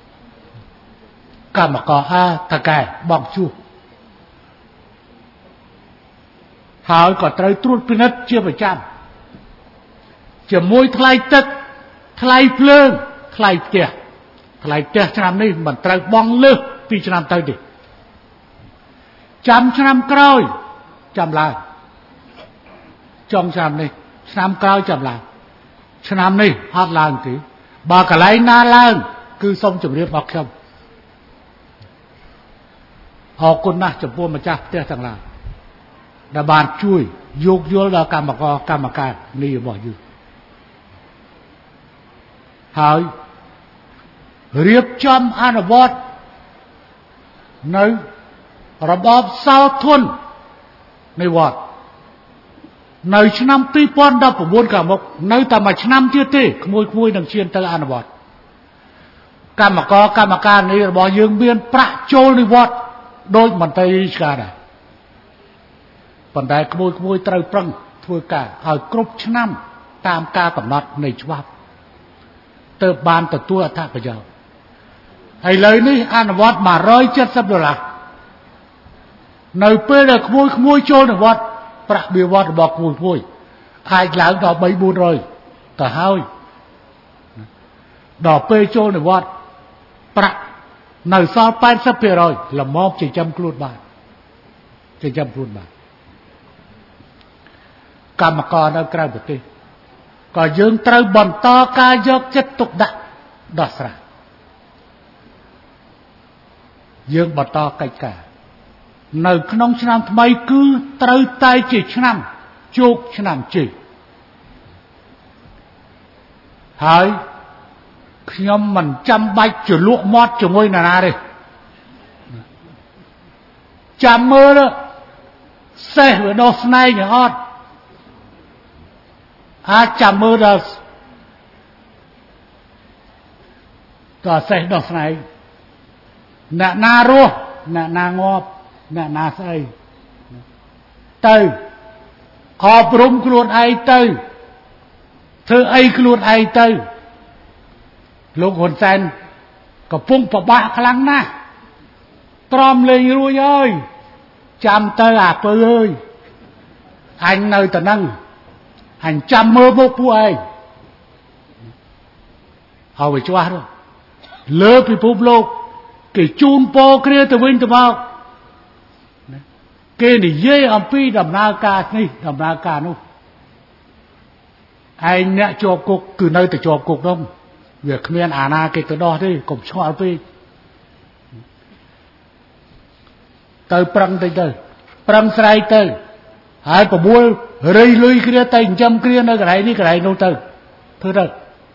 កម្មករតកែបង់ជួសហើយក៏ត្រូវត្រួតពិនិត្យជាប្រចាំជាមួយថ្លៃទឹកថ្លៃភ្លើងថ្លៃផ្ទះឆ្នាំនេះមិនត្រូវបង់លើសពីឆ្នាំទៅទេចាំឆ្នាំក្រោយចាំឡើងចុងឆ្នាំនេះឆ្នាំក្រោយចាំឡើងឆ្នាំនេះអត់ឡើងទេបើកន្លែងណាឡើងគឺសូមជម្រាបមកខ្ញុំអរគុណណាស់ចំពោះម្ចាស់ផ្ទះទាំងឡាយដែលបានជួយយោគយល់ដល់កម្មការនេះរបស់យើងហើយរៀបចំអនុវត្តនៅរបបសោធននៃវត្តនៅឆ្នាំ2019ខាងមុខនៅតែមួយឆ្នាំទៀតទេក្មួយនឹងឈានទៅអនុវត្តកម្មការនេះរបស់យើងមានប្រាក់ចូលនិវត្តដោយមន្ត្រីរាជការដែរប៉ុន្តែក្មួយត្រូវប្រឹងធ្វើការឲ្យគ្រប់ឆ្នាំតាមការកំណត់នៃច្បាប់ទើបបានទទួលអត្ថប្រយោជន៍ឥឡូវនេះអនុវត្ត$170នៅពេលដែលក្មួយចូលនិវត្តប្រាក់បៀវត្សរបស់ក្មួយអាចឡើងដល់300-400ទៅហើយដល់ពេលចូលនិវត្តប្រាក់នៅសល់80%ល្មមចិញ្ចឹមខ្លួនបានកម្មករនៅក្រៅប្រទេសក៏យើងត្រូវបន្តការយកចិត្តទុកដាក់ដោះស្រាយយើងបន្តកិច្ចការនៅក្នុងឆ្នាំថ្មីគឺត្រូវតែជាឆ្នាំជោគឆ្នាំជ័យហើយខ្ញុំមិនចាំបាច់ជលក់មាត់ជាមួយនរណាទេចាំមើលសេះវាដោះស្នែងអត់អាចចាំមើលដល់សេះដោះស្នែងអ្នកណារស់អ្នកណាងាប់អ្នកណាស្អីទៅអប់រំខ្លួនឯងទៅធ្វើអីខ្លួនឯងទៅលោកហ៊ុនសែនកំពុងពិបាកខ្លាំងណាស់ទ្រាំលេងរួយអើយចាំទៅអាពើអើយអញនៅតែនឹងអញចាំមើលមុខពួកឯងហើយវាច្បាស់ទៅលើពិភពលោកគេជូនពរគ្នាទៅវិញទៅមកគេនិយាយអំពីដំណើរការនេះដំណើរការនោះឯងអ្នកជាប់គុកគឺនៅតែជាប់គុកនោះវាគ្មានអាណាគេទៅដោះទេកុំឆ្ងល់ពេកទៅប្រឹងទៅប្រឹងស្រែកទៅហើយប្រមូលរៃលុយគ្នាទៅចិញ្ចឹមគ្នានៅកន្លែងនេះកន្លែងនោះទៅធ្វើទៅ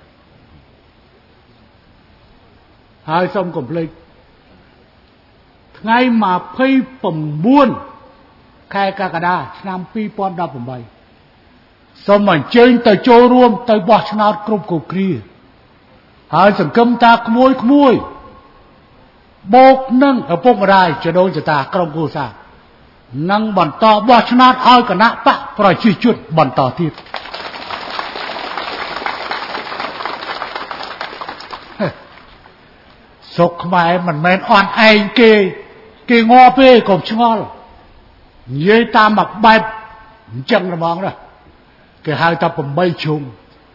ហើយសូមកុំភ្លេចថ្ងៃ29ខែកក្កដាឆ្នាំ2018សូមអញ្ជើញទៅចូលរួមទៅបោះឆ្នោតគ្រប់គ្នាហើយសង្គមតាក្មួយបូកនឹងឪពុកម្ដាយចដូនចតាក្រុមគ្រួសារនឹងបន្តបោះឆ្នោតឲ្យគណៈបកប្រជាជនបន្តទៀតសុខខ្មែរមិនមែនអន់ឯងគេងាប់ទេកុំឆ្ងល់និយាយតាមមួយបែបអញ្ចឹងហ្មងណាគេហៅថា8ជុំ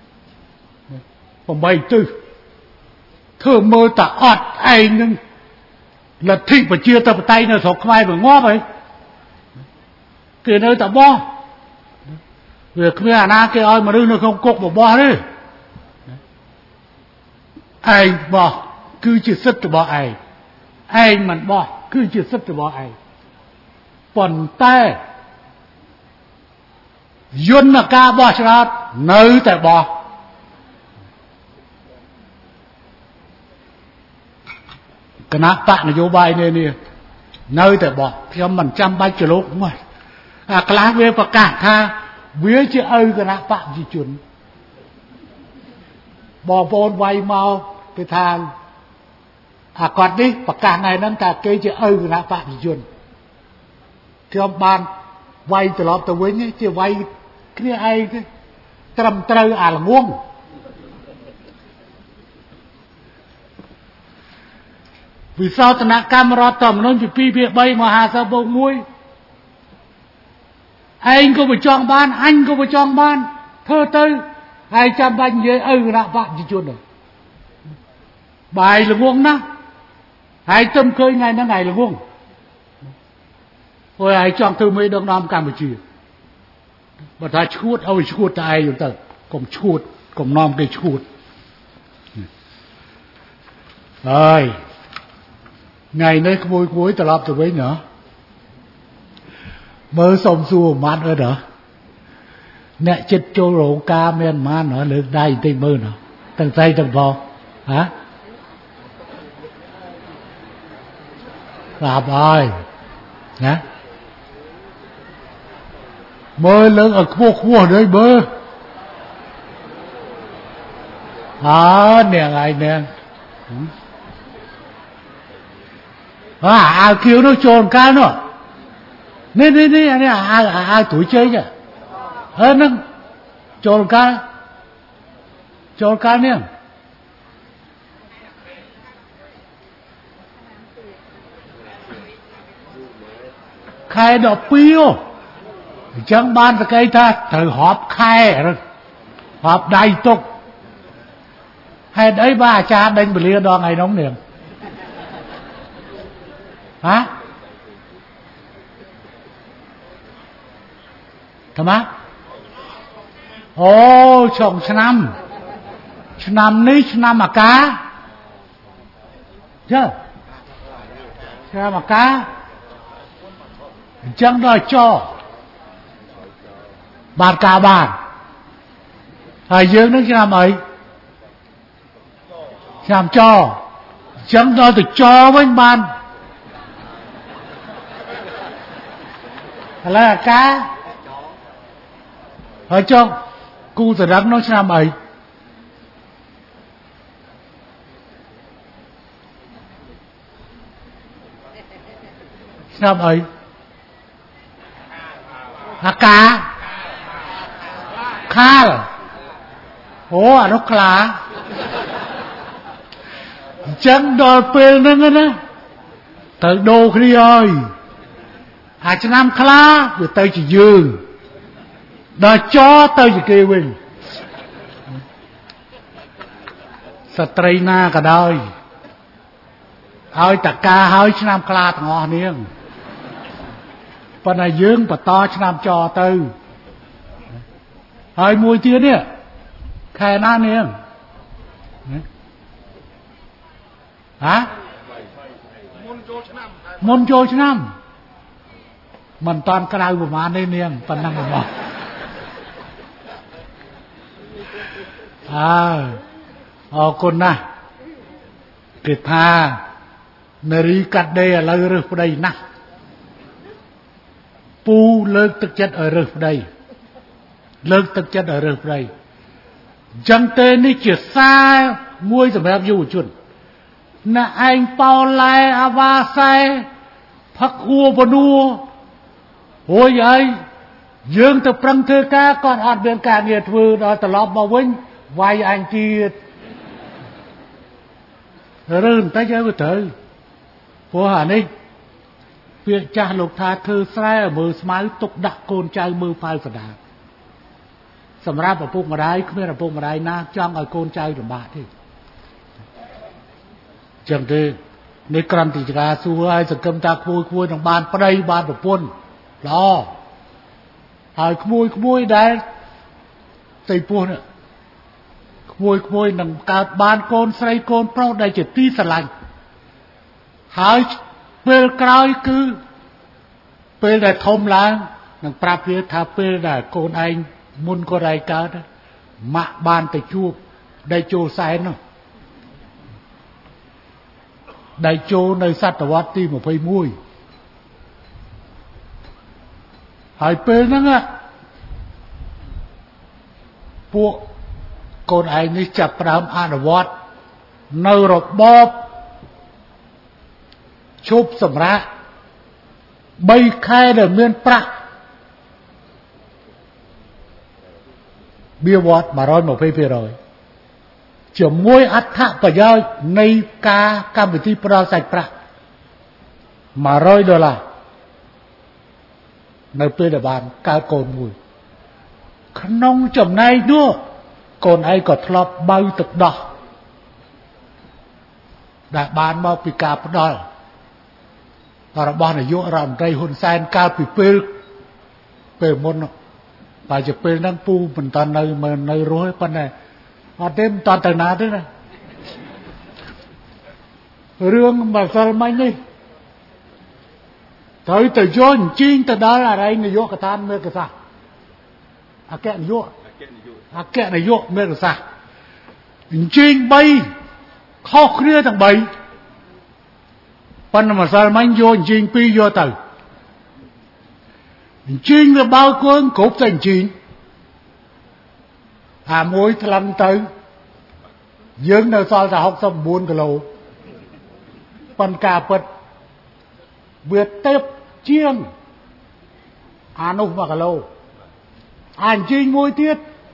8ទិសធ្វើមើលតែអត់ឯងនឹងលទ្ធិប្រជាធិបតេយ្យនៅស្រុកខ្មែរវាងាប់ហើយគេនៅតែបោះវាគ្មានអាណាគេឲ្យមនុស្សនៅក្នុងគុកបបោះទេឯងបោះគឺជាសិទ្ធិរបស់ឯងមិនបោះគឺជាសិទ្ធិរបស់ឯងប៉ុន្តែយន្តការបោះឆ្នោតនៅតែបោះគណៈបកនយោបាយនេះនៅតែបោះខ្ញុំមិនចាំបាច់ចលោកមកអាខ្លះវាប្រកាសថាវាជាឪគណៈបកប្រជាជនបងប្អូនវាយមកគេថាអាគាត់នេះប្រកាសថ្ងៃហ្នឹងថាគេជាឪគណៈបកប្រជាជនខ្ញុំបានវាយត្រឡប់ទៅវិញជាវាយគ្នាឯងទេត្រឹមត្រូវអាល្ងងវិសោធនកម្មរដ្ឋធម្មនុញ្ញពី2/3 50/1ឯងក៏បញ្ចង់បានអញក៏បញ្ចង់បានធ្វើទៅហើយចាំបាច់និយាយឪគណៈបកប្រជាជនបាយល្ងងណាស់ហើយទំឃើញថ្ងៃហ្នឹងឯងល្ងងហើយឯងចង់ធ្វើមេដឹកនាំកម្ពុជាបើថាឈួតឲ្យឈួតតែឯងទៅកុំឈួតកុំនាំគេឈួតហើយថ្ងៃនេះក្មួយត្រឡប់ទៅវិញហ៎មើលសុំសួរម៉ាត់អត់ហ៎អ្នកចិត្តចូលរោងការមានម៉ានហ៎លើកដៃបន្តិចមើលហ៎ទាំងស្អីទាំងបងហ៎ស្រាប់ហើយណាមើលលើកឲ្យខ្ពស់នេះមើលនាងឯងនាងអាវគៀវនោះចូលកាលនោះនេះអាអាវទួយជ័យហ្នឹងចូលកាលនេះខែ12អញ្ចឹងបានសក្តិថាត្រូវរាប់ខែរាប់ដៃទុកហេតុអីបើអាចារ្យដេញពលាដល់ថ្ងៃនោះនាងហ៎ថាម៉េចអូចុងឆ្នាំនេះឆ្នាំអាកាចាឆ្នាំអាកាអញ្ចឹងដល់ចបានការបានហើយយើងនឹងឆ្នាំអីឆ្នាំចអញ្ចឹងដល់ទៅចវិញបានឥឡូវអាការហើយចុះគូសរឹងនោះឆ្នាំអីឆ្នាំអីអាកាខាលអូអានោះខ្លាអញ្ចឹងដល់ពេលហ្នឹងណាទៅដូរគ្នាហើយអាឆ្នាំខ្លាវាទៅជាយើងដល់ចទៅជាគេវិញស្ត្រីណាក៏ដោយឲ្យតកាហើយឆ្នាំខ្លាទាំងអស់នាងប៉ុន្តែយើងបន្តឆ្នាំចទៅហើយមួយទៀតនេះខែណានាងហ៎មុនចូលឆ្នាំមិនតាន់ក្រៅប្រហែលទេនាងប៉ុណ្ណឹងមកអរគុណណាស់គេថានារីកាត់ដេរឥឡូវរើសប្តីណាស់ពូលើកទឹកចិត្តឲ្យរើសប្តីលើកទឹកចិត្តឲ្យរើសប្តីចឹងទេនេះជាសារមួយសម្រាប់យុវជនណាឯងប៉ោឡែអាវ៉ាសែផឹកហួបនួអូយអីយើងទៅប្រឹងធ្វើការគាត់អត់មានការងារធ្វើដល់ត្រឡប់មកវិញវាយអញទៀតរើបន្តិចឲ្យវាត្រូវព្រោះអានេះពាក្យចាស់លោកថាធ្វើស្រែមើលស្មៅទុកដាក់កូនចៅមើលផៅសដាសម្រាប់ឪពុកម្ដាយគ្មានឪពុកម្ដាយណាចង់ឲ្យកូនចៅលំបាកទេចឹងទេនេះក្រំទីចរាសួរឲ្យសង្គមតាក្មួយនឹងបានប្តីបានប្រពន្ធល្អហើយក្មួយដែលស្អីពោះនេះក្មួយនឹងកើតបានកូនស្រីកូនប្រុសដែលជាទីស្រឡាញ់ហើយពេលក្រោយគឺពេលដែលធំឡើងនឹងប្រាប់វាថាពេលដែលកូនឯងមុនកូនឯងកើតម៉ាក់បានទៅជួបដៃចូលសែននោះដៃចូលនៅសតវត្សទី21ហើយពេលហ្នឹងពួកកូនឯងនេះចាប់ផ្ដើមអនុវត្តនៅរបបឈប់សម្រាក3ខែដែលមានប្រាក់បៀវត្ត 120% ជាមួយអត្ថប្រយោជន៍នៃការកម្មវិធីផ្ដល់សាច់ប្រាក់$100នៅពេលដែលបានកើតកូនមួយក្នុងចំណែកនោះកូនឯងក៏ធ្លាប់បើទឹកដោះដែលបានមកពីការផ្ដល់របស់នាយករដ្ឋមន្ត្រីហ៊ុនសែនកាលពីពេលមុនបើជាពេលហ្នឹងពូមិនតាន់នៅរស់ទេប៉ុន្តែអត់ទេមិនតាន់ទៅណាទេណារឿងម្សិលមិញនេះត្រូវទៅយកអញ្ជើញទៅដល់អរិយនាយកដ្ឋានមេកសាសអគ្គនាយកមេកសាសអញ្ជើញ3ខុសគ្នាទាំង3ប៉ុន្តែម្សិលមិញយកអញ្ជើញ2យកទៅអញ្ជើញវាបើកូនគ្រប់តែអញ្ជើញអាមួយថ្លឹងទៅយើងនៅសល់តែ69គីឡូប៉ុន្តែការពិតវាទេពជាងអានោះ1គីឡូអាអញ្ជើញមួយទៀត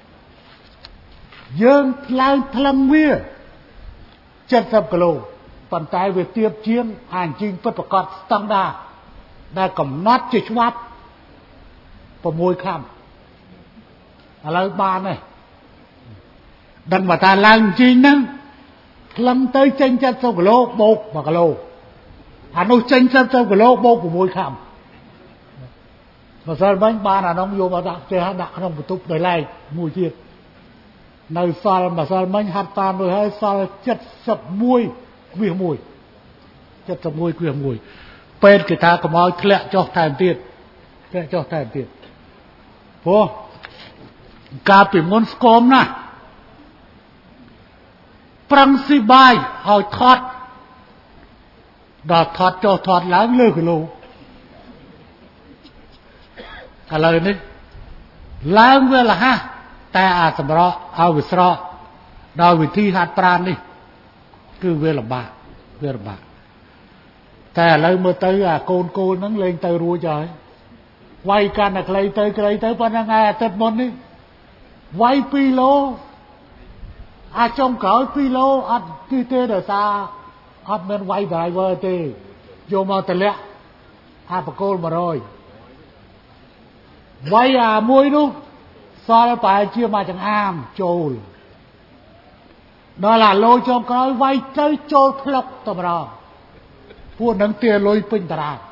យើងឡើងថ្លឹងវា70គីឡូប៉ុន្តែវាទៀបជាងអាអញ្ជើញពិតប្រាកដស្តង់ដារដែលកំណត់ជាច្បាប់6ខាំឥឡូវបានហើយដឹងបើថាឡើងអញ្ជើញហ្នឹងថ្លឹងទៅចេញ70គីឡូបូក1គីឡូអានោះចេញ70គីឡូបូក6ខាំម្សិលមិញបានអានោះយកមកដាក់ផ្ទះដាក់ក្នុងបន្ទប់ដោយឡែកមួយទៀតនៅសល់ម្សិលមិញហាត់តាមរួចហើយសល់71.1ពេទ្យគេថាកុំឲ្យធ្លាក់ចុះថែមទៀតព្រោះ Cả bị môn scom nè Prăng si bài hỏi thoát Đó thoát cho thoát láng lơ cái lô Cả lời này Láng về là ha Ta sầm rõ về rõ Đó vì thi hạt pran đi Cứ về là bạc Về là bạc Ta lời mơ tới côn nắng lên tới rùa trời Quay can là lấy tới Bạn đang nghe tết môn đi Quay pi lô trong cõi pi lô Tí tê đời xa men quay vài vơ tê Vô mơ tê lẹ bà côn mà rồi Quay mùi đúng Sao nó phải chia mà chẳng chôl Đó là lôi trong cõi Quay tới chôl plọc tầm đó Pua nâng tia lôi pinh tà ra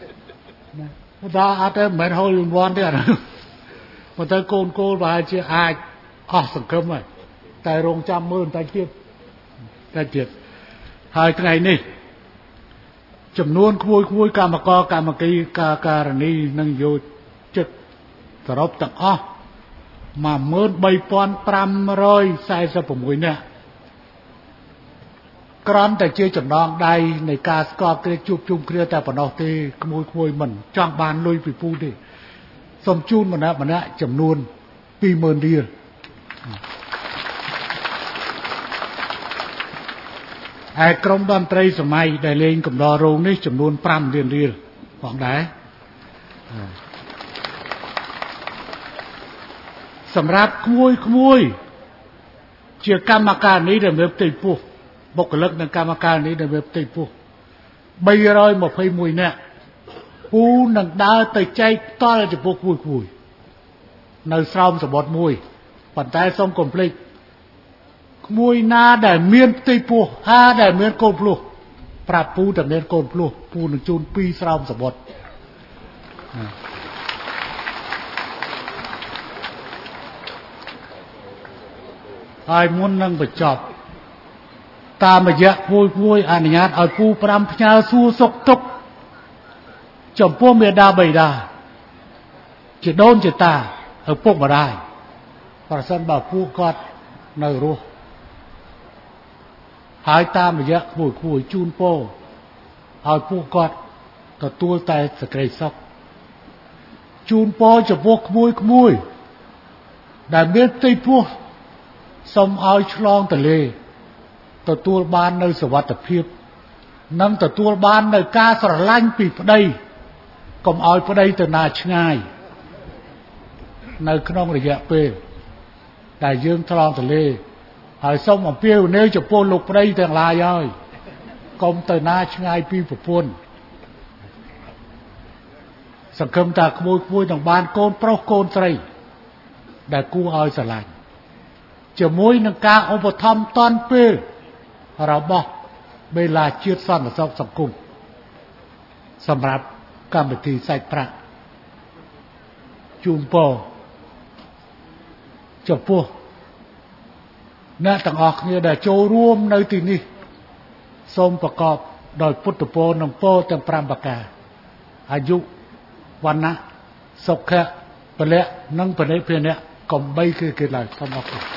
Đó mệt hôi lùn vòn thế à Mà tới côn và chia sẵn cơm rồi Tại rong trăm mơn tại tiết Hai cái này này Chầm nuôn khui cả mà cây Cả rani nâng vô chất Thở rộp tặng Mà mơn bay pon pram rồi Sai ra phùng mùi nè Còn tại chưa chầm nong đây Này ca sco kia chụp chung kia tại bản đọc thì khui mình Choang bàn lôi vì phu đi Xong chun mà nè chầm nuôn Pi mơn đi Trong đoàn trai sơ mai Đại lên cầm đo rôn ní chầm nuôn pram điên riêng Khoảng đấy Sầm rạp khui Chia cam mà ca ní để mếp tây phu Một cái lực nâng cam mà ca ní để mếp tây phu Bây rồi một phây mùi nè Phu nâng đá tây chay To là chỉ phu khui Nơi xong sẽ bọt mùi Bản tay xong complete Mùi na để miên tây phu Ha để miên côn phu Prap phu để miên côn phu Phu nâng chôn pi xong sẽ bọt Hai muốn nâng phải chọc Ta mà dạ vui anh nhát Ở phu pram nhà xua sốc trúc Chồng phu mẹ đa bầy đà Chỉ đôn chỉ ta Ở phục mà đài Và sân bảo phu con Nơi rô Hai ta mà dạ vui chun pô Ở phu con Có tuôn tay sẽ cây sốc Chun pô cho phu khmui Đã biết tây phu Xong ai chlong tờ lê Tờ tuôn ban nơi sở vật tập hiếp Nâng tờ tuôn ban nơi ca sở lanh bị vào đây Còn ai vào đây tờ nà chứ ngài Nơi khăn là dạ bê Đại dương chlong tờ lê Hỏi xong mà phiêu nếu cho pô lục vào đây tờ lại ơi Còn tờ nà chứ ngài bị vào pôn Sản khâm ta khmui nâng ban côn pro côn srei Đại cu ai sở lanhជាមួយនឹងការឧបត្ថម្ភតនពេលរបស់បេឡាជាតិសន្តិសុខសង្គមសម្រាប់កម្មវិធីសាច់ប្រាក់ជូនពរចំពោះអ្នកទាំងអស់គ្នាដែលចូលរួមនៅទីនេះសូមប្រកបដោយពុទ្ធពរនិងពរទាំង5ប្រការអាយុវណ្ណៈសុខៈពលៈនិងបរិភេណៈកំបីគឺគេឡើយសូមអរគុណ